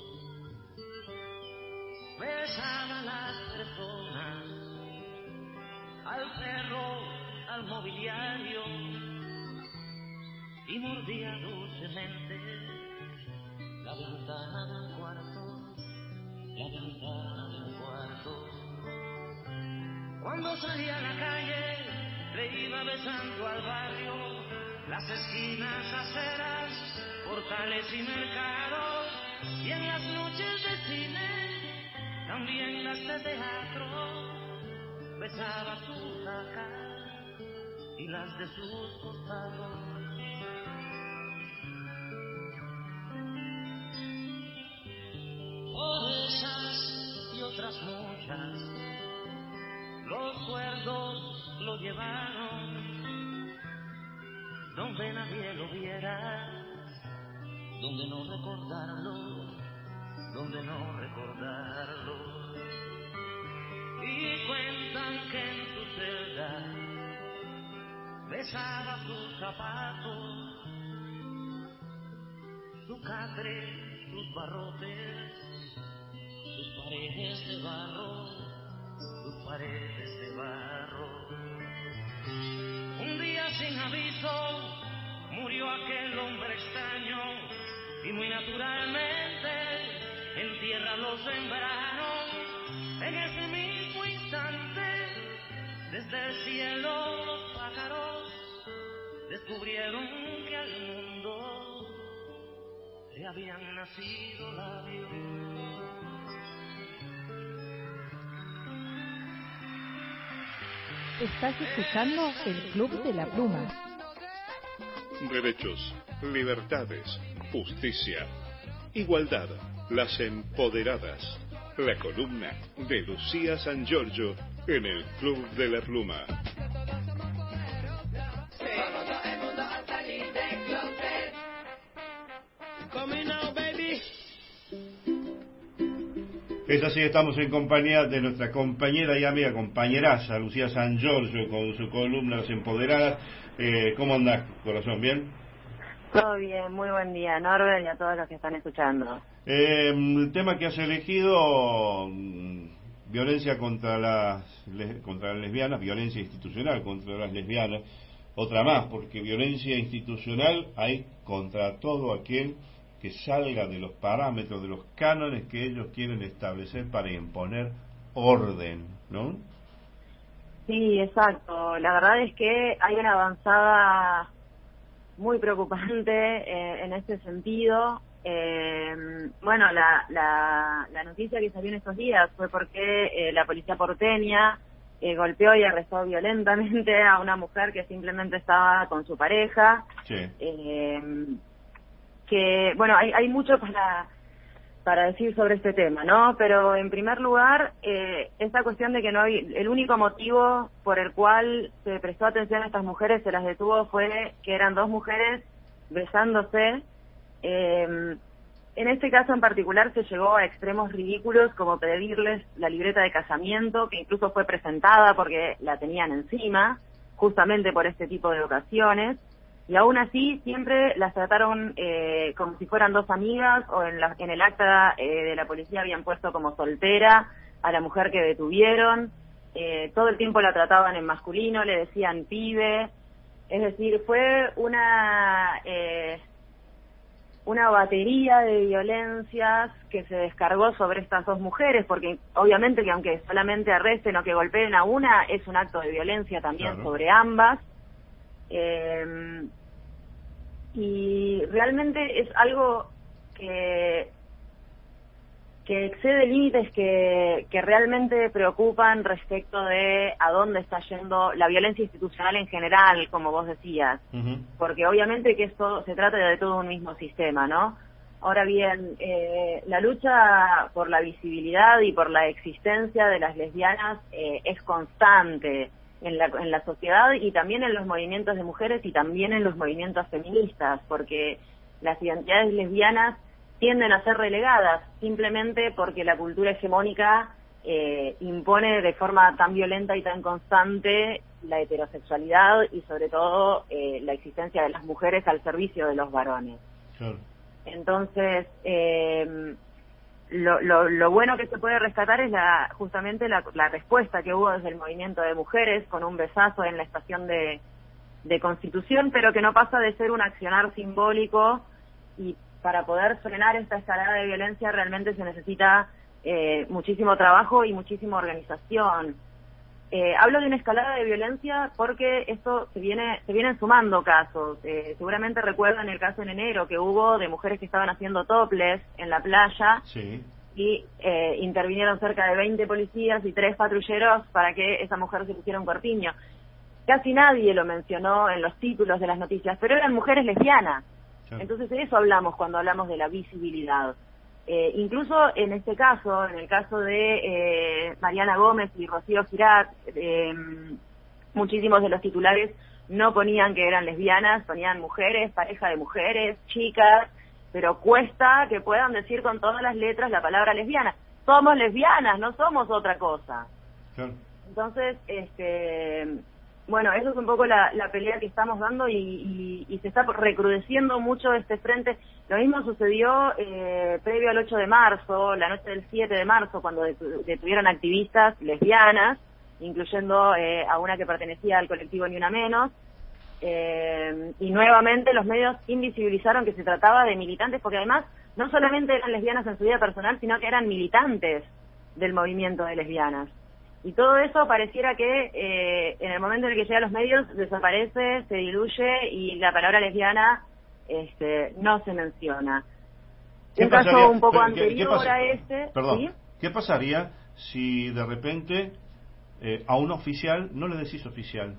Besaba a las personas, al perro, al mobiliario, y mordía dulcemente la ventana de un cuarto, la ventana de un cuarto. Cuando salía a la calle, le iba besando al barrio, las esquinas, aceras, portales y mercados, y en las noches de cine, también las de teatro, besaba sus cajas y las de sus costados. Por esas y otras muchas, los cuerdos lo llevaron donde nadie lo viera, donde no recordarlo, donde no recordarlo. Y cuentan que en su celda besaba sus zapatos, su catre, sus barrotes, sus paredes de barro, sus paredes de barro. Un día sin aviso murió aquel hombre extraño y muy naturalmente en tierra lo sembraron. En ese mismo instante, desde el cielo los pájaros descubrieron que al mundo le habían nacido labios.
Estás escuchando el Club de la Pluma.
Derechos, libertades, justicia, igualdad, las empoderadas. La columna de Lucía San Giorgio en el Club de la Pluma.
Es así, estamos en compañía de nuestra compañera y amiga, compañeraza, Lucía San Giorgio, con su columna Las Empoderadas. Eh, ¿Cómo andás, corazón? ¿Bien?
Todo bien, muy buen día, Norbert, y a todos los que están escuchando.
Eh, el tema que has elegido, violencia contra las, contra las lesbianas, violencia institucional contra las lesbianas, otra más, porque violencia institucional hay contra todo aquel que salga de los parámetros, de los cánones que ellos quieren establecer para imponer orden, ¿no?
Sí, exacto. La verdad es que hay una avanzada muy preocupante eh, en este sentido. Eh, bueno, la, la, la noticia que salió en estos días fue porque eh, la policía porteña eh, golpeó y arrestó violentamente a una mujer que simplemente estaba con su pareja.
Sí.
Eh, que, bueno, hay, hay mucho para para decir sobre este tema, ¿no? Pero en primer lugar, eh, esta cuestión de que no había, el único motivo por el cual se prestó atención a estas mujeres, se las detuvo, fue que eran dos mujeres besándose. Eh, en este caso en particular se llegó a extremos ridículos como pedirles la libreta de casamiento, que incluso fue presentada porque la tenían encima, justamente por este tipo de ocasiones. Y aún así siempre las trataron eh, como si fueran dos amigas, o en, la, en el acta eh, de la policía habían puesto como soltera a la mujer que detuvieron. Eh, todo el tiempo la trataban en masculino, le decían pibe. Es decir, fue una eh, una batería de violencias que se descargó sobre estas dos mujeres, porque obviamente que aunque solamente arresten o que golpeen a una, es un acto de violencia también claro. sobre ambas. Eh, y realmente es algo que que excede límites que, que realmente preocupan respecto de a dónde está yendo la violencia institucional en general, como vos decías, uh-huh. porque obviamente que esto se trata de todo un mismo sistema, ¿no? Ahora bien, eh, la lucha por la visibilidad y por la existencia de las lesbianas eh, es constante en la, en la sociedad y también en los movimientos de mujeres y también en los movimientos feministas, porque las identidades lesbianas tienden a ser relegadas simplemente porque la cultura hegemónica eh, impone de forma tan violenta y tan constante la heterosexualidad y sobre todo eh, la existencia de las mujeres al servicio de los varones.
Claro.
Entonces, eh, lo, lo, lo bueno que se puede rescatar es la, justamente la, la respuesta que hubo desde el movimiento de mujeres con un besazo en la estación de, de Constitución, pero que no pasa de ser un accionar simbólico, y para poder frenar esta escalada de violencia realmente se necesita eh, muchísimo trabajo y muchísima organización. Eh, hablo de una escalada de violencia porque esto se viene se vienen sumando casos. Eh, seguramente recuerdan el caso en enero que hubo de mujeres que estaban haciendo topless en la playa.
Sí.
Y eh, intervinieron cerca de veinte policías y tres patrulleros para que esa mujer se pusiera un corpiño. Casi nadie lo mencionó en los títulos de las noticias, pero eran mujeres lesbianas. Sí. Entonces de eso hablamos cuando hablamos de la visibilidad. Eh, incluso en este caso, en el caso de eh, Mariana Gómez y Rocío Girat, eh, muchísimos de los titulares no ponían que eran lesbianas, ponían mujeres, pareja de mujeres, chicas, pero cuesta que puedan decir con todas las letras la palabra lesbiana. Somos lesbianas, no somos otra cosa.
Claro.
Entonces, este... bueno, eso es un poco la, la pelea que estamos dando y, y, y se está recrudeciendo mucho este frente. Lo mismo sucedió eh, previo al ocho de marzo, la noche del siete de marzo, cuando detuvieron activistas lesbianas, incluyendo eh, a una que pertenecía al colectivo Ni Una Menos, eh, y nuevamente los medios invisibilizaron que se trataba de militantes, porque además no solamente eran lesbianas en su vida personal, sino que eran militantes del movimiento de lesbianas. Y todo eso pareciera que eh, en el momento en el que llega a los medios desaparece, se diluye y la palabra lesbiana este, no se menciona. Un
pasaría,
caso un poco
¿qué,
anterior
qué
a este...
Perdón,
¿sí?
¿qué pasaría si de repente eh, a un oficial no le decís oficial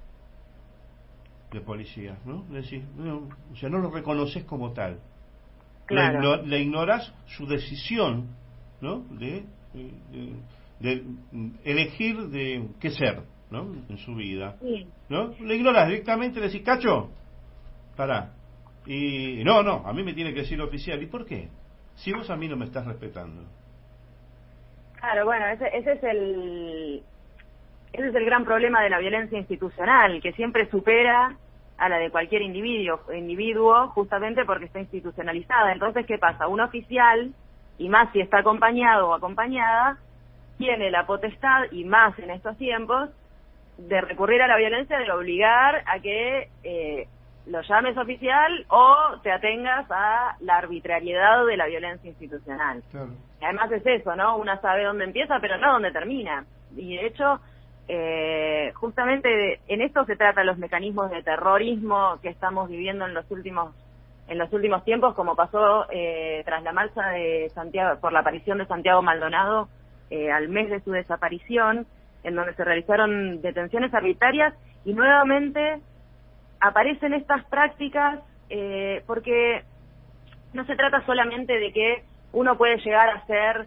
de policía, ¿no? Le decís, no, o sea, no lo reconoces como tal.
Claro.
Le, igno, le ignorás su decisión, ¿no? De... de, de de elegir de qué ser, ¿no? En su vida,
sí.
¿no? Le ignoras directamente, le decís, Cacho, pará, y no, no, a mí me tiene que decir oficial. ¿Y por qué? Si vos a mí no me estás respetando.
Claro, bueno, ese, ese es el ese es el gran problema de la violencia institucional, que siempre supera a la de cualquier individuo, individuo justamente porque está institucionalizada. Entonces, ¿qué pasa? Un oficial, y más si está acompañado o acompañada, tiene la potestad, y más en estos tiempos, de recurrir a la violencia, de obligar a que eh, lo llames oficial o te atengas a la arbitrariedad de la violencia institucional.
Claro.
Además es eso, ¿no? Una sabe dónde empieza, pero no dónde termina. Y de hecho, eh, justamente en esto se trata los mecanismos de terrorismo que estamos viviendo en los últimos en los últimos tiempos, como pasó eh, tras la marcha de Santiago, por la aparición de Santiago Maldonado, Eh, al mes de su desaparición, en donde se realizaron detenciones arbitrarias, y nuevamente aparecen estas prácticas eh, porque no se trata solamente de que uno puede llegar a ser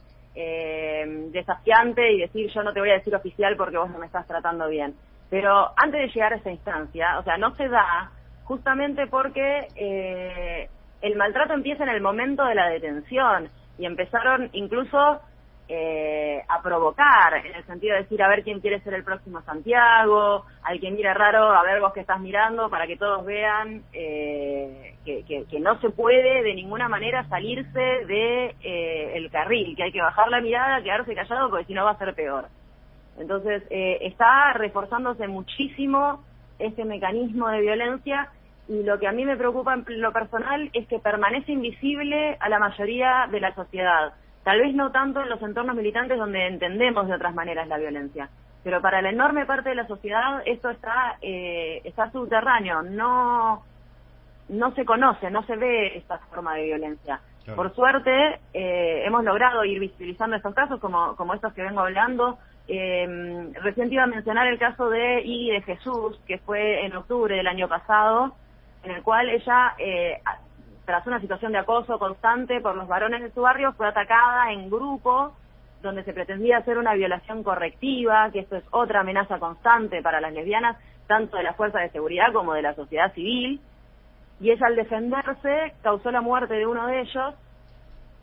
eh, desafiante y decir yo no te voy a decir oficial porque vos no me estás tratando bien, pero antes de llegar a esa instancia, o sea, no se da justamente porque eh, el maltrato empieza en el momento de la detención, y empezaron incluso Eh, a provocar, en el sentido de decir a ver quién quiere ser el próximo Santiago, al que mira raro, a ver vos que estás mirando, para que todos vean eh, que, que, que no se puede de ninguna manera salirse de eh, el carril, que hay que bajar la mirada, quedarse callado, porque si no va a ser peor. Entonces eh, está reforzándose muchísimo este mecanismo de violencia, y lo que a mí me preocupa en lo personal es que permanece invisible a la mayoría de la sociedad. Tal vez no tanto en los entornos militantes donde entendemos de otras maneras la violencia, pero para la enorme parte de la sociedad esto está eh, está subterráneo, no no se conoce, no se ve esta forma de violencia. Claro. Por suerte eh, hemos logrado ir visibilizando estos casos como, como estos que vengo hablando. Eh, recién te iba a mencionar el caso de Iggy de Jesús, que fue en octubre del año pasado, en el cual ella... Eh, tras una situación de acoso constante por los varones de su barrio, fue atacada en grupo, donde se pretendía hacer una violación correctiva, que esto es otra amenaza constante para las lesbianas, tanto de las fuerzas de seguridad como de la sociedad civil, y ella al defenderse causó la muerte de uno de ellos,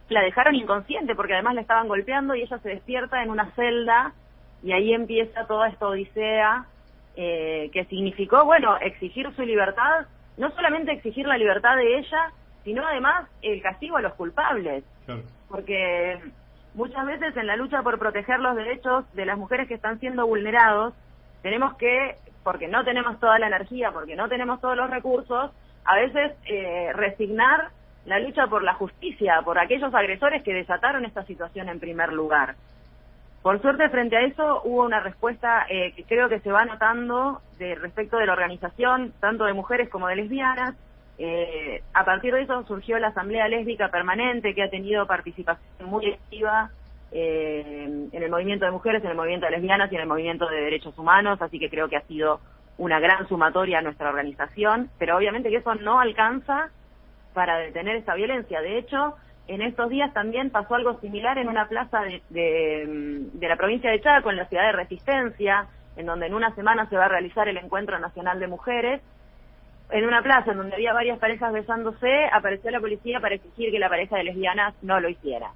la dejaron inconsciente porque además la estaban golpeando y ella se despierta en una celda y ahí empieza toda esta odisea eh, que significó, bueno, exigir su libertad, no solamente exigir la libertad de ella, sino además el castigo a los culpables. Claro. Porque muchas veces en la lucha por proteger los derechos de las mujeres que están siendo vulnerados, tenemos que, porque no tenemos toda la energía, porque no tenemos todos los recursos, a veces eh, resignar la lucha por la justicia, por aquellos agresores que desataron esta situación en primer lugar. Por suerte, frente a eso, hubo una respuesta eh, que creo que se va notando de respecto de la organización, tanto de mujeres como de lesbianas. Eh, a partir de eso surgió la Asamblea Lésbica Permanente, que ha tenido participación muy activa eh, en el movimiento de mujeres, en el movimiento de lesbianas y en el movimiento de derechos humanos, así que creo que ha sido una gran sumatoria a nuestra organización, pero obviamente que eso no alcanza para detener esta violencia. De hecho, en estos días también pasó algo similar en una plaza de, de, de la provincia de Chaco, en la ciudad de Resistencia, en donde en una semana se va a realizar el Encuentro Nacional de Mujeres. En una plaza en donde había varias parejas besándose, apareció la policía para exigir que la pareja de lesbianas no lo hiciera.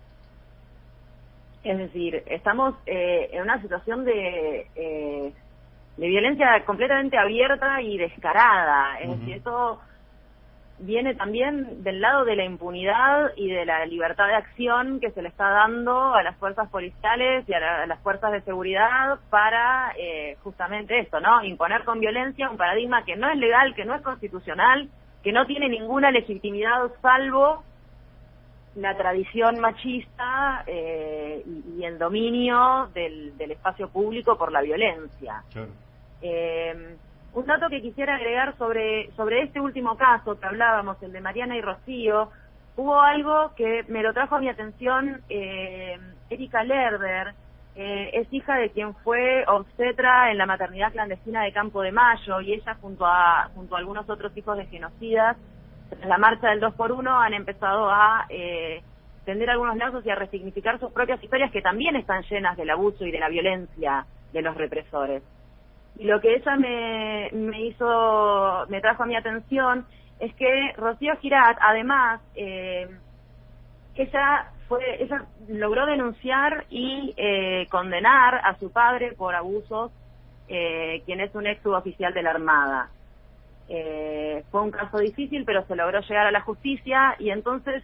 Es decir, estamos eh, en una situación de, eh, de violencia completamente abierta y descarada. Es uh-huh. decir, esto viene también del lado de la impunidad y de la libertad de acción que se le está dando a las fuerzas policiales y a, la, a las fuerzas de seguridad para eh, justamente esto, ¿no? Imponer con violencia un paradigma que no es legal, que no es constitucional, que no tiene ninguna legitimidad salvo la tradición machista eh, y, y el dominio del, del espacio público por la violencia. Claro. Eh, Un dato que quisiera agregar sobre sobre este último caso que hablábamos, el de Mariana y Rocío, hubo algo que me lo trajo a mi atención. eh, Erika Lerder eh, es hija de quien fue obstetra en la maternidad clandestina de Campo de Mayo, y ella junto a junto a algunos otros hijos de genocidas, en la marcha del dos por uno han empezado a eh, tender algunos lazos y a resignificar sus propias historias, que también están llenas del abuso y de la violencia de los represores. Y lo que ella me, me hizo, me trajo a mi atención, es que Rocío Girat, además, eh, ella fue, ella logró denunciar y eh, condenar a su padre por abusos, eh, quien es un ex suboficial de la Armada. Eh, fue un caso difícil, pero se logró llegar a la justicia, y entonces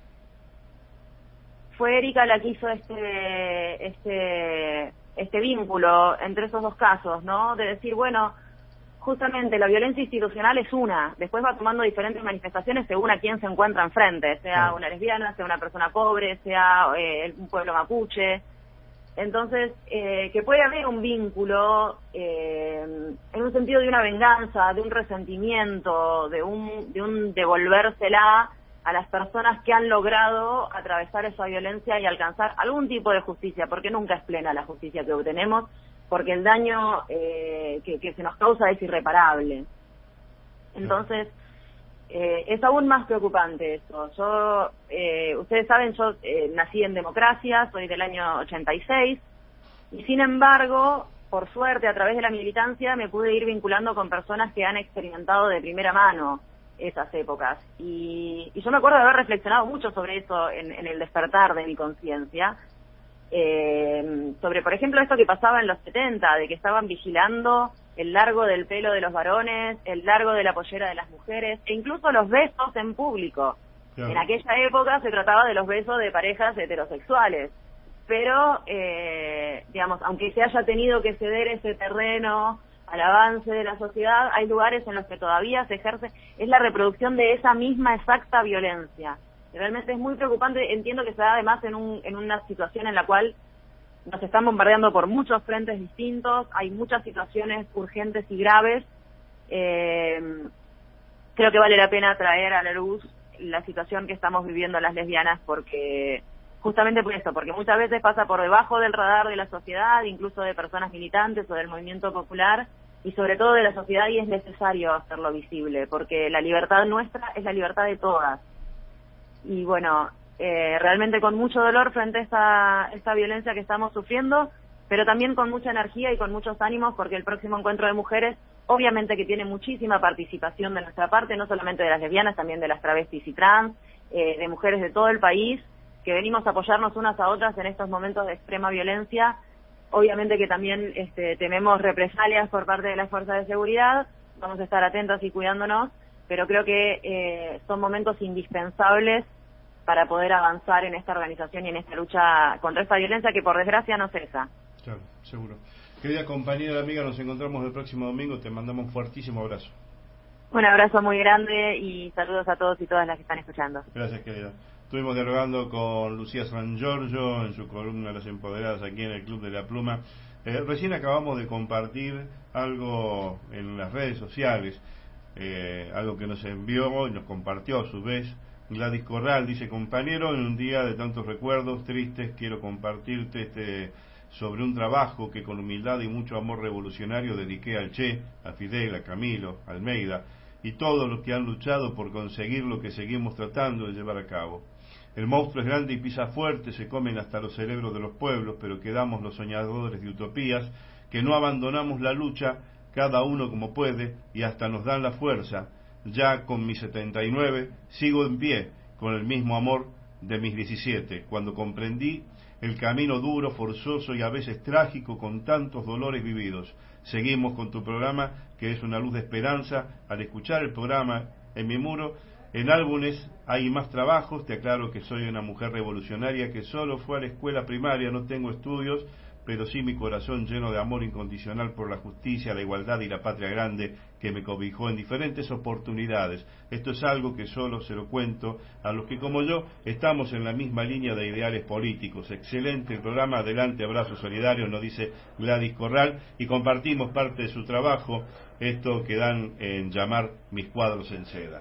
fue Erika la que hizo este, este, este vínculo entre esos dos casos, ¿no? De decir, bueno, justamente la violencia institucional es una, después va tomando diferentes manifestaciones según a quién se encuentra enfrente, sea una lesbiana, sea una persona pobre, sea eh, un pueblo mapuche. Entonces, eh, que puede haber un vínculo eh, en un sentido de una venganza, de un resentimiento, de un, de un devolvérsela a las personas que han logrado atravesar esa violencia y alcanzar algún tipo de justicia, porque nunca es plena la justicia que obtenemos, porque el daño eh, que, que se nos causa es irreparable. Entonces, eh, es aún más preocupante eso. Yo, eh, ustedes saben, yo eh, nací en democracia, soy del año ochenta y seis, y sin embargo, por suerte, a través de la militancia, me pude ir vinculando con personas que han experimentado de primera mano esas épocas. Y, y yo me acuerdo de haber reflexionado mucho sobre eso en, en el despertar de mi conciencia, eh, sobre, por ejemplo, esto que pasaba en los setenta, de que estaban vigilando el largo del pelo de los varones, el largo de la pollera de las mujeres, e incluso los besos en público. Claro. En aquella época se trataba de los besos de parejas heterosexuales, pero, eh, digamos, aunque se haya tenido que ceder ese terreno al avance de la sociedad, hay lugares en los que todavía se ejerce, es la reproducción de esa misma exacta violencia. Realmente es muy preocupante, entiendo que se da además en, un, en una situación en la cual nos están bombardeando por muchos frentes distintos, hay muchas situaciones urgentes y graves. Eh, creo que vale la pena traer a la luz la situación que estamos viviendo las lesbianas, porque justamente por esto, porque muchas veces pasa por debajo del radar de la sociedad, incluso de personas militantes o del movimiento popular, y sobre todo de la sociedad, y es necesario hacerlo visible, porque la libertad nuestra es la libertad de todas. Y bueno, eh, realmente con mucho dolor frente a esta, esta violencia que estamos sufriendo, pero también con mucha energía y con muchos ánimos, porque el próximo encuentro de mujeres, obviamente que tiene muchísima participación de nuestra parte, no solamente de las lesbianas, también de las travestis y trans, eh, de mujeres de todo el país, que venimos a apoyarnos unas a otras en estos momentos de extrema violencia. Obviamente que también este, tememos represalias por parte de las fuerzas de seguridad, vamos a estar atentos y cuidándonos, pero creo que eh, son momentos indispensables para poder avanzar en esta organización y en esta lucha contra esta violencia que por desgracia no cesa.
Claro, seguro. Querida compañera y amiga, nos encontramos el próximo domingo, te mandamos un fuertísimo abrazo.
Un abrazo muy grande y saludos a todos y todas las que están escuchando.
Gracias, querida. Estuvimos dialogando con Lucía San Giorgio en su columna Las Empoderadas aquí en el Club de la Pluma. Eh, recién acabamos de compartir algo en las redes sociales, eh, algo que nos envió y nos compartió a su vez Gladys Corral. Dice: compañero, en un día de tantos recuerdos tristes quiero compartirte este sobre un trabajo que con humildad y mucho amor revolucionario dediqué al Che, a Fidel, a Camilo, a Almeida y todos los que han luchado por conseguir lo que seguimos tratando de llevar a cabo. El monstruo es grande y pisa fuerte, se comen hasta los cerebros de los pueblos, pero quedamos los soñadores de utopías, que no abandonamos la lucha, cada uno como puede, y hasta nos dan la fuerza. Ya con mis setenta y nueve, sigo en pie, con el mismo amor de mis diecisiete, cuando comprendí el camino duro, forzoso y a veces trágico, con tantos dolores vividos. Seguimos con tu programa, que es una luz de esperanza. Al escuchar el programa en mi muro, en álbumes hay más trabajos. Te aclaro que soy una mujer revolucionaria que solo fue a la escuela primaria, no tengo estudios, pero sí mi corazón lleno de amor incondicional por la justicia, la igualdad y la patria grande que me cobijó en diferentes oportunidades. Esto es algo que solo se lo cuento a los que como yo estamos en la misma línea de ideales políticos. Excelente el programa, adelante, abrazo solidario, nos dice Gladys Corral, y compartimos parte de su trabajo, esto que dan en llamar Mis cuadros en seda.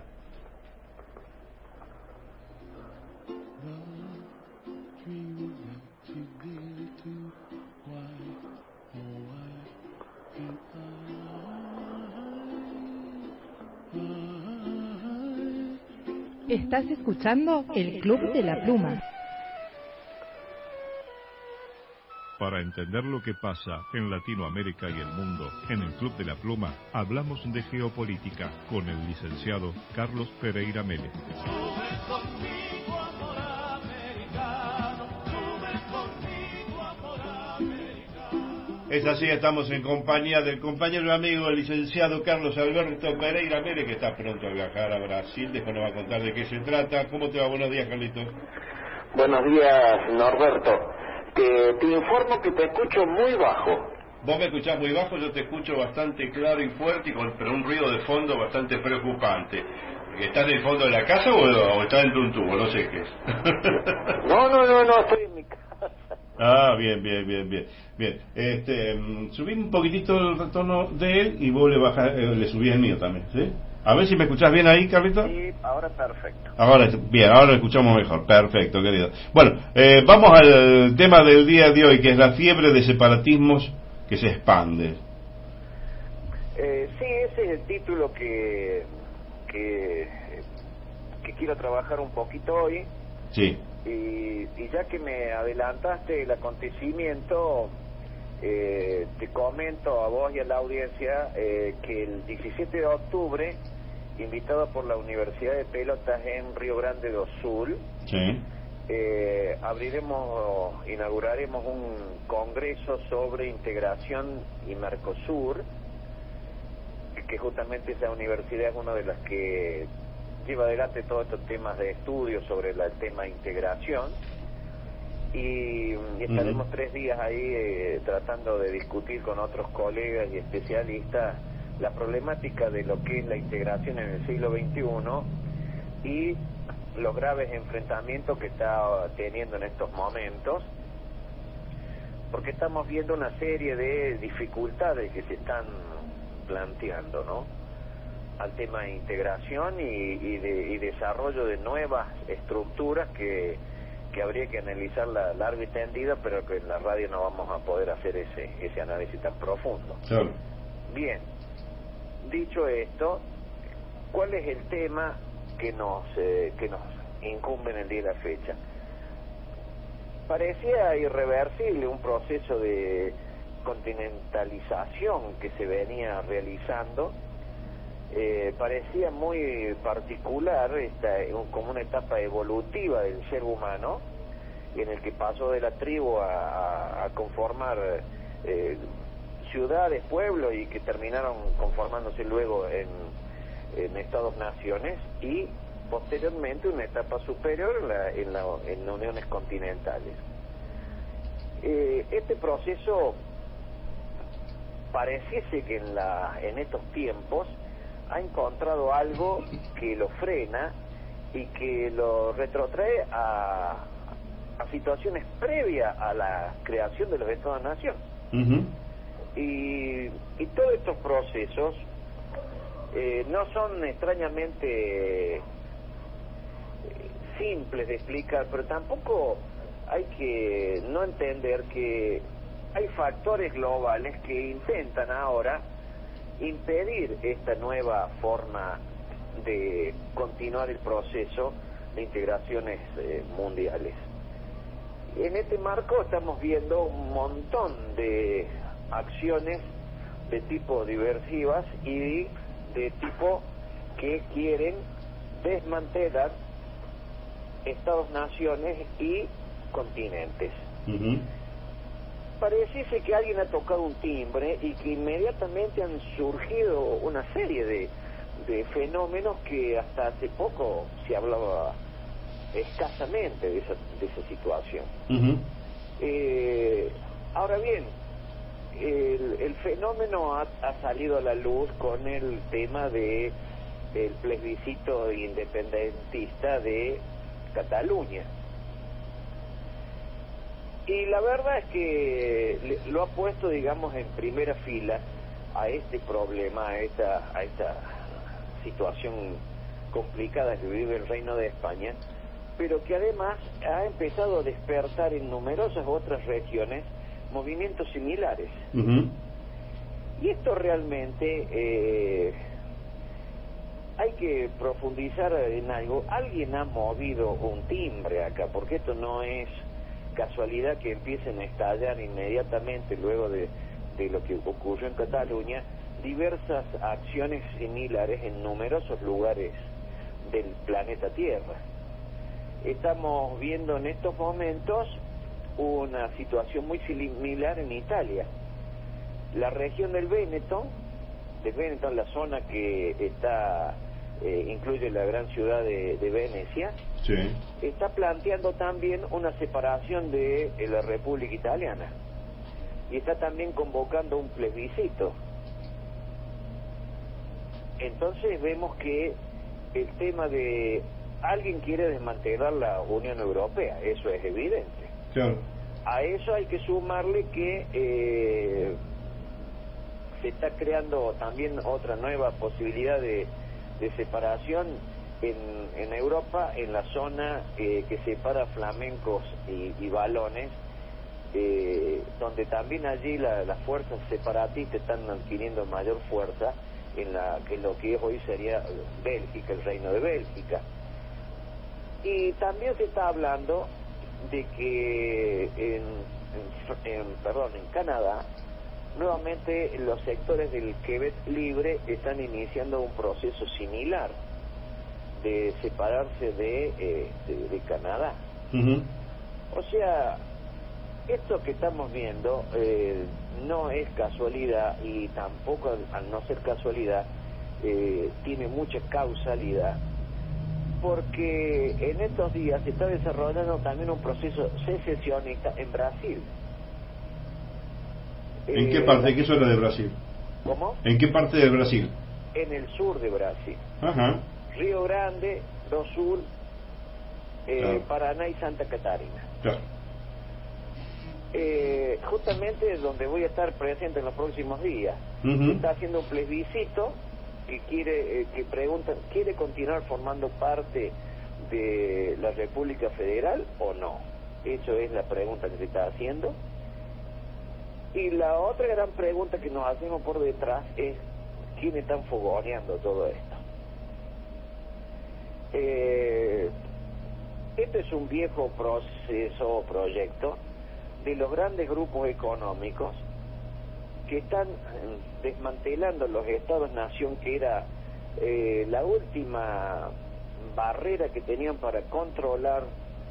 Estás escuchando el Club de la Pluma.
Para entender lo que pasa en Latinoamérica y el mundo, en el Club de la Pluma hablamos de geopolítica con el licenciado Carlos Pereira Mele.
Es así, estamos en compañía del compañero y amigo, el licenciado Carlos Alberto Pereira Mele, que está pronto a viajar a Brasil. Después nos va a contar de qué se trata. ¿Cómo te va? Buenos días, Carlitos.
Buenos días, Norberto. Te, te informo que te escucho muy bajo.
Vos me escuchás muy bajo, yo te escucho bastante claro y fuerte, y con, pero un ruido de fondo bastante preocupante. ¿Estás en el fondo de la casa o, o estás dentro de un tubo? No sé qué es.
No, no, no, no, estoy en mi casa.
Ah, bien, bien, bien, bien. Bien, este, subí un poquitito el retorno de él y vos le bajás, eh, le subís el mío también, ¿sí? A ver si me escuchás bien ahí, Carlito.
Sí, ahora perfecto.
Ahora, bien, ahora lo escuchamos mejor. Perfecto, querido. Bueno, eh, vamos al tema del día de hoy, que es la fiebre de separatismos que se expande.
Eh, sí, ese es el título que, que, que quiero trabajar un poquito hoy.
Sí.
Y, y ya que me adelantaste el acontecimiento, eh, te comento a vos y a la audiencia eh, que el diecisiete de octubre, invitado por la Universidad de Pelotas en Río Grande do Sul,
sí.
eh, abriremos, inauguraremos un congreso sobre integración y Mercosur, que justamente esa universidad es una de las que lleva adelante todos estos temas de estudio sobre la, el tema de integración, y, y estaremos uh-huh. tres días ahí eh, tratando de discutir con otros colegas y especialistas la problemática de lo que es la integración en el siglo veintiuno y los graves enfrentamientos que está teniendo en estos momentos, porque estamos viendo una serie de dificultades que se están planteando, ¿no?, al tema de integración y, y, de, y desarrollo de nuevas estructuras que, que habría que analizarla largo y tendido, pero que en la radio no vamos a poder hacer ese, ese análisis tan profundo.
Sí.
Bien, dicho esto, ¿cuál es el tema que nos, eh, que nos incumbe en el día de la fecha? Parecía irreversible un proceso de continentalización que se venía realizando. Eh, parecía muy particular, esta, como una etapa evolutiva del ser humano, en el que pasó de la tribu a, a, a conformar eh, ciudades, pueblos, y que terminaron conformándose luego en, en estados-naciones, y posteriormente una etapa superior en, la, en, la, en uniones continentales. Eh, este proceso pareciese que en, la, en estos tiempos ha encontrado algo que lo frena y que lo retrotrae a, a situaciones previas a la creación de los Estados-nación.
Uh-huh.
Y, y todos estos procesos eh, no son extrañamente eh, simples de explicar, pero tampoco hay que no entender que hay factores globales que intentan ahora impedir esta nueva forma de continuar el proceso de integraciones eh, mundiales. En este marco estamos viendo un montón de acciones de tipo diversivas y de tipo que quieren desmantelar estados-naciones y continentes.
Uh-huh.
Pareciese que alguien ha tocado un timbre y que inmediatamente han surgido una serie de, de fenómenos que hasta hace poco se hablaba escasamente de esa, de esa situación.
Uh-huh.
Eh, ahora bien, el, el fenómeno ha, ha salido a la luz con el tema de el plebiscito independentista de Cataluña. Y la verdad es que lo ha puesto, digamos, en primera fila a este problema, a esta, a esta situación complicada que vive el Reino de España, pero que además ha empezado a despertar en numerosas otras regiones movimientos similares.
Uh-huh.
Y esto realmente eh, hay que profundizar en algo. Alguien ha movido un timbre acá, porque esto no es casualidad que empiecen a estallar inmediatamente luego de, de lo que ocurrió en Cataluña diversas acciones similares en numerosos lugares del planeta Tierra. Estamos viendo en estos momentos una situación muy similar en Italia. La región del Véneto, del Véneto, la zona que está eh, incluye la gran ciudad de, de Venecia,
sí,
está planteando también una separación de, de la República Italiana y está también convocando un plebiscito. Entonces vemos que el tema de alguien quiere desmantelar la Unión Europea, eso es evidente.
Claro.
A eso hay que sumarle que eh, se está creando también otra nueva posibilidad de, de separación en, en Europa, en la zona eh, que separa flamencos y, y valones, eh, donde también allí la, las fuerzas separatistas están adquiriendo mayor fuerza en la que lo que hoy sería Bélgica, el Reino de Bélgica. Y también se está hablando de que en, en, en, perdón, en Canadá nuevamente los sectores del Quebec libre están iniciando un proceso similar de separarse de, eh, de, de Canadá.
Uh-huh.
O sea, esto que estamos viendo eh, no es casualidad, y tampoco al, al no ser casualidad eh, tiene mucha causalidad, porque en estos días se está desarrollando también un proceso secesionista en Brasil.
¿En
eh,
qué parte? ¿En qué zona de Brasil?
¿Cómo?
¿En qué parte de Brasil?
En el sur de Brasil.
Ajá.
Río Grande, do Sul, eh,
Claro.
Paraná y Santa Catarina.
Claro.
Eh, justamente donde voy a estar presente en los próximos días.
Uh-huh.
Está haciendo un plebiscito que quiere, eh, que pregunta, ¿quiere continuar formando parte de la República Federal o no? Eso es la pregunta que se está haciendo. Y la otra gran pregunta que nos hacemos por detrás es ¿quiénes están fogoneando todo esto? Eh, este es un viejo proceso o proyecto de los grandes grupos económicos que están desmantelando los estados-nación, que era eh, la última barrera que tenían para controlar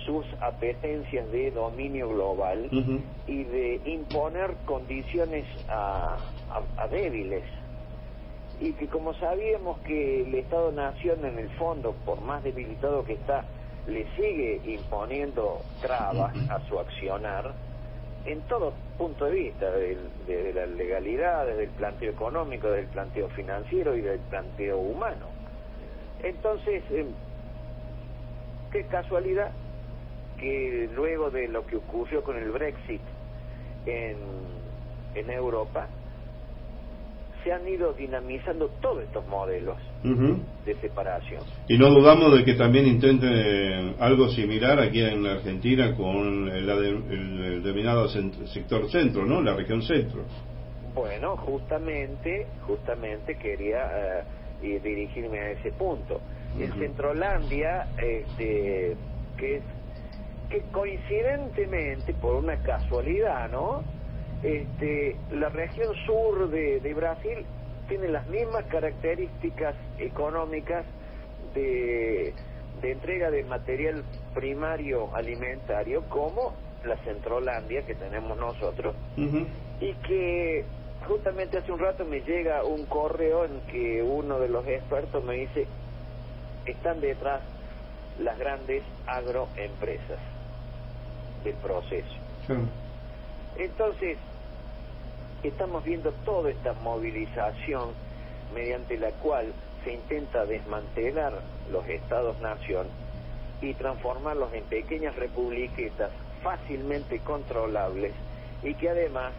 sus apetencias de dominio global uh-huh. y de imponer condiciones a, a, a débiles, y que como sabíamos que el Estado-Nación en el fondo, por más debilitado que está, le sigue imponiendo trabas a su accionar en todo punto de vista, desde de, de la legalidad, desde el planteo económico, desde el planteo financiero y del planteo humano. Entonces, eh, qué casualidad que luego de lo que ocurrió con el Brexit en, en Europa, se han ido dinamizando todos estos modelos uh-huh. de separación.
Y no dudamos de que también intenten algo similar aquí en la Argentina con el, el, el denominado sector centro, ¿no? La región centro.
Bueno, justamente, justamente quería uh, y dirigirme a ese punto. Uh-huh. El Centrolandia, este, que es que coincidentemente, por una casualidad, ¿no? Este, la región sur de, de Brasil tiene las mismas características económicas de, de entrega de material primario alimentario como la Centrolandia que tenemos nosotros. Uh-huh. Y que justamente hace un rato me llega un correo en que uno de los expertos me dice: están detrás las grandes agroempresas del proceso. Sí. Entonces, estamos viendo toda esta movilización mediante la cual se intenta desmantelar los estados-nación y transformarlos en pequeñas republiquetas fácilmente controlables, y que además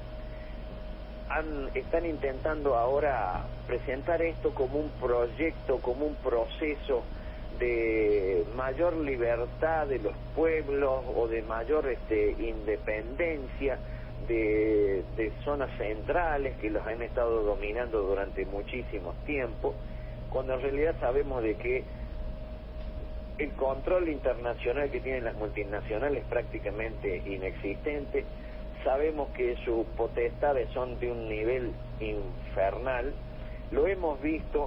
han, están intentando ahora presentar esto como un proyecto, como un proceso de mayor libertad de los pueblos o de mayor este, independencia de, de zonas centrales que los han estado dominando durante muchísimo tiempo, cuando en realidad sabemos de que el control internacional que tienen las multinacionales es prácticamente inexistente. Sabemos que sus potestades son de un nivel infernal. Lo hemos visto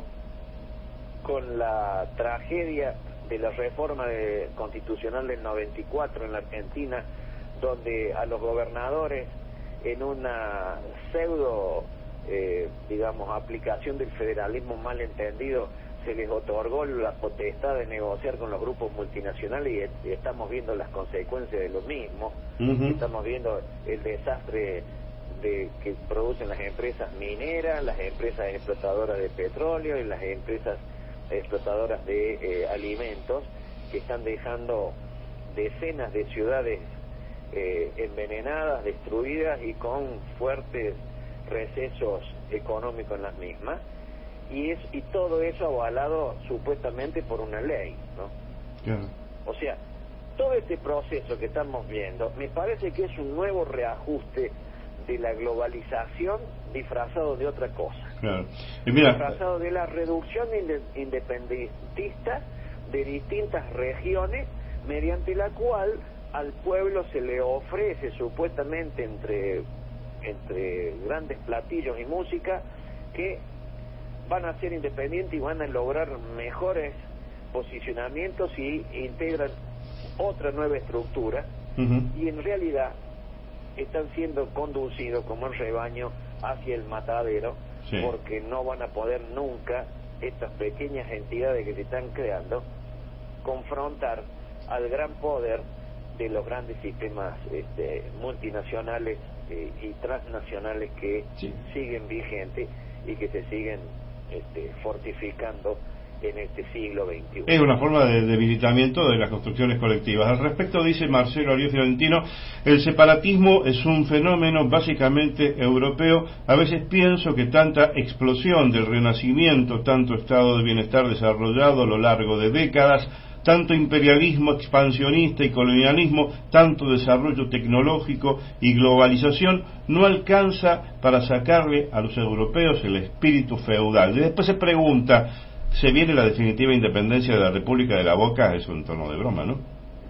con la tragedia de la reforma de, constitucional del noventa y cuatro en la Argentina, donde a los gobernadores, en una pseudo, eh, digamos, aplicación del federalismo mal entendido, se les otorgó la potestad de negociar con los grupos multinacionales, y estamos viendo las consecuencias de lo mismo. Uh-huh. Estamos viendo el desastre de que producen las empresas mineras, las empresas explotadoras de petróleo y las empresas explotadoras de eh, alimentos, que están dejando decenas de ciudades eh, envenenadas, destruidas y con fuertes recesos económicos en las mismas, y es y todo eso avalado supuestamente por una ley, ¿no? Yeah. O sea, todo este proceso que estamos viendo me parece que es un nuevo reajuste de la globalización disfrazado de otra cosa. Claro. Y mira, disfrazado de la reducción independentista de distintas regiones, mediante la cual al pueblo se le ofrece supuestamente entre entre grandes platillos y música que van a ser independientes y van a lograr mejores posicionamientos y integran otra nueva estructura. Uh-huh. Y en realidad están siendo conducidos como un rebaño hacia el matadero, sí, porque no van a poder nunca estas pequeñas entidades que se están creando confrontar al gran poder de los grandes sistemas este, multinacionales eh, y transnacionales que sí. siguen vigentes y que se siguen este, fortificando en este siglo veintiuno.
Es una forma de debilitamiento de las construcciones colectivas. Al respecto dice Marcelo Arias Fiorentino: el separatismo es un fenómeno básicamente europeo. A veces pienso que tanta explosión del renacimiento, tanto estado de bienestar desarrollado a lo largo de décadas, tanto imperialismo expansionista y colonialismo, tanto desarrollo tecnológico y globalización, no alcanza para sacarle a los europeos el espíritu feudal. Y después se pregunta: ¿se viene la definitiva independencia de la República de la Boca? Es un tono de broma, ¿no?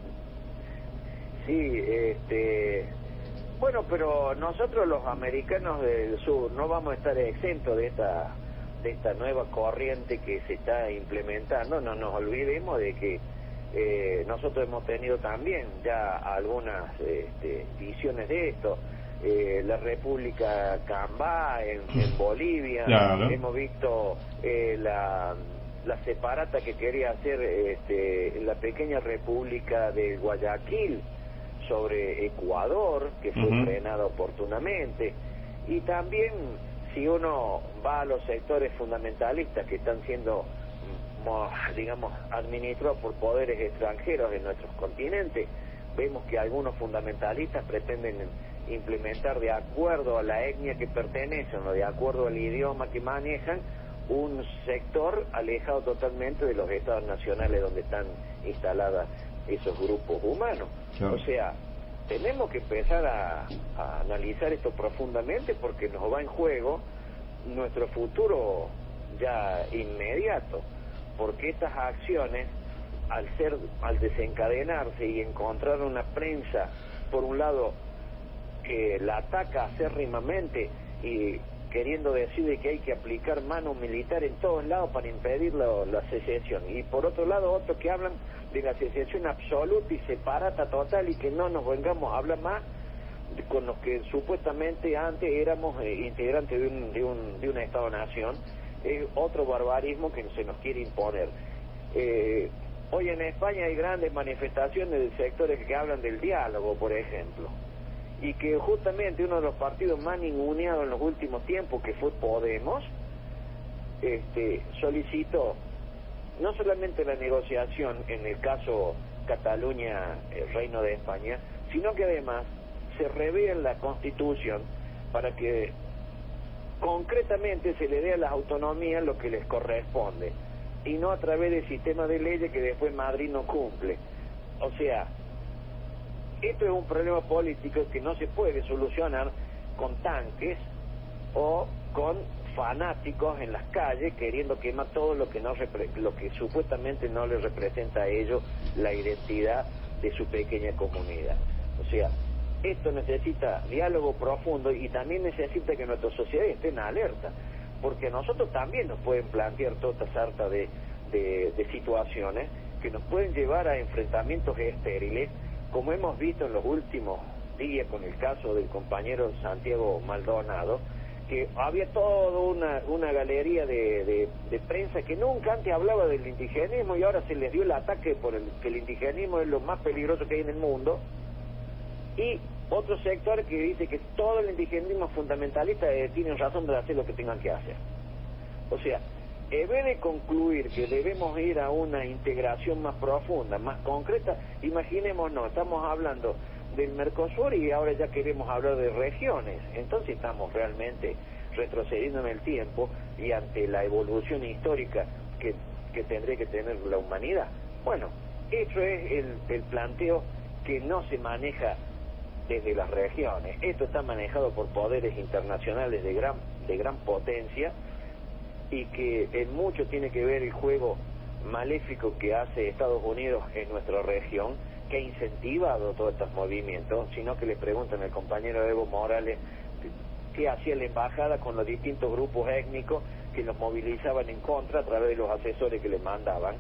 Sí, este... bueno, pero nosotros los americanos del sur no vamos a estar exentos de esta de esta nueva corriente que se está implementando. No nos olvidemos de que Eh, nosotros hemos tenido también ya algunas este, visiones de esto. Eh, la República Cambá en, en Bolivia, claro. Hemos visto eh, la, la separata que quería hacer este, la pequeña República de Guayaquil sobre Ecuador, que fue uh-huh. frenada oportunamente. Y también, si uno va a los sectores fundamentalistas que están siendo, digamos, administrados por poderes extranjeros en nuestros continentes, vemos que algunos fundamentalistas pretenden implementar, de acuerdo a la etnia que pertenecen o de acuerdo al idioma que manejan, un sector alejado totalmente de los estados nacionales donde están instaladas esos grupos humanos. Claro. O sea, tenemos que empezar a, a analizar esto profundamente, porque nos va en juego nuestro futuro ya inmediato, porque estas acciones, al ser, al desencadenarse y encontrar una prensa, por un lado, que la ataca acérrimamente y queriendo decir de que hay que aplicar mano militar en todos lados para impedir la, la secesión, y por otro lado otros que hablan de la secesión absoluta y separata total, y que no nos vengamos a hablar más de, con los que supuestamente antes éramos eh, integrantes de un, de un, de un Estado-nación. Es eh, otro barbarismo que se nos quiere imponer. Eh, hoy en España hay grandes manifestaciones de sectores que hablan del diálogo, por ejemplo, y que justamente uno de los partidos más ninguneados en los últimos tiempos, que fue Podemos, este, solicitó no solamente la negociación en el caso Cataluña, el Reino de España, sino que además se revea en la Constitución para que concretamente se le dé a las autonomías lo que les corresponde, y no a través del sistema de leyes que después Madrid no cumple. O sea, esto es un problema político que no se puede solucionar con tanques o con fanáticos en las calles queriendo quemar todo lo que no repre- lo que supuestamente no les representa a ellos la identidad de su pequeña comunidad. O sea, esto necesita diálogo profundo, y también necesita que nuestra sociedad esté en alerta, porque a nosotros también nos pueden plantear toda esta sarta de, de, de situaciones que nos pueden llevar a enfrentamientos estériles, como hemos visto en los últimos días con el caso del compañero Santiago Maldonado, que había toda una, una galería de, de, de prensa que nunca antes hablaba del indigenismo, y ahora se les dio el ataque por el que el indigenismo es lo más peligroso que hay en el mundo, y otro sector que dice que todo el indigenismo fundamentalista eh, tienen razón de hacer lo que tengan que hacer. O sea, en vez de concluir que debemos ir a una integración más profunda, más concreta, imaginémonos, estamos hablando del Mercosur y ahora ya queremos hablar de regiones. Entonces estamos realmente retrocediendo en el tiempo y ante la evolución histórica que, que tendría que tener la humanidad. Bueno, eso es el, el planteo que no se maneja desde las regiones. Esto está manejado por poderes internacionales de gran, de gran potencia, y que en mucho tiene que ver el juego maléfico que hace Estados Unidos en nuestra región, que ha incentivado todos estos movimientos, sino que le preguntan al compañero Evo Morales qué hacía la embajada con los distintos grupos étnicos que los movilizaban en contra a través de los asesores que le mandaban.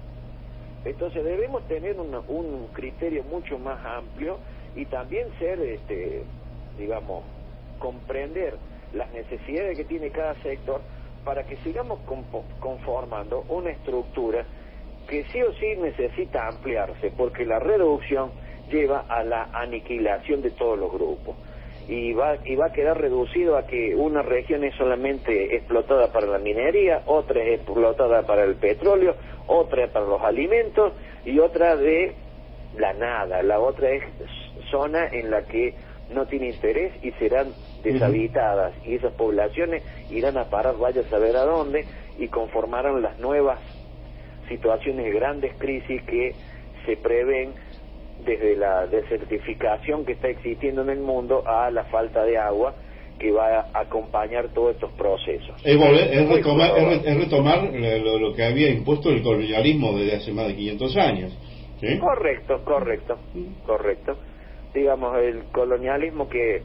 Entonces debemos tener una, un criterio mucho más amplio, y también ser, este, digamos, comprender las necesidades que tiene cada sector, para que sigamos conformando una estructura que sí o sí necesita ampliarse, porque la reducción lleva a la aniquilación de todos los grupos, y va, y va a quedar reducido a que una región es solamente explotada para la minería, otra es explotada para el petróleo, otra para los alimentos, y otra de la nada. La otra es zona en la que no tiene interés y serán deshabitadas, y esas poblaciones irán a parar vaya a saber a dónde, y conformarán las nuevas situaciones de grandes crisis que se prevén desde la desertificación que está existiendo en el mundo a la falta de agua que va a acompañar todos estos procesos.
Es, volver, es, retomar, es, es retomar lo, lo que había impuesto el colonialismo desde hace más de quinientos años. ¿Sí?
Correcto, correcto, correcto. Digamos, el colonialismo que,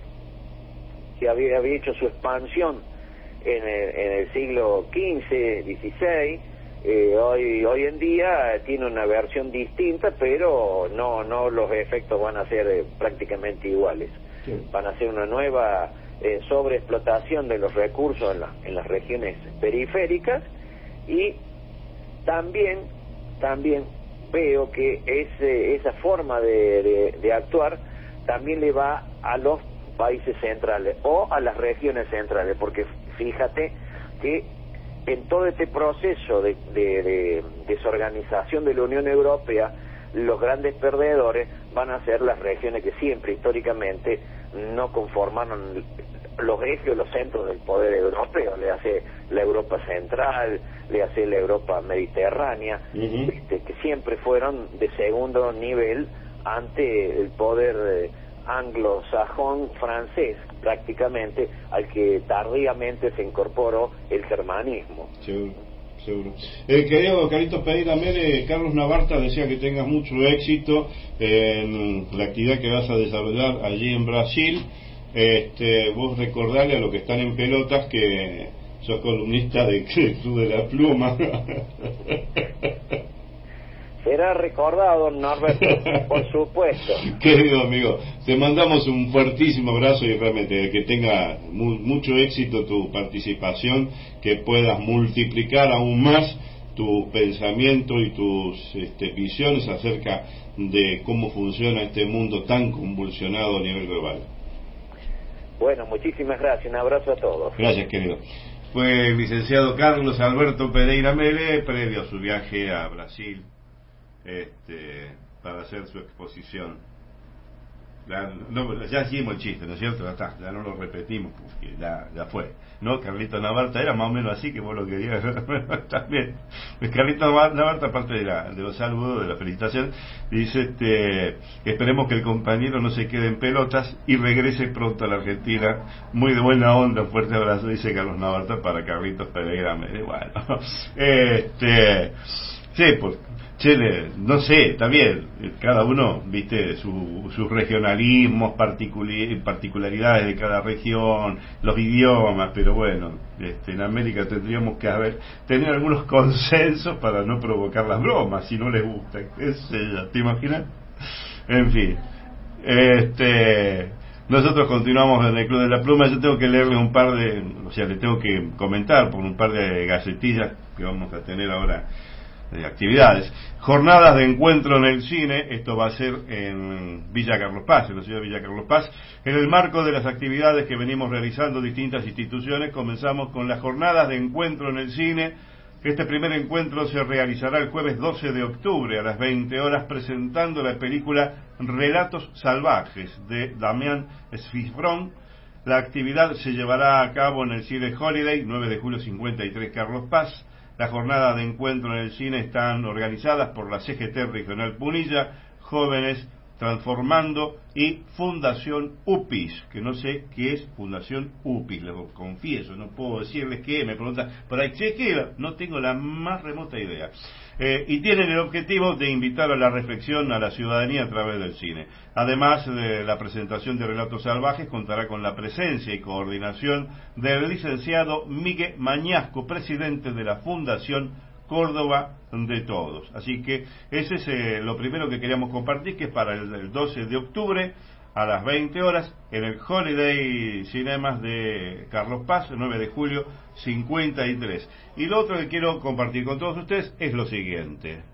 que había, había hecho su expansión en el, en el siglo quince, dieciséis, eh, hoy hoy en día tiene una versión distinta, pero no no los efectos van a ser eh, prácticamente iguales. Sí. Van a ser una nueva eh, sobreexplotación de los recursos en, la, en las regiones periféricas, y también también veo que ese, esa forma de, de, de actuar también le va a los países centrales o a las regiones centrales, porque fíjate que en todo este proceso de, de, de desorganización de la Unión Europea, los grandes perdedores van a ser las regiones que siempre históricamente no conformaron los ejes, los centros del poder europeo. Le hace la Europa central, le hace la Europa mediterránea, uh-huh. este, que siempre fueron de segundo nivel ante el poder eh, anglosajón francés, prácticamente, al que tardíamente se incorporó el germanismo.
Seguro, seguro. Eh, querido Carlitos Pereira Mele, Carlos Navarta desea que tengas mucho éxito en la actividad que vas a desarrollar allí en Brasil. Este, vos recordarle a los que están en pelotas que sos columnista del Club de la Pluma.
Será recordado, Norberto, por supuesto.
Querido amigo, te mandamos un fuertísimo abrazo y realmente que tenga mu mucho éxito tu participación, que puedas multiplicar aún más tu pensamiento y tus este, visiones acerca de cómo funciona este mundo tan convulsionado a nivel global.
Bueno, muchísimas gracias, un abrazo a todos.
Gracias, querido. Fue el licenciado Carlos Alberto Pereira Mele, previo a su viaje a Brasil, este, para hacer su exposición. Ya, no, ya hicimos el chiste, ¿no es cierto? Ya, está, ya no lo repetimos porque ya, ya fue, ¿no? Carlito Navarta era más o menos así, que vos lo querías también. Carlito Navarta, aparte de, la, de los saludos, de la felicitación, dice este, esperemos que el compañero no se quede en pelotas y regrese pronto a la Argentina. Muy de buena onda, un fuerte abrazo, dice Carlos Navarta para Carlitos Pereira. Bueno, este, sí, pues Chile, no sé, también cada uno, viste, su, sus regionalismos, particularidades de cada región, los idiomas, pero bueno, este, en América tendríamos que haber tener algunos consensos para no provocar las bromas si no les gusta, ¿te imaginas? En fin, este, nosotros continuamos en el Club de la Pluma. Yo tengo que leerle un par de, o sea, le tengo que comentar por un par de gacetillas que vamos a tener ahora de actividades. Jornadas de encuentro en el cine, esto va a ser en Villa Carlos Paz, en la ciudad de Villa Carlos Paz. En el marco de las actividades que venimos realizando distintas instituciones, comenzamos con las jornadas de encuentro en el cine. Este primer encuentro se realizará el jueves doce de octubre a las veinte horas, presentando la película Relatos Salvajes de Damián Sfifrón. La actividad se llevará a cabo en el Cine Holiday, nueve de julio cincuenta y tres, Carlos Paz. Las jornadas de encuentro en el cine están organizadas por la C G T Regional Punilla, Jóvenes Transformando y Fundación U P I S, que no sé qué es Fundación U P I S, lo confieso, no puedo decirles qué, me preguntan, por ahí chequeo, no tengo la más remota idea. Eh, y tienen el objetivo de invitar a la reflexión a la ciudadanía a través del cine. Además de la presentación de Relatos Salvajes, contará con la presencia y coordinación del licenciado Miguel Mañasco, presidente de la Fundación Córdoba de Todos. Así que ese es eh, lo primero que queríamos compartir, que es para el, el doce de octubre a las veinte horas en el Holiday Cinemas de Carlos Paz, nueve de julio cincuenta y tres. Y lo otro que quiero compartir con todos ustedes es lo siguiente.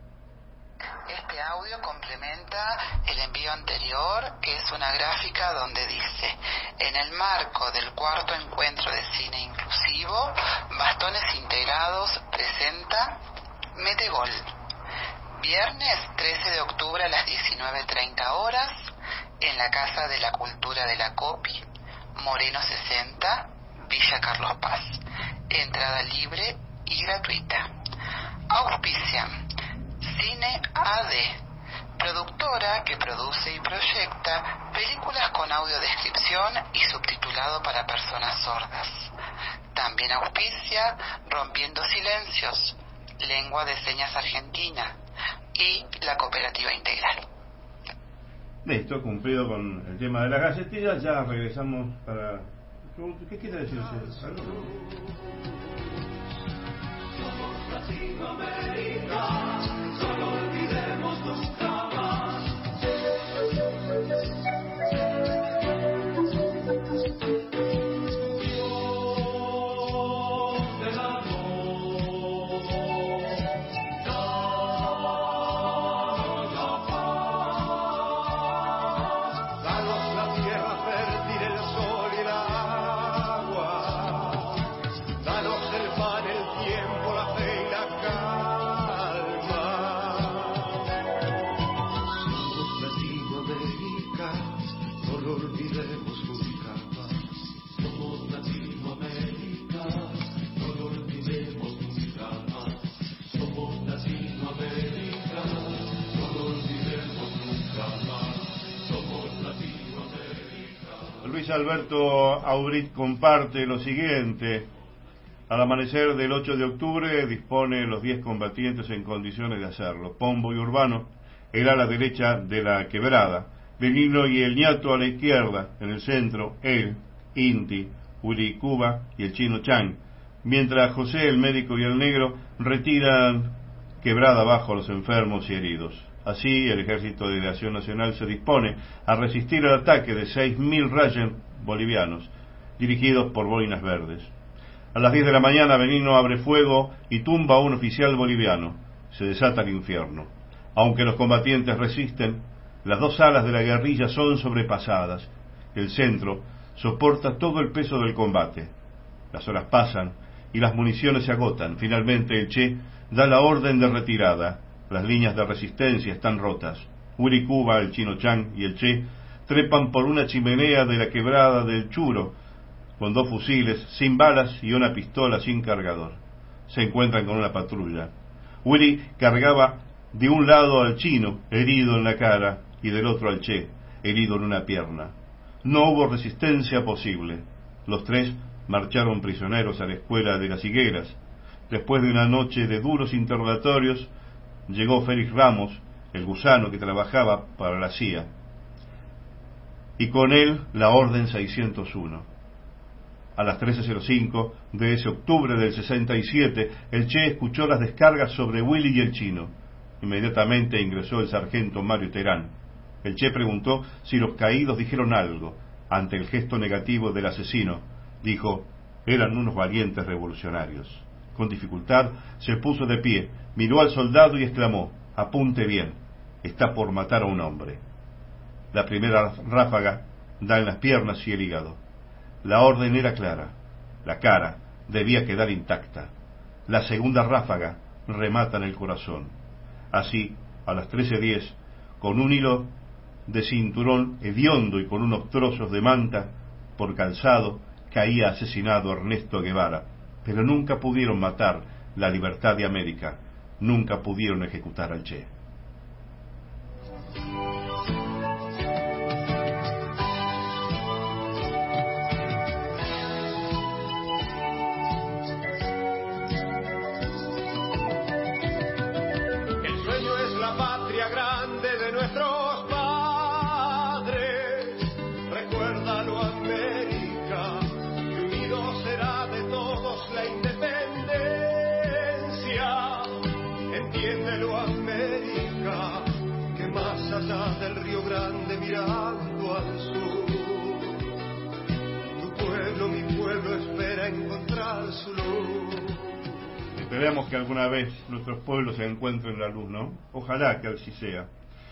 Este audio complementa el envío anterior, que es una gráfica donde dice: en el marco del cuarto encuentro de cine inclusivo, Bastones Integrados presenta Mete Gol. Viernes trece de octubre a las diecinueve treinta horas, en la Casa de la Cultura de la COPI, Moreno sesenta, Villa Carlos Paz. Entrada libre y gratuita. Auspician Cine A D, productora que produce y proyecta películas con audiodescripción y subtitulado para personas sordas. También auspicia Rompiendo Silencios, Lengua de Señas Argentina, y la Cooperativa Integral.
Listo, cumplido con el tema de las gacetillas, ya regresamos para... ¿Qué quiere decir? Luis Alberto Aubrit comparte lo siguiente: al amanecer del ocho de octubre dispone los diez combatientes en condiciones de hacerlo. Pombo y Urbano el ala derecha de la quebrada, Benigno y el ñato a la izquierda, en el centro él, Inti, Willy Cuba y el chino Chang, mientras José, el médico y el negro retiran quebrada abajo a los enfermos y heridos. Así, el Ejército de Liberación Nacional se dispone a resistir el ataque de seis mil rayos bolivianos, dirigidos por boinas verdes. A las diez de la mañana, Benigno abre fuego y tumba a un oficial boliviano. Se desata el infierno. Aunque los combatientes resisten, las dos alas de la guerrilla son sobrepasadas. El centro soporta todo el peso del combate. Las horas pasan y las municiones se agotan. Finalmente, el Che da la orden de retirada. Las líneas de resistencia están rotas. Willy Cuba, el chino Chang y el Che trepan por una chimenea de la quebrada del Churo, con dos fusiles sin balas y una pistola sin cargador. Se encuentran con una patrulla. Willy cargaba de un lado al chino, herido en la cara, y del otro al Che, herido en una pierna. No hubo resistencia posible. Los tres marcharon prisioneros a la escuela de las higueras. Después de una noche de duros interrogatorios, llegó Félix Ramos, el gusano que trabajaba para la C I A, y con él la Orden seiscientos uno. A las trece cero cinco de ese octubre del sesenta y siete, el Che escuchó las descargas sobre Willy y el chino. Inmediatamente ingresó el sargento Mario Terán. El Che preguntó si los caídos dijeron algo. Ante el gesto negativo del asesino, dijo: eran unos valientes revolucionarios. Con dificultad se puso de pie, miró al soldado y exclamó: apunte bien, está por matar a un hombre. La primera ráfaga da en las piernas y el hígado. La orden era clara, la cara debía quedar intacta. La segunda ráfaga remata en el corazón. Así, a las trece diez, con un hilo de cinturón hediondo y con unos trozos de manta por calzado, caía asesinado Ernesto Guevara. Pero nunca pudieron matar la libertad de América, nunca pudieron ejecutar al Che.
El sueño es la patria grande de nuestros padres. Recuérdalo, América, que unido será de todos la independencia. Entiéndelo, América, que más allá del Río Grande, mirando al sur, tu pueblo, mi pueblo, espera encontrar su luz.
Esperemos que alguna vez nuestros pueblos se encuentren la luz, ¿no? Ojalá que así sea.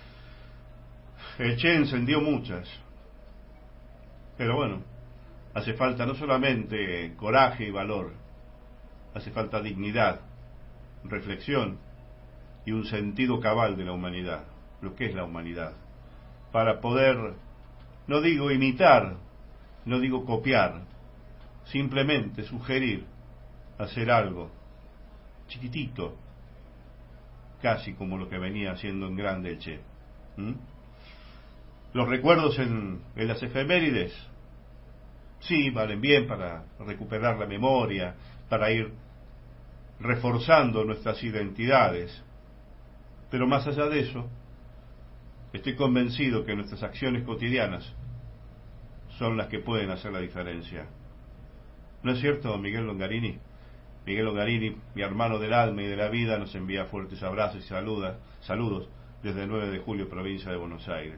El Che encendió muchas, pero bueno, hace falta no solamente coraje y valor, hace falta dignidad, reflexión y un sentido cabal de la humanidad, lo que es la humanidad, para poder, no digo imitar, no digo copiar, simplemente sugerir, hacer algo chiquitito, casi como lo que venía haciendo en grande el Che. ¿Mm? Los recuerdos en, en las efemérides, sí, valen bien para recuperar la memoria, para ir reforzando nuestras identidades, pero más allá de eso, estoy convencido que nuestras acciones cotidianas son las que pueden hacer la diferencia. ¿No es cierto, Miguel Longarini? Miguel Longarini, mi hermano del alma y de la vida, nos envía fuertes abrazos y saluda, saludos desde el nueve de julio, provincia de Buenos Aires.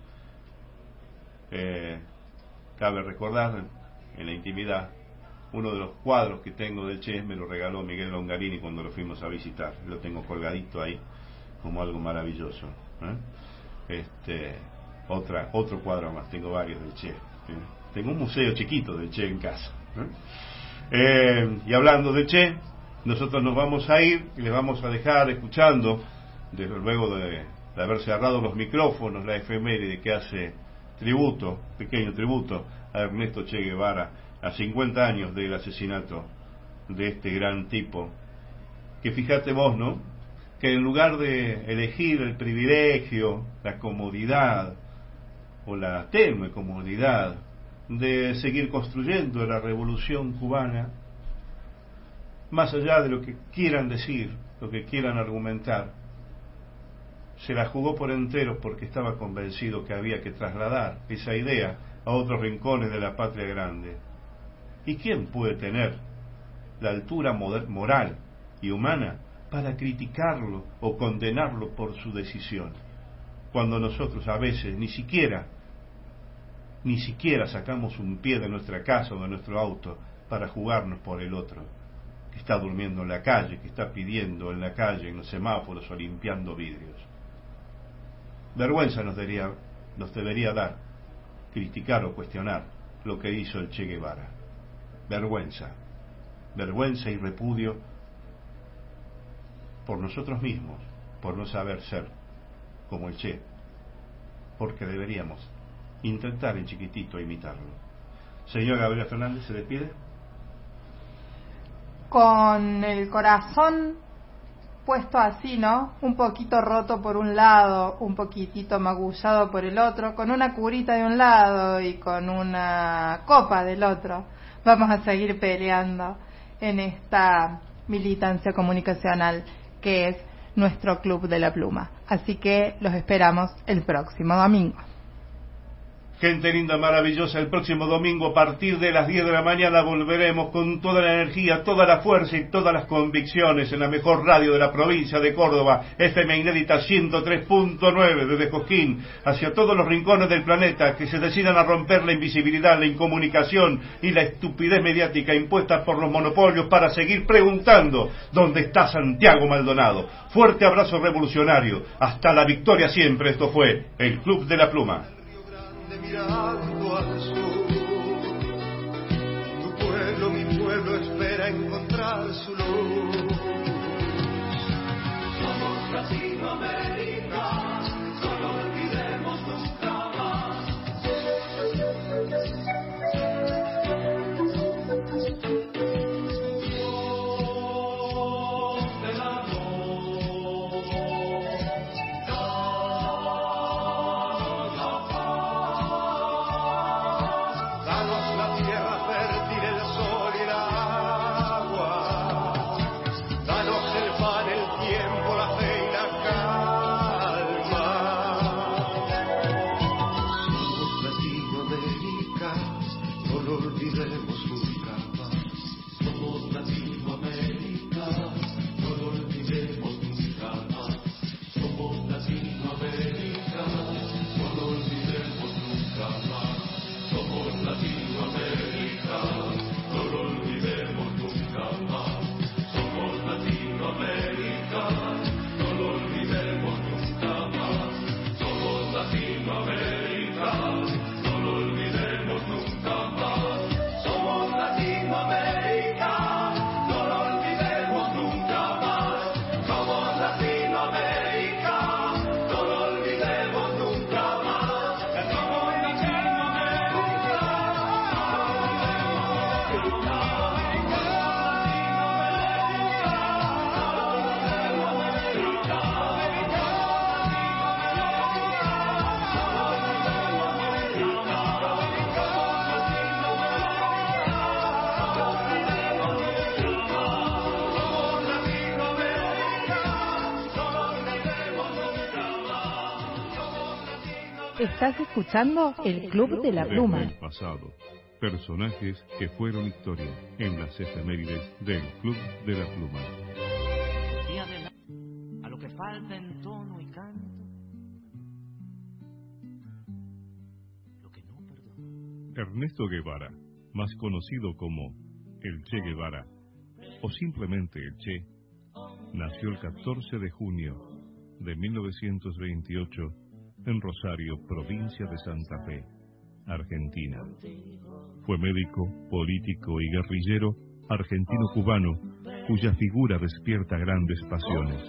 Eh, cabe recordar, en la intimidad, uno de los cuadros que tengo del Che me lo regaló Miguel Longarini cuando lo fuimos a visitar. Lo tengo colgadito ahí como algo maravilloso. ¿eh? Este, otra, otro cuadro más, tengo varios del Che. ¿eh? Tengo un museo chiquito del Che en casa. ¿eh? Eh, y hablando de Che, nosotros nos vamos a ir y les vamos a dejar escuchando, desde luego de, de haber cerrado los micrófonos, la efeméride que hace tributo, pequeño tributo a Ernesto Che Guevara, a cincuenta años del asesinato de este gran tipo, que fíjate vos, ¿no?, que en lugar de elegir el privilegio, la comodidad o la tenue comodidad de seguir construyendo la revolución cubana, más allá de lo que quieran decir, lo que quieran argumentar, se la jugó por entero porque estaba convencido que había que trasladar esa idea a otros rincones de la patria grande. ¿Y quién puede tener la altura moral y humana para criticarlo o condenarlo por su decisión, cuando nosotros a veces ni siquiera ni siquiera sacamos un pie de nuestra casa o de nuestro auto para jugarnos por el otro, que está durmiendo en la calle, que está pidiendo en la calle, en los semáforos o limpiando vidrios? Vergüenza nos debería, nos debería dar criticar o cuestionar lo que hizo el Che Guevara. Vergüenza, vergüenza y repudio por nosotros mismos, por no saber ser como el Che, porque deberíamos intentar en chiquitito imitarlo. Señor Gabriela Fernández, ¿se despide?
Con el corazón puesto así, ¿no? Un poquito roto por un lado, un poquitito magullado por el otro, con una curita de un lado y con una copa del otro. Vamos a seguir peleando en esta militancia comunicacional que es nuestro Club de la Pluma. Así que los esperamos el próximo domingo.
Gente linda, maravillosa, el próximo domingo a partir de las diez de la mañana volveremos con toda la energía, toda la fuerza y todas las convicciones en la mejor radio de la provincia de Córdoba, F M Inédita ciento tres punto nueve, desde Cosquín hacia todos los rincones del planeta que se decidan a romper la invisibilidad, la incomunicación y la estupidez mediática impuesta por los monopolios para seguir preguntando ¿dónde está Santiago Maldonado? Fuerte abrazo revolucionario, hasta la victoria siempre. Esto fue el Club de la Pluma.
Mirando al sur, tu pueblo, mi pueblo espera encontrar su luz. Somos Latinoamérica, solo olvidemos nunca más.
Estás escuchando el Club de la Pluma.
Desde el pasado, Personajes que fueron historia en las efemérides del Club de la Pluma.
Y adelante, a lo que falta en tono y canto, lo que no perdona.
Ernesto Guevara, más conocido como el Che Guevara, o simplemente el Che, nació el catorce de junio de mil novecientos veintiocho en Rosario, provincia de Santa Fe, Argentina. Fue médico, político y guerrillero argentino-cubano, cuya figura despierta grandes pasiones.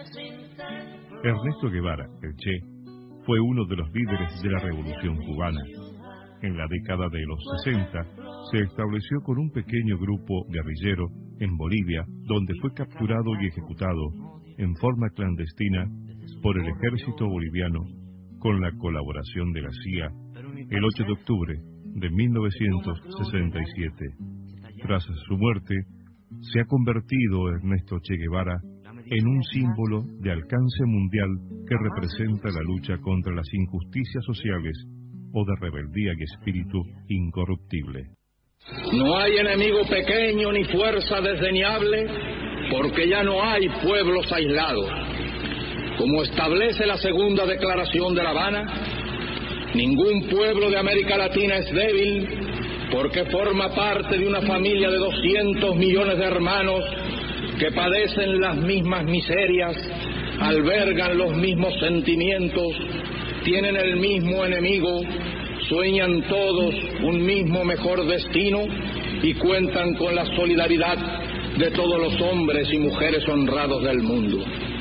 Ernesto Guevara, el Che, fue uno de los líderes de la Revolución cubana. En la década de los sesenta, se estableció con un pequeño grupo guerrillero en Bolivia, donde fue capturado y ejecutado en forma clandestina por el ejército boliviano con la colaboración de la C I A el ocho de octubre de mil novecientos sesenta y siete. Tras su muerte, se ha convertido Ernesto Che Guevara en un símbolo de alcance mundial que representa la lucha contra las injusticias sociales o de rebeldía y espíritu incorruptible.
No hay enemigo pequeño ni fuerza desdeñable, porque ya no hay pueblos aislados. Como establece la segunda declaración de La Habana, ningún pueblo de América Latina es débil, porque forma parte de una familia de doscientos millones de hermanos que padecen las mismas miserias, albergan los mismos sentimientos, tienen el mismo enemigo, sueñan todos un mismo mejor destino y cuentan con la solidaridad de todos los hombres y mujeres honrados del mundo.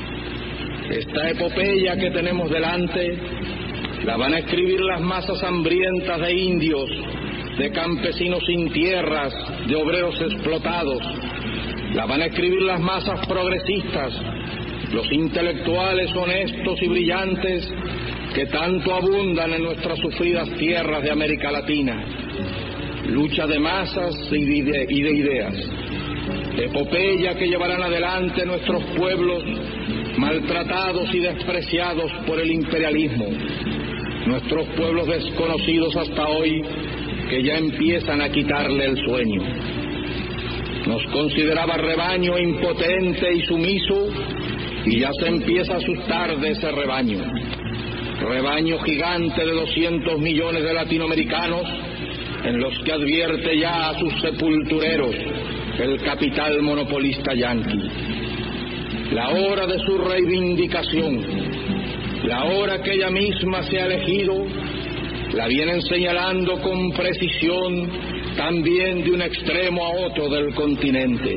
Esta epopeya que tenemos delante la van a escribir las masas hambrientas de indios, de campesinos sin tierras, de obreros explotados. La van a escribir las masas progresistas, los intelectuales honestos y brillantes que tanto abundan en nuestras sufridas tierras de América Latina. Lucha de masas y de, y de ideas. Epopeya que llevarán adelante nuestros pueblos maltratados y despreciados por el imperialismo. Nuestros pueblos desconocidos hasta hoy que ya empiezan a quitarle el sueño. Nos consideraba rebaño impotente y sumiso y ya se empieza a asustar de ese rebaño. Rebaño gigante de doscientos millones de latinoamericanos en los que advierte ya a sus sepultureros el capital monopolista yanqui. La hora de su reivindicación, la hora que ella misma se ha elegido, la vienen señalando con precisión también de un extremo a otro del continente.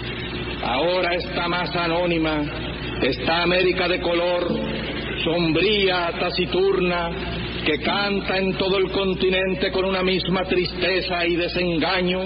Ahora esta masa anónima, esta América de color, sombría, taciturna, que canta en todo el continente con una misma tristeza y desengaño,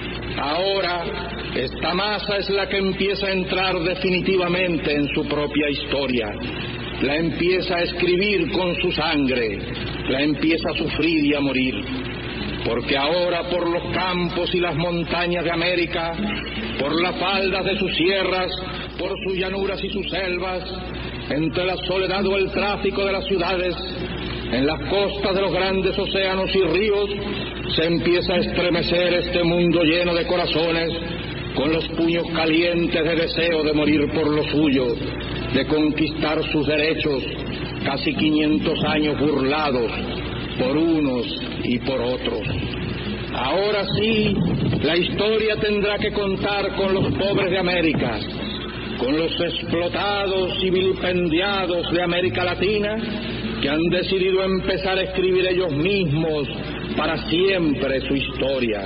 ahora esta masa es la que empieza a entrar definitivamente en su propia historia. La empieza a escribir con su sangre, la empieza a sufrir y a morir. Porque ahora por los campos y las montañas de América, por las faldas de sus sierras, por sus llanuras y sus selvas, entre la soledad o el tráfico de las ciudades, en las costas de los grandes océanos y ríos, se empieza a estremecer este mundo lleno de corazones, con los puños calientes de deseo de morir por lo suyo, de conquistar sus derechos, casi quinientos años burlados por unos y por otros. Ahora sí, la historia tendrá que contar con los pobres de América, con los explotados y vilipendiados de América Latina, que han decidido empezar a escribir ellos mismos para siempre su historia.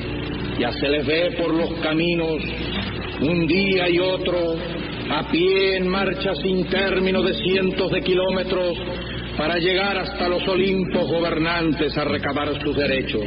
Ya se les ve por los caminos, un día y otro, a pie en marcha sin término de cientos de kilómetros, para llegar hasta los Olimpos gobernantes a recabar sus derechos.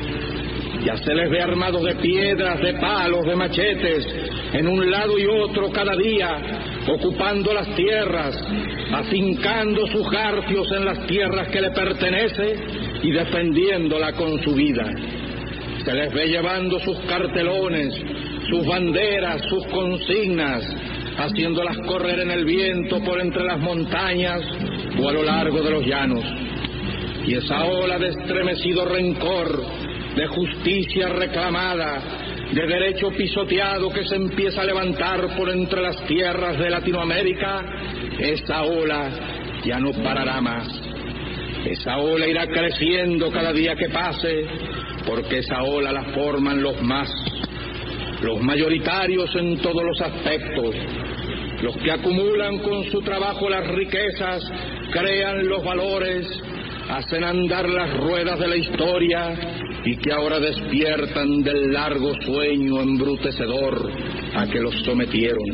Ya se les ve armados de piedras, de palos, de machetes, en un lado y otro cada día, ocupando las tierras, afincando sus garfios en las tierras que le pertenece y defendiéndola con su vida. Se les ve llevando sus cartelones, sus banderas, sus consignas, haciéndolas correr en el viento por entre las montañas o a lo largo de los llanos. Y esa ola de estremecido rencor de justicia reclamada, de derecho pisoteado que se empieza a levantar por entre las tierras de Latinoamérica, esa ola ya no parará más. Esa ola irá creciendo cada día que pase, porque esa ola la forman los más, los mayoritarios en todos los aspectos, los que acumulan con su trabajo las riquezas, crean los valores, hacen andar las ruedas de la historia y que ahora despiertan del largo sueño embrutecedor a que los sometieron.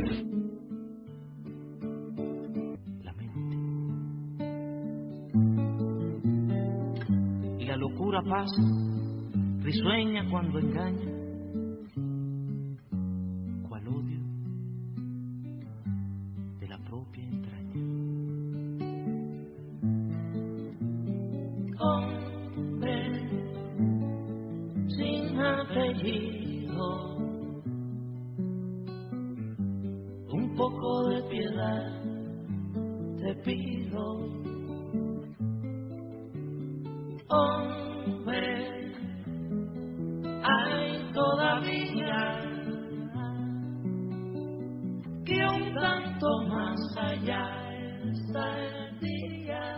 Y la locura pasa, risueña cuando engaña, cual odio de la propia entraña. Hombre sin apellido, un poco de piedad te pido. Hombre, hay todavía que un tanto más allá está el día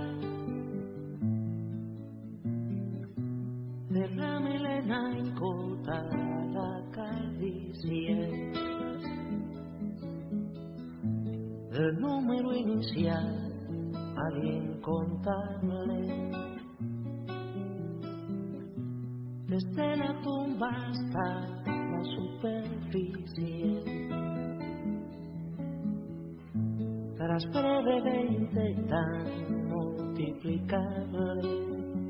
de la melena incota, la caricia del número inicial al incontable. Desde la tumba hasta la superficie, tras breve veinte tan multiplicable,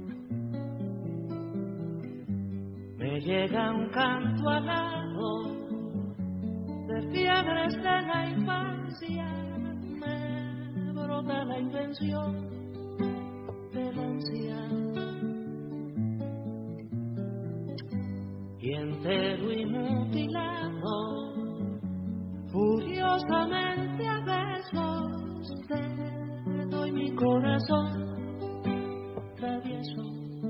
me llega un canto alado de fiebres de la infancia, me brota la invención del anciano. Y entero y mutilado, furiosamente a besos te doy mi corazón travieso.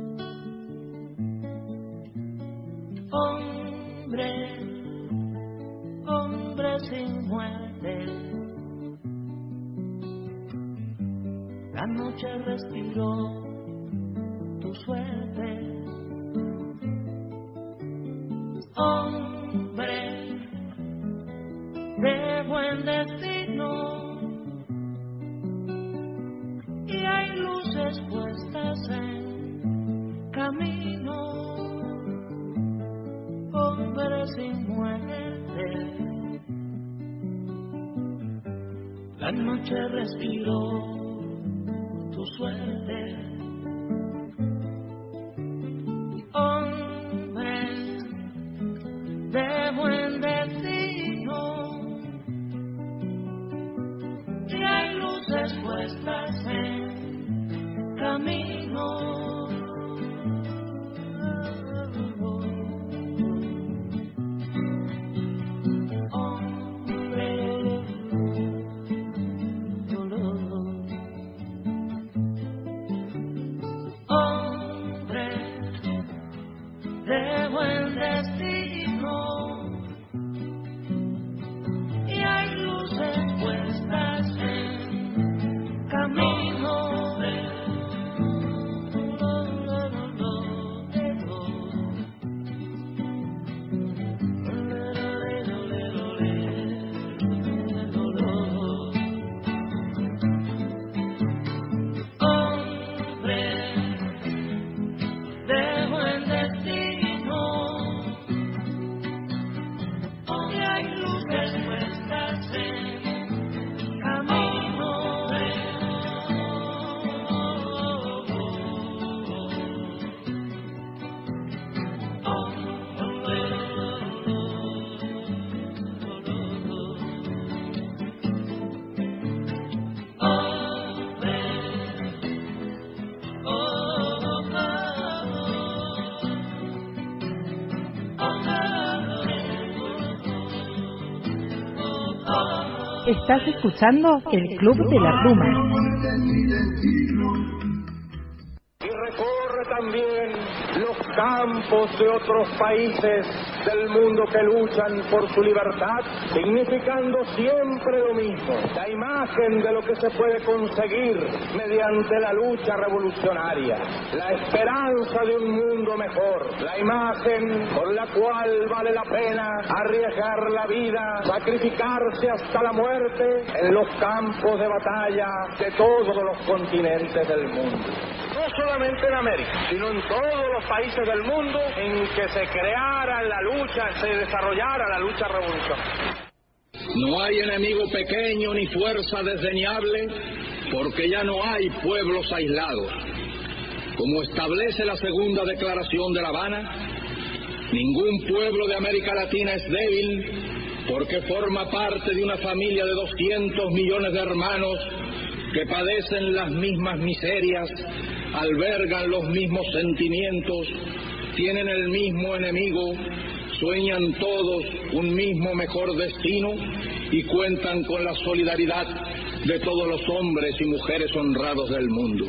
Hombre, hombre sin muerte, la noche respiró tu suerte. Hombre de buen destino, y hay luces puestas en camino. Hombre sin muerte, la noche respiró tu suerte. De buen destino, y hay luces puestas en camino.
Estás escuchando el Club de la Pluma.
Y recorre también los campos de otros países del mundo que luchan por su libertad, significando siempre lo mismo, la imagen de lo que se puede conseguir mediante la lucha revolucionaria, la esperanza de un mundo mejor, la imagen por la cual vale la pena arriesgar la vida, sacrificarse hasta la muerte en los campos de batalla de todos los continentes del mundo. No solamente en América, sino en todos los países del mundo en que se creara la lucha, se desarrollara la lucha revolucionaria.
No hay enemigo pequeño ni fuerza desdeñable, porque ya no hay pueblos aislados. Como establece la segunda declaración de La Habana, ningún pueblo de América Latina es débil, porque forma parte de una familia de doscientos millones de hermanos que padecen las mismas miserias, albergan los mismos sentimientos, tienen el mismo enemigo, sueñan todos un mismo mejor destino y cuentan con la solidaridad de todos los hombres y mujeres honrados del mundo.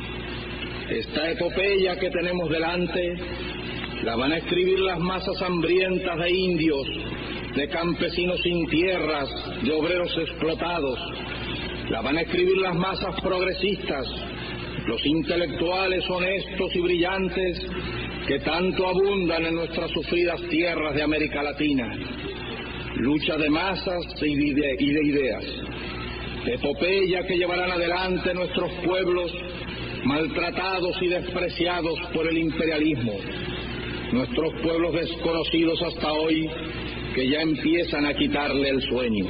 Esta epopeya que tenemos delante la van a escribir las masas hambrientas de indios, de campesinos sin tierras, de obreros explotados. La van a escribir las masas progresistas, los intelectuales honestos y brillantes que tanto abundan en nuestras sufridas tierras de América Latina. Lucha de masas y de ideas. Epopeya que llevarán adelante nuestros pueblos maltratados y despreciados por el imperialismo. Nuestros pueblos desconocidos hasta hoy que ya empiezan a quitarle el sueño.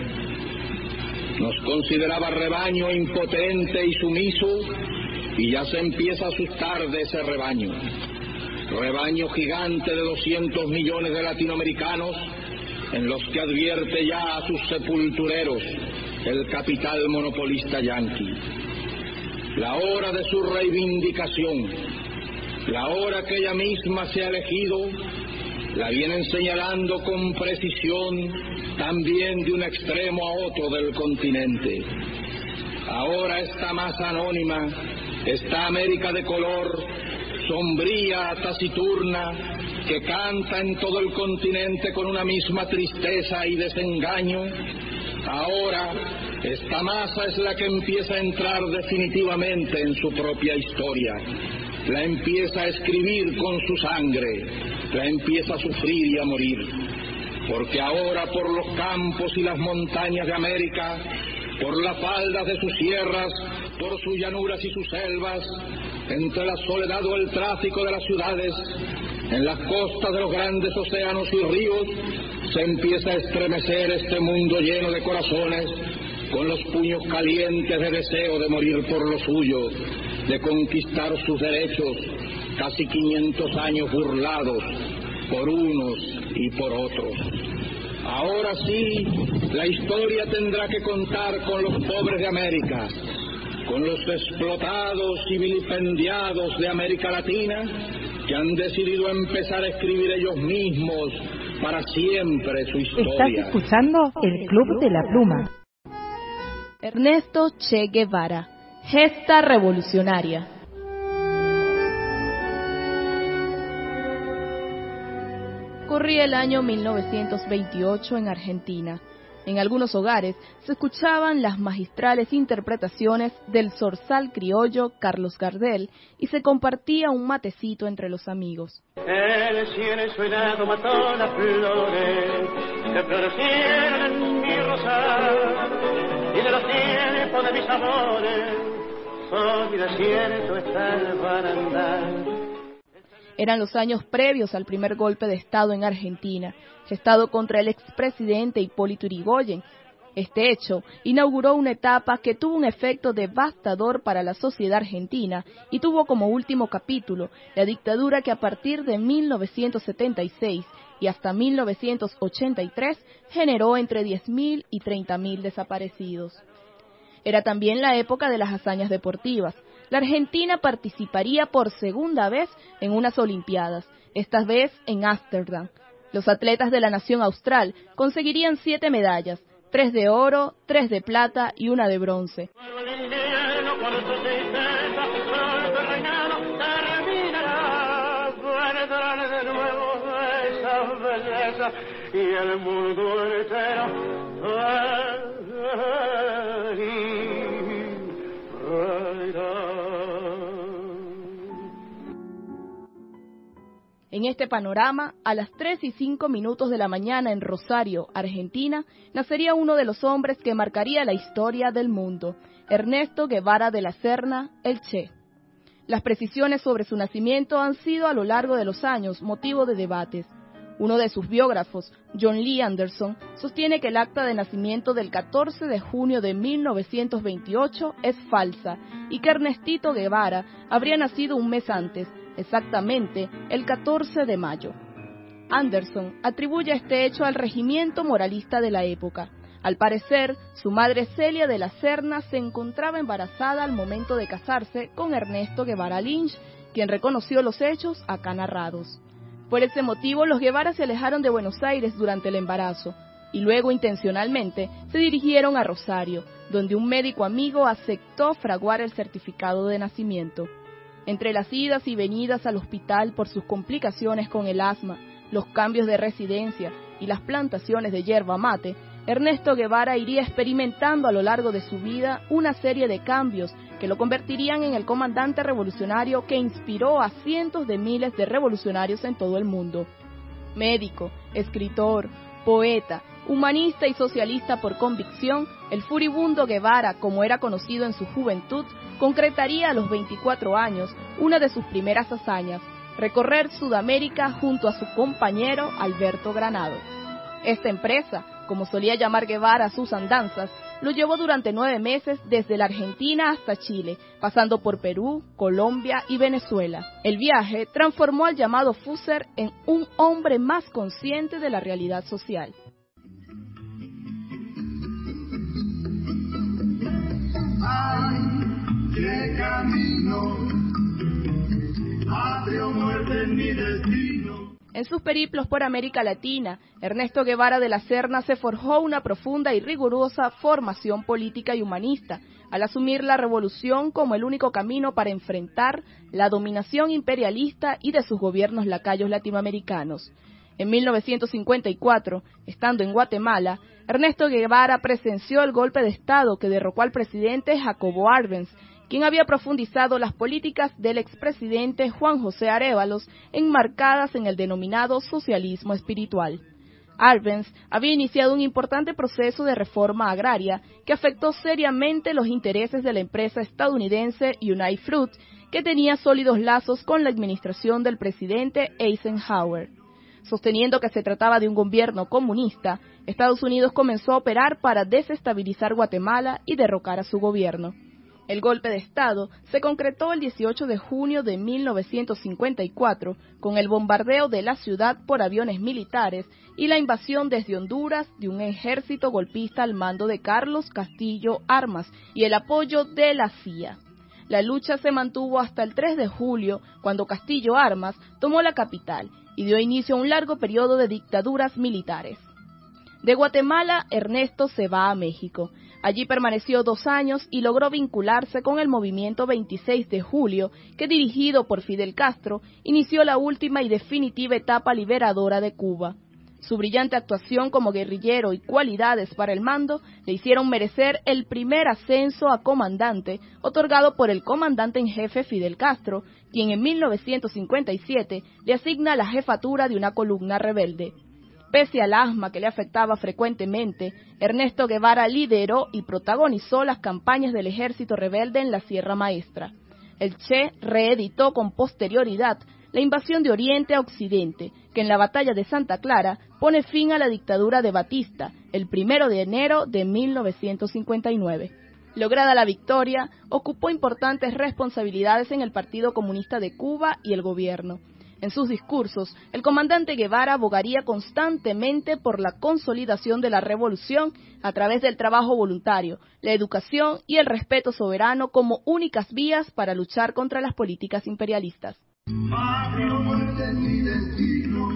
Nos consideraba rebaño impotente y sumiso y ya se empieza a asustar de ese rebaño. Rebaño gigante de doscientos millones de latinoamericanos en los que advierte ya a sus sepultureros el capital monopolista yanqui. La hora de su reivindicación, la hora que ella misma se ha elegido, la vienen señalando con precisión también de un extremo a otro del continente. Ahora esta masa anónima, esta América de color, sombría, taciturna, que canta en todo el continente con una misma tristeza y desengaño, ahora esta masa es la que empieza a entrar definitivamente en su propia historia. La empieza a escribir con su sangre, la empieza a sufrir y a morir. Porque ahora por los campos y las montañas de América, por las faldas de sus sierras, por sus llanuras y sus selvas, entre la soledad o el tráfico de las ciudades, en las costas de los grandes océanos y ríos, se empieza a estremecer este mundo lleno de corazones, con los puños calientes de deseo de morir por lo suyo, de conquistar sus derechos, casi quinientos años burlados por unos y por otros. Ahora sí, la historia tendrá que contar con los pobres de América, con los explotados y vilipendiados de América Latina, que han decidido empezar a escribir ellos mismos para siempre su historia.
Estás escuchando el Club de la Pluma.
Ernesto Che Guevara, gesta revolucionaria. Corría el año mil novecientos veintiocho en Argentina. En algunos hogares se escuchaban las magistrales interpretaciones del zorzal criollo Carlos Gardel y se compartía un matecito entre los amigos.
El cielo suenado mató las flores que florecieron en mi rosal, y de los tiempos de mis amores solo y desierto está el barandal.
Eran los años previos al primer golpe de Estado en Argentina, gestado contra el expresidente Hipólito Yrigoyen. Este hecho inauguró una etapa que tuvo un efecto devastador para la sociedad argentina y tuvo como último capítulo la dictadura que a partir de mil novecientos setenta y seis y hasta mil novecientos ochenta y tres generó entre diez mil y treinta mil desaparecidos. Era también la época de las hazañas deportivas. La Argentina participaría por segunda vez en unas Olimpiadas, esta vez en Ámsterdam. Los atletas de la nación austral conseguirían siete medallas, tres de oro, tres de plata y una de bronce.
cabeza y el mundo entero
En este panorama, a las tres y cinco minutos de la mañana en Rosario, Argentina, nacería uno de los hombres que marcaría la historia del mundo, Ernesto Guevara de la Serna, el Che. Las precisiones sobre su nacimiento han sido a lo largo de los años motivo de debates. Uno de sus biógrafos, John Lee Anderson, sostiene que el acta de nacimiento del catorce de junio de mil novecientos veintiocho es falsa y que Ernestito Guevara habría nacido un mes antes, exactamente el catorce de mayo. Anderson atribuye este hecho al regimiento moralista de la época. Al parecer, su madre Celia de la Serna se encontraba embarazada al momento de casarse con Ernesto Guevara Lynch, quien reconoció los hechos acá narrados. Por ese motivo, los Guevara se alejaron de Buenos Aires durante el embarazo y luego intencionalmente se dirigieron a Rosario, donde un médico amigo aceptó fraguar el certificado de nacimiento. Entre las idas y venidas al hospital por sus complicaciones con el asma, los cambios de residencia y las plantaciones de yerba mate, Ernesto Guevara iría experimentando a lo largo de su vida una serie de cambios que lo convertirían en el comandante revolucionario que inspiró a cientos de miles de revolucionarios en todo el mundo. Médico, escritor, poeta, humanista y socialista por convicción, el furibundo Guevara, como era conocido en su juventud, concretaría a los veinticuatro años una de sus primeras hazañas, recorrer Sudamérica junto a su compañero Alberto Granado. Esta empresa, como solía llamar Guevara sus andanzas, lo llevó durante nueve meses desde la Argentina hasta Chile, pasando por Perú, Colombia y Venezuela. El viaje transformó al llamado Fusser en un hombre más consciente de la realidad social.
Ay, qué camino, patria o muerte en mi destino.
En sus periplos por América Latina, Ernesto Guevara de la Serna se forjó una profunda y rigurosa formación política y humanista, al asumir la revolución como el único camino para enfrentar la dominación imperialista y de sus gobiernos lacayos latinoamericanos. En mil novecientos cincuenta y cuatro, estando en Guatemala, Ernesto Guevara presenció el golpe de Estado que derrocó al presidente Jacobo Arbenz, quien había profundizado las políticas del expresidente Juan José Arévalos, enmarcadas en el denominado socialismo espiritual. Arbenz había iniciado un importante proceso de reforma agraria que afectó seriamente los intereses de la empresa estadounidense United Fruit, que tenía sólidos lazos con la administración del presidente Eisenhower. Sosteniendo que se trataba de un gobierno comunista, Estados Unidos comenzó a operar para desestabilizar Guatemala y derrocar a su gobierno. El golpe de Estado se concretó el dieciocho de junio de mil novecientos cincuenta y cuatro con el bombardeo de la ciudad por aviones militares y la invasión desde Honduras de un ejército golpista al mando de Carlos Castillo Armas y el apoyo de la C I A. La lucha se mantuvo hasta el tres de julio, cuando Castillo Armas tomó la capital y dio inicio a un largo periodo de dictaduras militares. De Guatemala, Ernesto se va a México. Allí permaneció dos años y logró vincularse con el movimiento veintiséis de julio, que dirigido por Fidel Castro, inició la última y definitiva etapa liberadora de Cuba. Su brillante actuación como guerrillero y cualidades para el mando le hicieron merecer el primer ascenso a comandante, otorgado por el comandante en jefe Fidel Castro, quien en mil novecientos cincuenta y siete le asigna la jefatura de una columna rebelde. Pese al asma que le afectaba frecuentemente, Ernesto Guevara lideró y protagonizó las campañas del ejército rebelde en la Sierra Maestra. El Che reeditó con posterioridad la invasión de Oriente a Occidente, que en la batalla de Santa Clara pone fin a la dictadura de Batista, el primero de enero de mil novecientos cincuenta y nueve. Lograda la victoria, ocupó importantes responsabilidades en el Partido Comunista de Cuba y el gobierno. En sus discursos, el comandante Guevara abogaría constantemente por la consolidación de la revolución a través del trabajo voluntario, la educación y el respeto soberano como únicas vías para luchar contra las políticas imperialistas.
Patria o muerte en mi destino.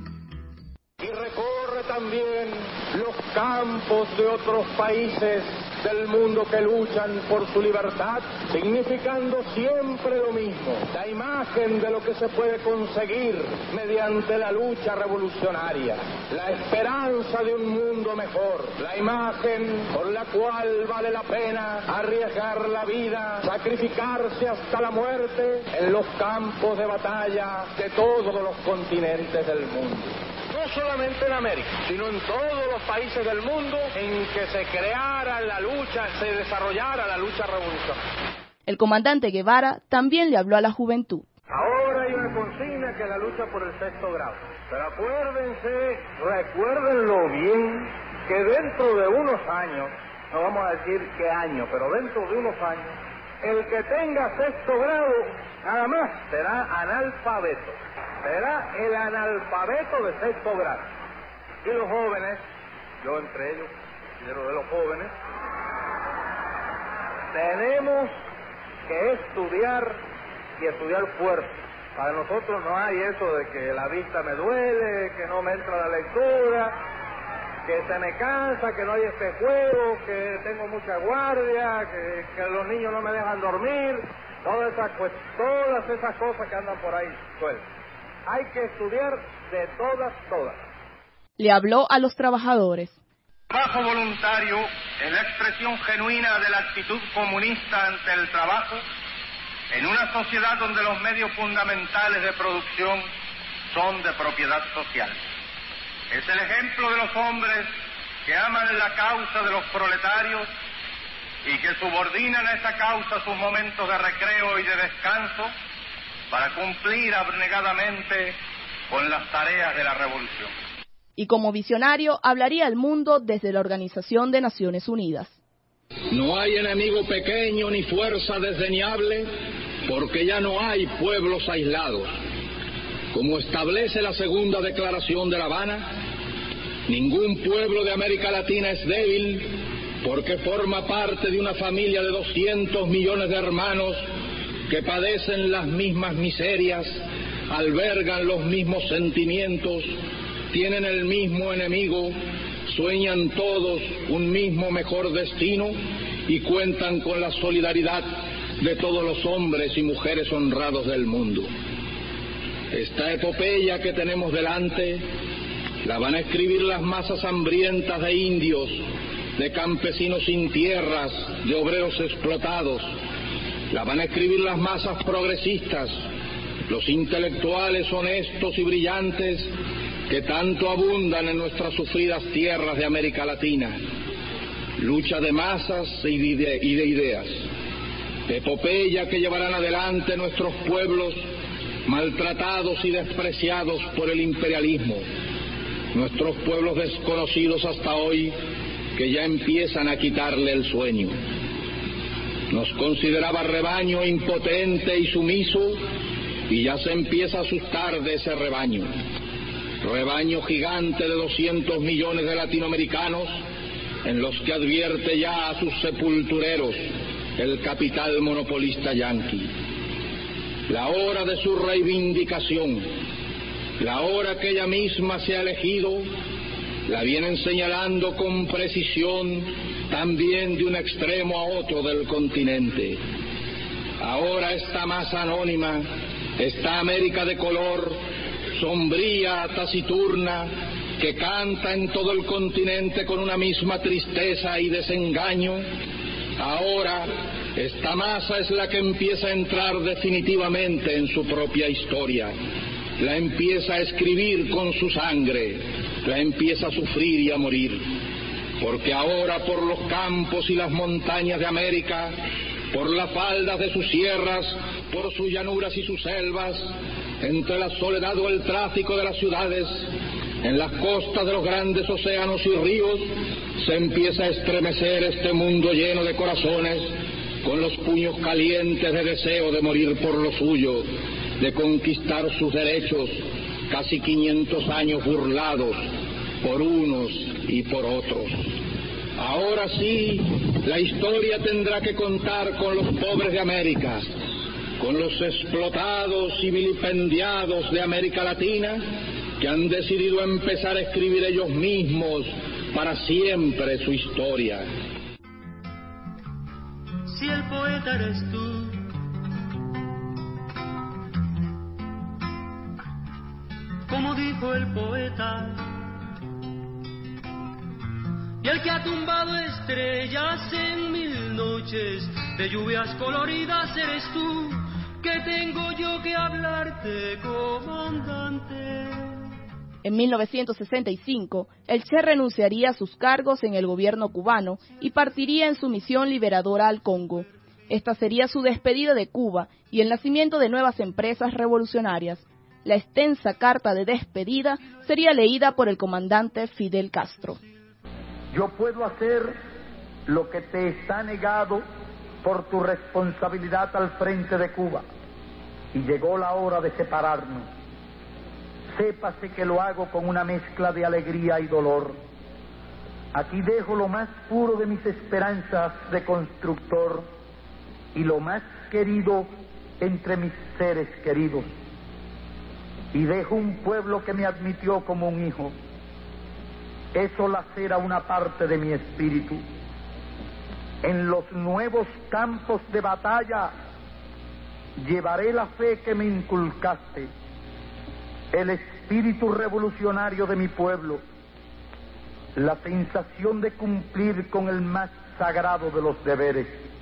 Y recorre también los campos de otros países del mundo que luchan por su libertad, significando siempre lo mismo, la imagen de lo que se puede conseguir mediante la lucha revolucionaria, la esperanza de un mundo mejor, la imagen por la cual vale la pena arriesgar la vida, sacrificarse hasta la muerte en los campos de batalla de todos los continentes del mundo. No solamente en América, sino en todos los países del mundo en que se creara la lucha, se desarrollara la lucha revolucionaria.
El comandante Guevara también le habló a la juventud.
Ahora hay una consigna que es la lucha por el sexto grado. Pero acuérdense, recuérdenlo bien, que dentro de unos años, no vamos a decir qué año, pero dentro de unos años, el que tenga sexto grado, nada más, será analfabeto. Será el analfabeto de sexto grado. Y los jóvenes, yo entre ellos, quiero de los jóvenes, tenemos que estudiar y estudiar fuerte. Para nosotros no hay eso de que la vista me duele, que no me entra la lectura, que se me cansa, que no hay espejuelos, que tengo mucha guardia, que, que los niños no me dejan dormir, todas esas, pues, todas esas cosas que andan por ahí sueltas. Hay que estudiar de todas, todas.
Le habló a los trabajadores.
El trabajo voluntario es la expresión genuina de la actitud comunista ante el trabajo en una sociedad donde los medios fundamentales de producción son de propiedad social. Es el ejemplo de los hombres que aman la causa de los proletarios y que subordinan a esa causa sus momentos de recreo y de descanso para cumplir abnegadamente con las tareas de la revolución.
Y como visionario hablaría al mundo desde la Organización de Naciones Unidas.
No hay enemigo pequeño ni fuerza desdeñable, porque ya no hay pueblos aislados. Como establece la segunda declaración de La Habana, ningún pueblo de América Latina es débil, porque forma parte de una familia de doscientos millones de hermanos que padecen las mismas miserias, albergan los mismos sentimientos, tienen el mismo enemigo, sueñan todos un mismo mejor destino y cuentan con la solidaridad de todos los hombres y mujeres honrados del mundo. Esta epopeya que tenemos delante la van a escribir las masas hambrientas de indios, de campesinos sin tierras, de obreros explotados. La van a escribir las masas progresistas, los intelectuales honestos y brillantes que tanto abundan en nuestras sufridas tierras de América Latina. Lucha de masas y de, y de ideas. Epopeya que llevarán adelante nuestros pueblos maltratados y despreciados por el imperialismo. Nuestros pueblos desconocidos hasta hoy que ya empiezan a quitarle el sueño. Nos consideraba rebaño impotente y sumiso y ya se empieza a asustar de ese rebaño. Rebaño gigante de doscientos millones de latinoamericanos en los que advierte ya a sus sepultureros el capital monopolista yanqui. La hora de su reivindicación, la hora que ella misma se ha elegido, la vienen señalando con precisión también de un extremo a otro del continente. Ahora esta masa anónima, esta América de color, sombría, taciturna, que canta en todo el continente con una misma tristeza y desengaño, ahora esta masa es la que empieza a entrar definitivamente en su propia historia, la empieza a escribir con su sangre, la empieza a sufrir y a morir, porque ahora por los campos y las montañas de América, por las faldas de sus sierras, por sus llanuras y sus selvas, entre la soledad o el tráfico de las ciudades, en las costas de los grandes océanos y ríos, se empieza a estremecer este mundo lleno de corazones, con los puños calientes de deseo de morir por lo suyo, de conquistar sus derechos, casi quinientos años burlados por unos y por otros. Ahora sí, la historia tendrá que contar con los pobres de América, con los explotados y vilipendiados de América Latina, que han decidido empezar a escribir ellos mismos para siempre su historia.
si el poeta eres tú. Como dijo el poeta, y el que ha tumbado estrellas en mil noches de lluvias coloridas eres tú, que tengo yo que hablarte, comandante.
En mil novecientos sesenta y cinco, el Che renunciaría a sus cargos en el gobierno cubano y partiría en su misión liberadora al Congo. Esta sería su despedida de Cuba y el nacimiento de nuevas empresas revolucionarias. La extensa carta de despedida sería leída por el comandante Fidel Castro.
Yo puedo hacer lo que te está negado por tu responsabilidad al frente de Cuba, y llegó la hora de separarnos. Sépase que lo hago con una mezcla de alegría y dolor. Aquí dejo lo más puro de mis esperanzas de constructor y lo más querido entre mis seres queridos. Y dejo un pueblo que me admitió como un hijo. Eso lacera una parte de mi espíritu. En los nuevos campos de batalla llevaré la fe que me inculcaste, el espíritu revolucionario de mi pueblo, la sensación de cumplir con el más sagrado de los deberes,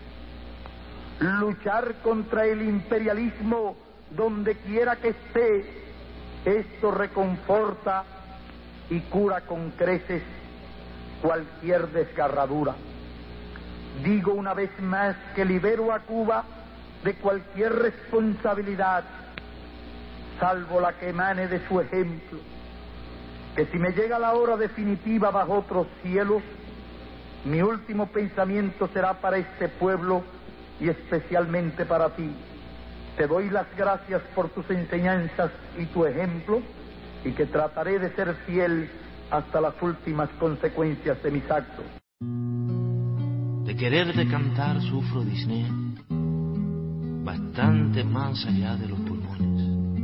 luchar contra el imperialismo donde quiera que esté. Esto reconforta y cura con creces cualquier desgarradura. Digo una vez más que libero a Cuba de cualquier responsabilidad, salvo la que emane de su ejemplo, que si me llega la hora definitiva bajo otros cielos, mi último pensamiento será para este pueblo y especialmente para ti. Te doy las gracias por tus enseñanzas y tu ejemplo, y que trataré de ser fiel hasta las últimas consecuencias de mis actos.
De quererte cantar sufro disnea, bastante más allá de los pulmones.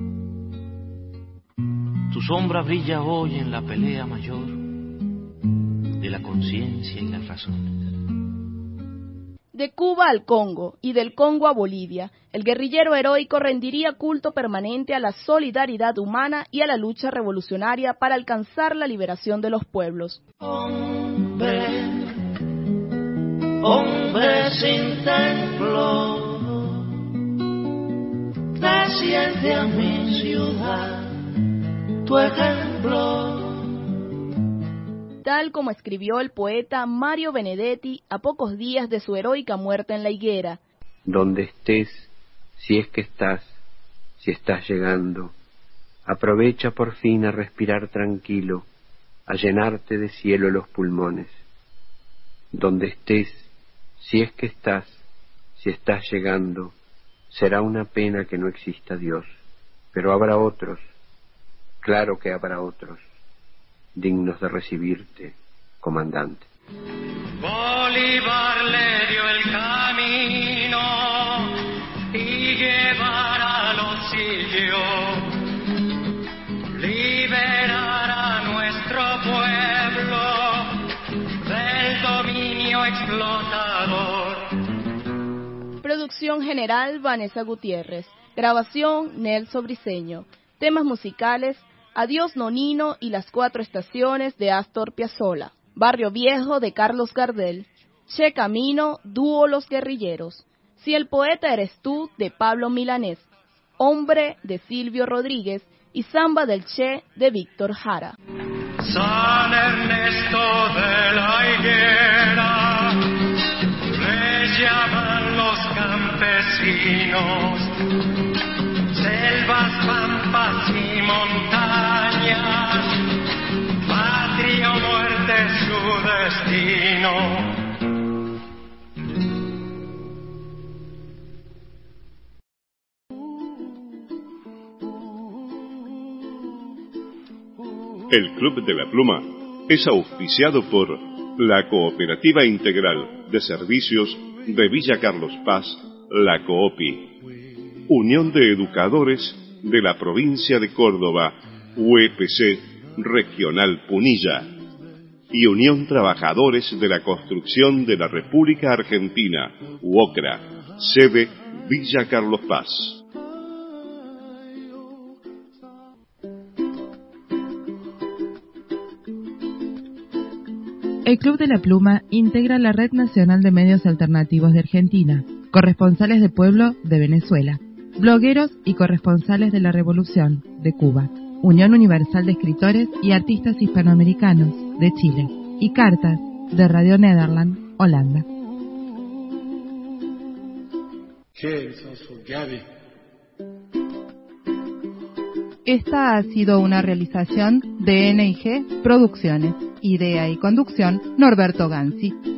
Tu sombra brilla hoy en la pelea mayor de la conciencia y las razones.
De Cuba al Congo y del Congo a Bolivia, el guerrillero heroico rendiría culto permanente a la solidaridad humana y a la lucha revolucionaria para alcanzar la liberación de los pueblos.
Hombre, hombre sin templo, trasciende a mi ciudad tu ejemplo.
Tal como escribió el poeta Mario Benedetti a pocos días de su heroica muerte en la higuera.
Donde estés, si es que estás, si estás llegando, aprovecha por fin a respirar tranquilo, a llenarte de cielo los pulmones. Donde estés, si es que estás, si estás llegando, será una pena que no exista Dios, pero habrá otros, claro que habrá otros, dignos de recibirte, comandante.
Bolívar le dio el camino y llevar a los sitios, liberar a nuestro pueblo del dominio explotador.
Producción general Vanessa Gutiérrez, grabación Nelson Briceño, temas musicales Adiós Nonino y las cuatro estaciones de Astor Piazzolla, Barrio Viejo de Carlos Gardel, Che Camino, dúo Los Guerrilleros, Si el poeta eres tú de Pablo Milanés, Hombre de Silvio Rodríguez y Samba del Che de Víctor Jara.
San Ernesto de la Higuera, le llaman los campesinos, selvas, pampas y montañas, patria o muerte su destino.
El Club de la Pluma es auspiciado por la Cooperativa Integral de Servicios de Villa Carlos Paz, la COOPI. Unión de Educadores de la Provincia de Córdoba, U E P C Regional Punilla. y Unión Trabajadores de la Construcción de la República Argentina, UOCRA, sede Villa Carlos Paz.
El Club de la Pluma integra la Red Nacional de Medios Alternativos de Argentina, corresponsales de pueblo de Venezuela, blogueros y corresponsales de la Revolución de Cuba, Unión Universal de Escritores y Artistas Hispanoamericanos de Chile y Cartas de Radio Nederland, Holanda.
Esta ha sido una realización de N I G Producciones. Idea y conducción, Norberto Gansi.